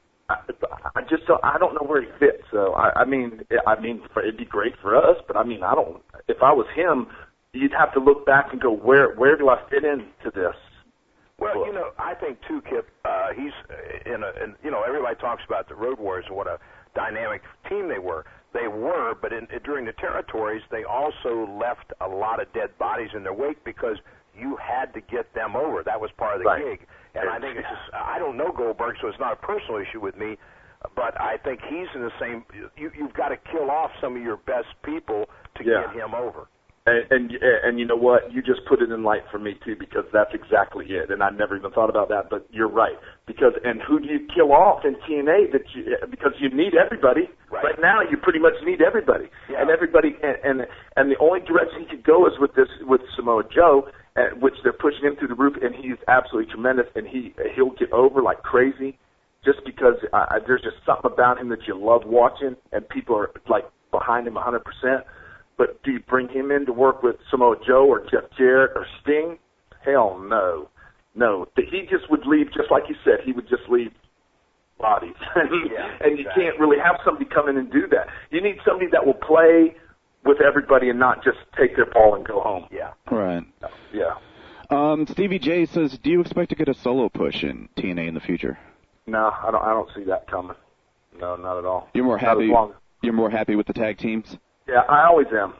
Speaker 6: I don't know where he fits. So I mean, it'd be great for us, but I mean, if I was him, you'd have to look back and go, where do I fit into this?
Speaker 5: Well, you know, I think too, Kip. He's everybody talks about the Road Warriors and what a dynamic team they were. They were, but during the territories, they also left a lot of dead bodies in their wake because you had to get them over. That was part of the gig. And I think it's just, I don't know Goldberg, so it's not a personal issue with me, but I think he's in the same, you've got to kill off some of your best people to get him over.
Speaker 6: And you know what? You just put it in light for me too, because that's exactly it. And I never even thought about that, but you're right. And who do you kill off in TNA? Because you need everybody. Right now, you pretty much need everybody. Yeah. And everybody, and the only direction he could go is with Samoa Joe, which they're pushing him through the roof, and he's absolutely tremendous. And he'll get over like crazy, just because there's just something about him that you love watching, and people are like behind him 100%. But do you bring him in to work with Samoa Joe or Jeff Jarrett or Sting? Hell no. No. He just would leave, just like you said, he would just leave bodies. And you can't really have somebody come in and do that. You need somebody that will play with everybody and not just take their ball and go home.
Speaker 5: Yeah.
Speaker 7: Right.
Speaker 6: Yeah.
Speaker 7: Stevie J says, do you expect to get a solo push in TNA in the future?
Speaker 6: No, I don't see that coming. No, not at all.
Speaker 7: You're more happy. You're more happy with the tag teams?
Speaker 6: Yeah, I always am.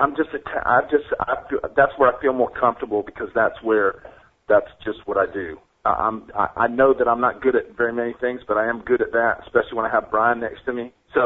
Speaker 6: That's where I feel more comfortable, because that's just what I do. I know that I'm not good at very many things, but I am good at that, especially when I have Brian next to me. So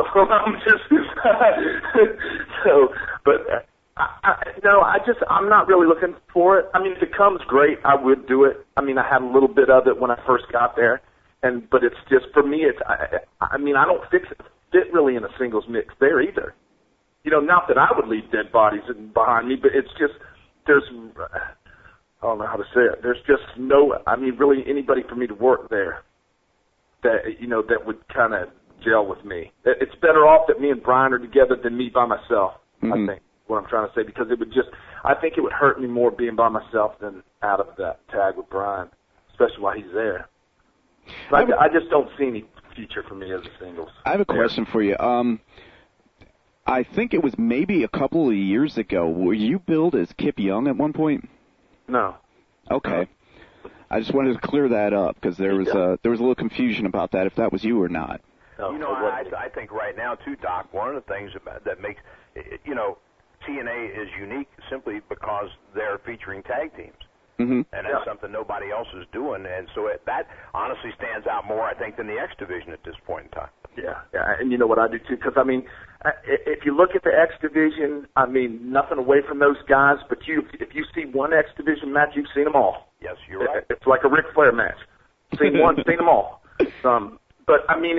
Speaker 6: I'm not really looking for it. I mean, if it comes, great, I would do it. I mean, I had a little bit of it when I first got there, but it's just, for me, I don't fit really in a singles mix there either. You know, not that I would leave dead bodies behind me, but it's just, I don't know how to say it. There's just really anybody for me to work there that would kind of gel with me. It's better off that me and Brian are together than me by myself, I think, what I'm trying to say, because I think it would hurt me more being by myself than out of that tag with Brian, especially while he's there. But I just don't see any future for me as a singles.
Speaker 7: I have a question for you. I think it was maybe a couple of years ago. Were you billed as Kip Young at one point?
Speaker 6: No.
Speaker 7: Okay. I just wanted to clear that up, because there was a little confusion about that, if that was you or not.
Speaker 5: No, I think right now, too, Doc, one of the things that makes, TNA is unique simply because they're featuring tag teams.
Speaker 7: Mm-hmm.
Speaker 5: And that's something nobody else is doing. And so that honestly stands out more, I think, than the X Division at this point in time.
Speaker 6: Yeah, and you know what I do, too, because, I mean, if you look at the X Division, I mean, nothing away from those guys, but if you see one X Division match, you've seen them all.
Speaker 5: Yes, you're right.
Speaker 6: It's like a Ric Flair match. Seen one, seen them all. But, I mean,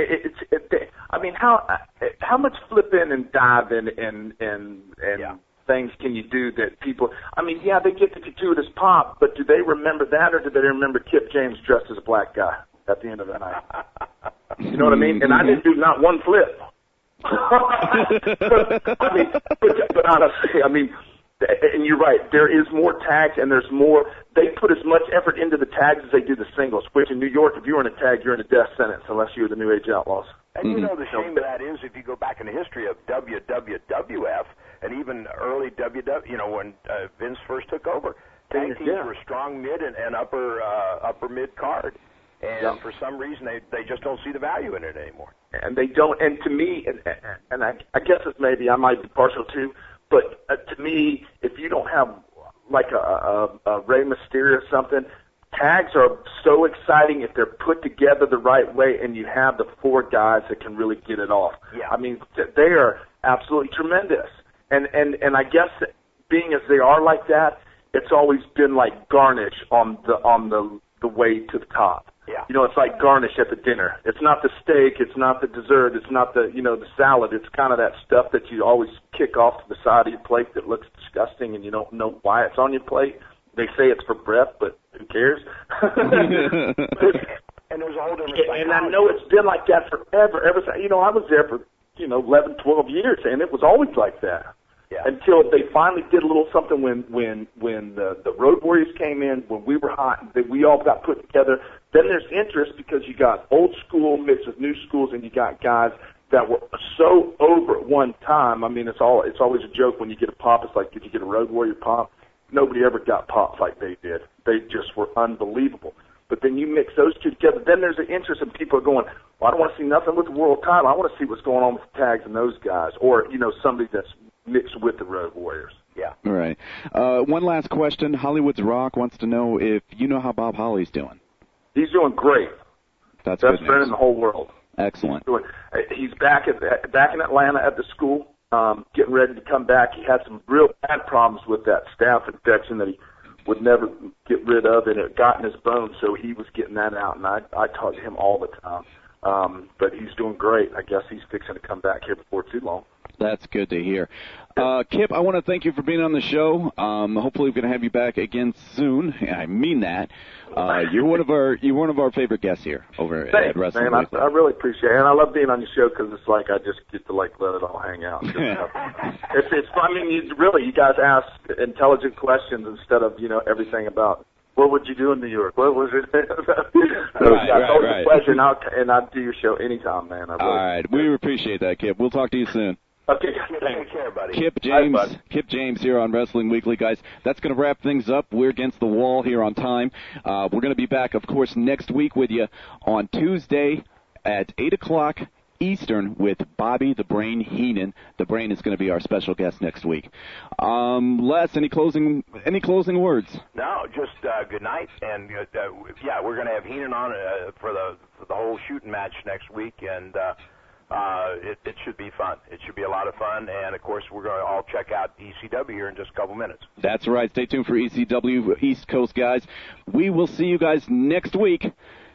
Speaker 6: how much flip in and dive in and things can you do that people, I mean, they get the gratuitous pop, but do they remember that, or do they remember Kip James dressed as a black guy at the end of the night? You know what I mean? And I didn't do not one flip. I mean, but honestly, I mean, and you're right, there is more tags, and there's more, they put as much effort into the tags as they do the singles, which in New York, if you're in a tag, you're in a death sentence unless you're the New Age Outlaws.
Speaker 5: And you know, the shame of that is, if you go back in the history of WWF, and even early WW, when Vince first took over, tag teams were strong mid and upper mid card. And for some reason, they just don't see the value in it anymore.
Speaker 6: And they don't. And to me, and I guess it's maybe I might be partial too, but to me, if you don't have like a Rey Mysterio or something, tags are so exciting if they're put together the right way, and you have the four guys that can really get it off.
Speaker 5: Yeah.
Speaker 6: I mean, they are absolutely tremendous. And I guess being as they are like that, it's always been like garnish on the way to the top.
Speaker 5: Yeah.
Speaker 6: You know, it's like garnish at the dinner. It's not the steak, it's not the dessert, it's not the, you know, the salad. It's kind of that stuff that you always kick off to the side of your plate that looks disgusting and you don't know why it's on your plate. They say it's for breath, but who cares?
Speaker 5: And there's a whole different
Speaker 6: and I know it's been like that forever. You know, I was there for, 11, 12 years, and it was always like that.
Speaker 5: Yeah.
Speaker 6: Until they finally did a little something when the Road Warriors came in, when we were hot, that we all got put together. Then there's interest because you got old school mixed with new schools, and you got guys that were so over at one time. I mean, it's always a joke when you get a pop. It's like, did you get a Road Warrior pop? Nobody ever got pops like they did. They just were unbelievable. But then you mix those two together, then there's an interest in people going, well, I don't want to see nothing with the world title. I want to see what's going on with the tags and those guys, or, somebody that's mixed with the Road Warriors.
Speaker 5: Yeah.
Speaker 7: All right. One last question. Hollywood's Rock wants to know if you know how Bob Holly's doing.
Speaker 6: He's doing great.
Speaker 7: That's
Speaker 6: Best
Speaker 7: good
Speaker 6: friend
Speaker 7: news.
Speaker 6: in the whole world.
Speaker 7: Excellent.
Speaker 6: He's back in Atlanta at the school, getting ready to come back. He had some real bad problems with that staph infection that he would never get rid of, and it got in his bones, so he was getting that out, and I talk to him all the time. But he's doing great. I guess he's fixing to come back here before too long.
Speaker 7: That's good to hear. Kip, I want to thank you for being on the show. Hopefully, we're going to have you back again soon. I mean that. You're one of our favorite guests here over at Wrestling Weekly.
Speaker 6: I really appreciate it, and I love being on your show because it's like I just get to let it all hang out. It's fun. I mean, you guys ask intelligent questions instead of everything about what would you do in New York? What was it? It's always a pleasure, and I'll do your show anytime, man.
Speaker 7: All right, we appreciate that, Kip. We'll talk to you soon.
Speaker 6: Okay,
Speaker 5: take care, buddy.
Speaker 7: Kip James here on Wrestling Weekly, guys. That's going to wrap things up. We're against the wall here on time. We're going to be back, of course, next week with you on Tuesday at 8 o'clock Eastern with Bobby the Brain Heenan. The Brain is going to be our special guest next week. Les, any closing words?
Speaker 5: No, just good night, and we're going to have Heenan on for the whole shooting match next week, and it should be fun. It should be a lot of fun, and of course we're going to all check out ECW here in just a couple minutes.
Speaker 7: That's right. Stay tuned for ECW East Coast, guys. We will see you guys next week.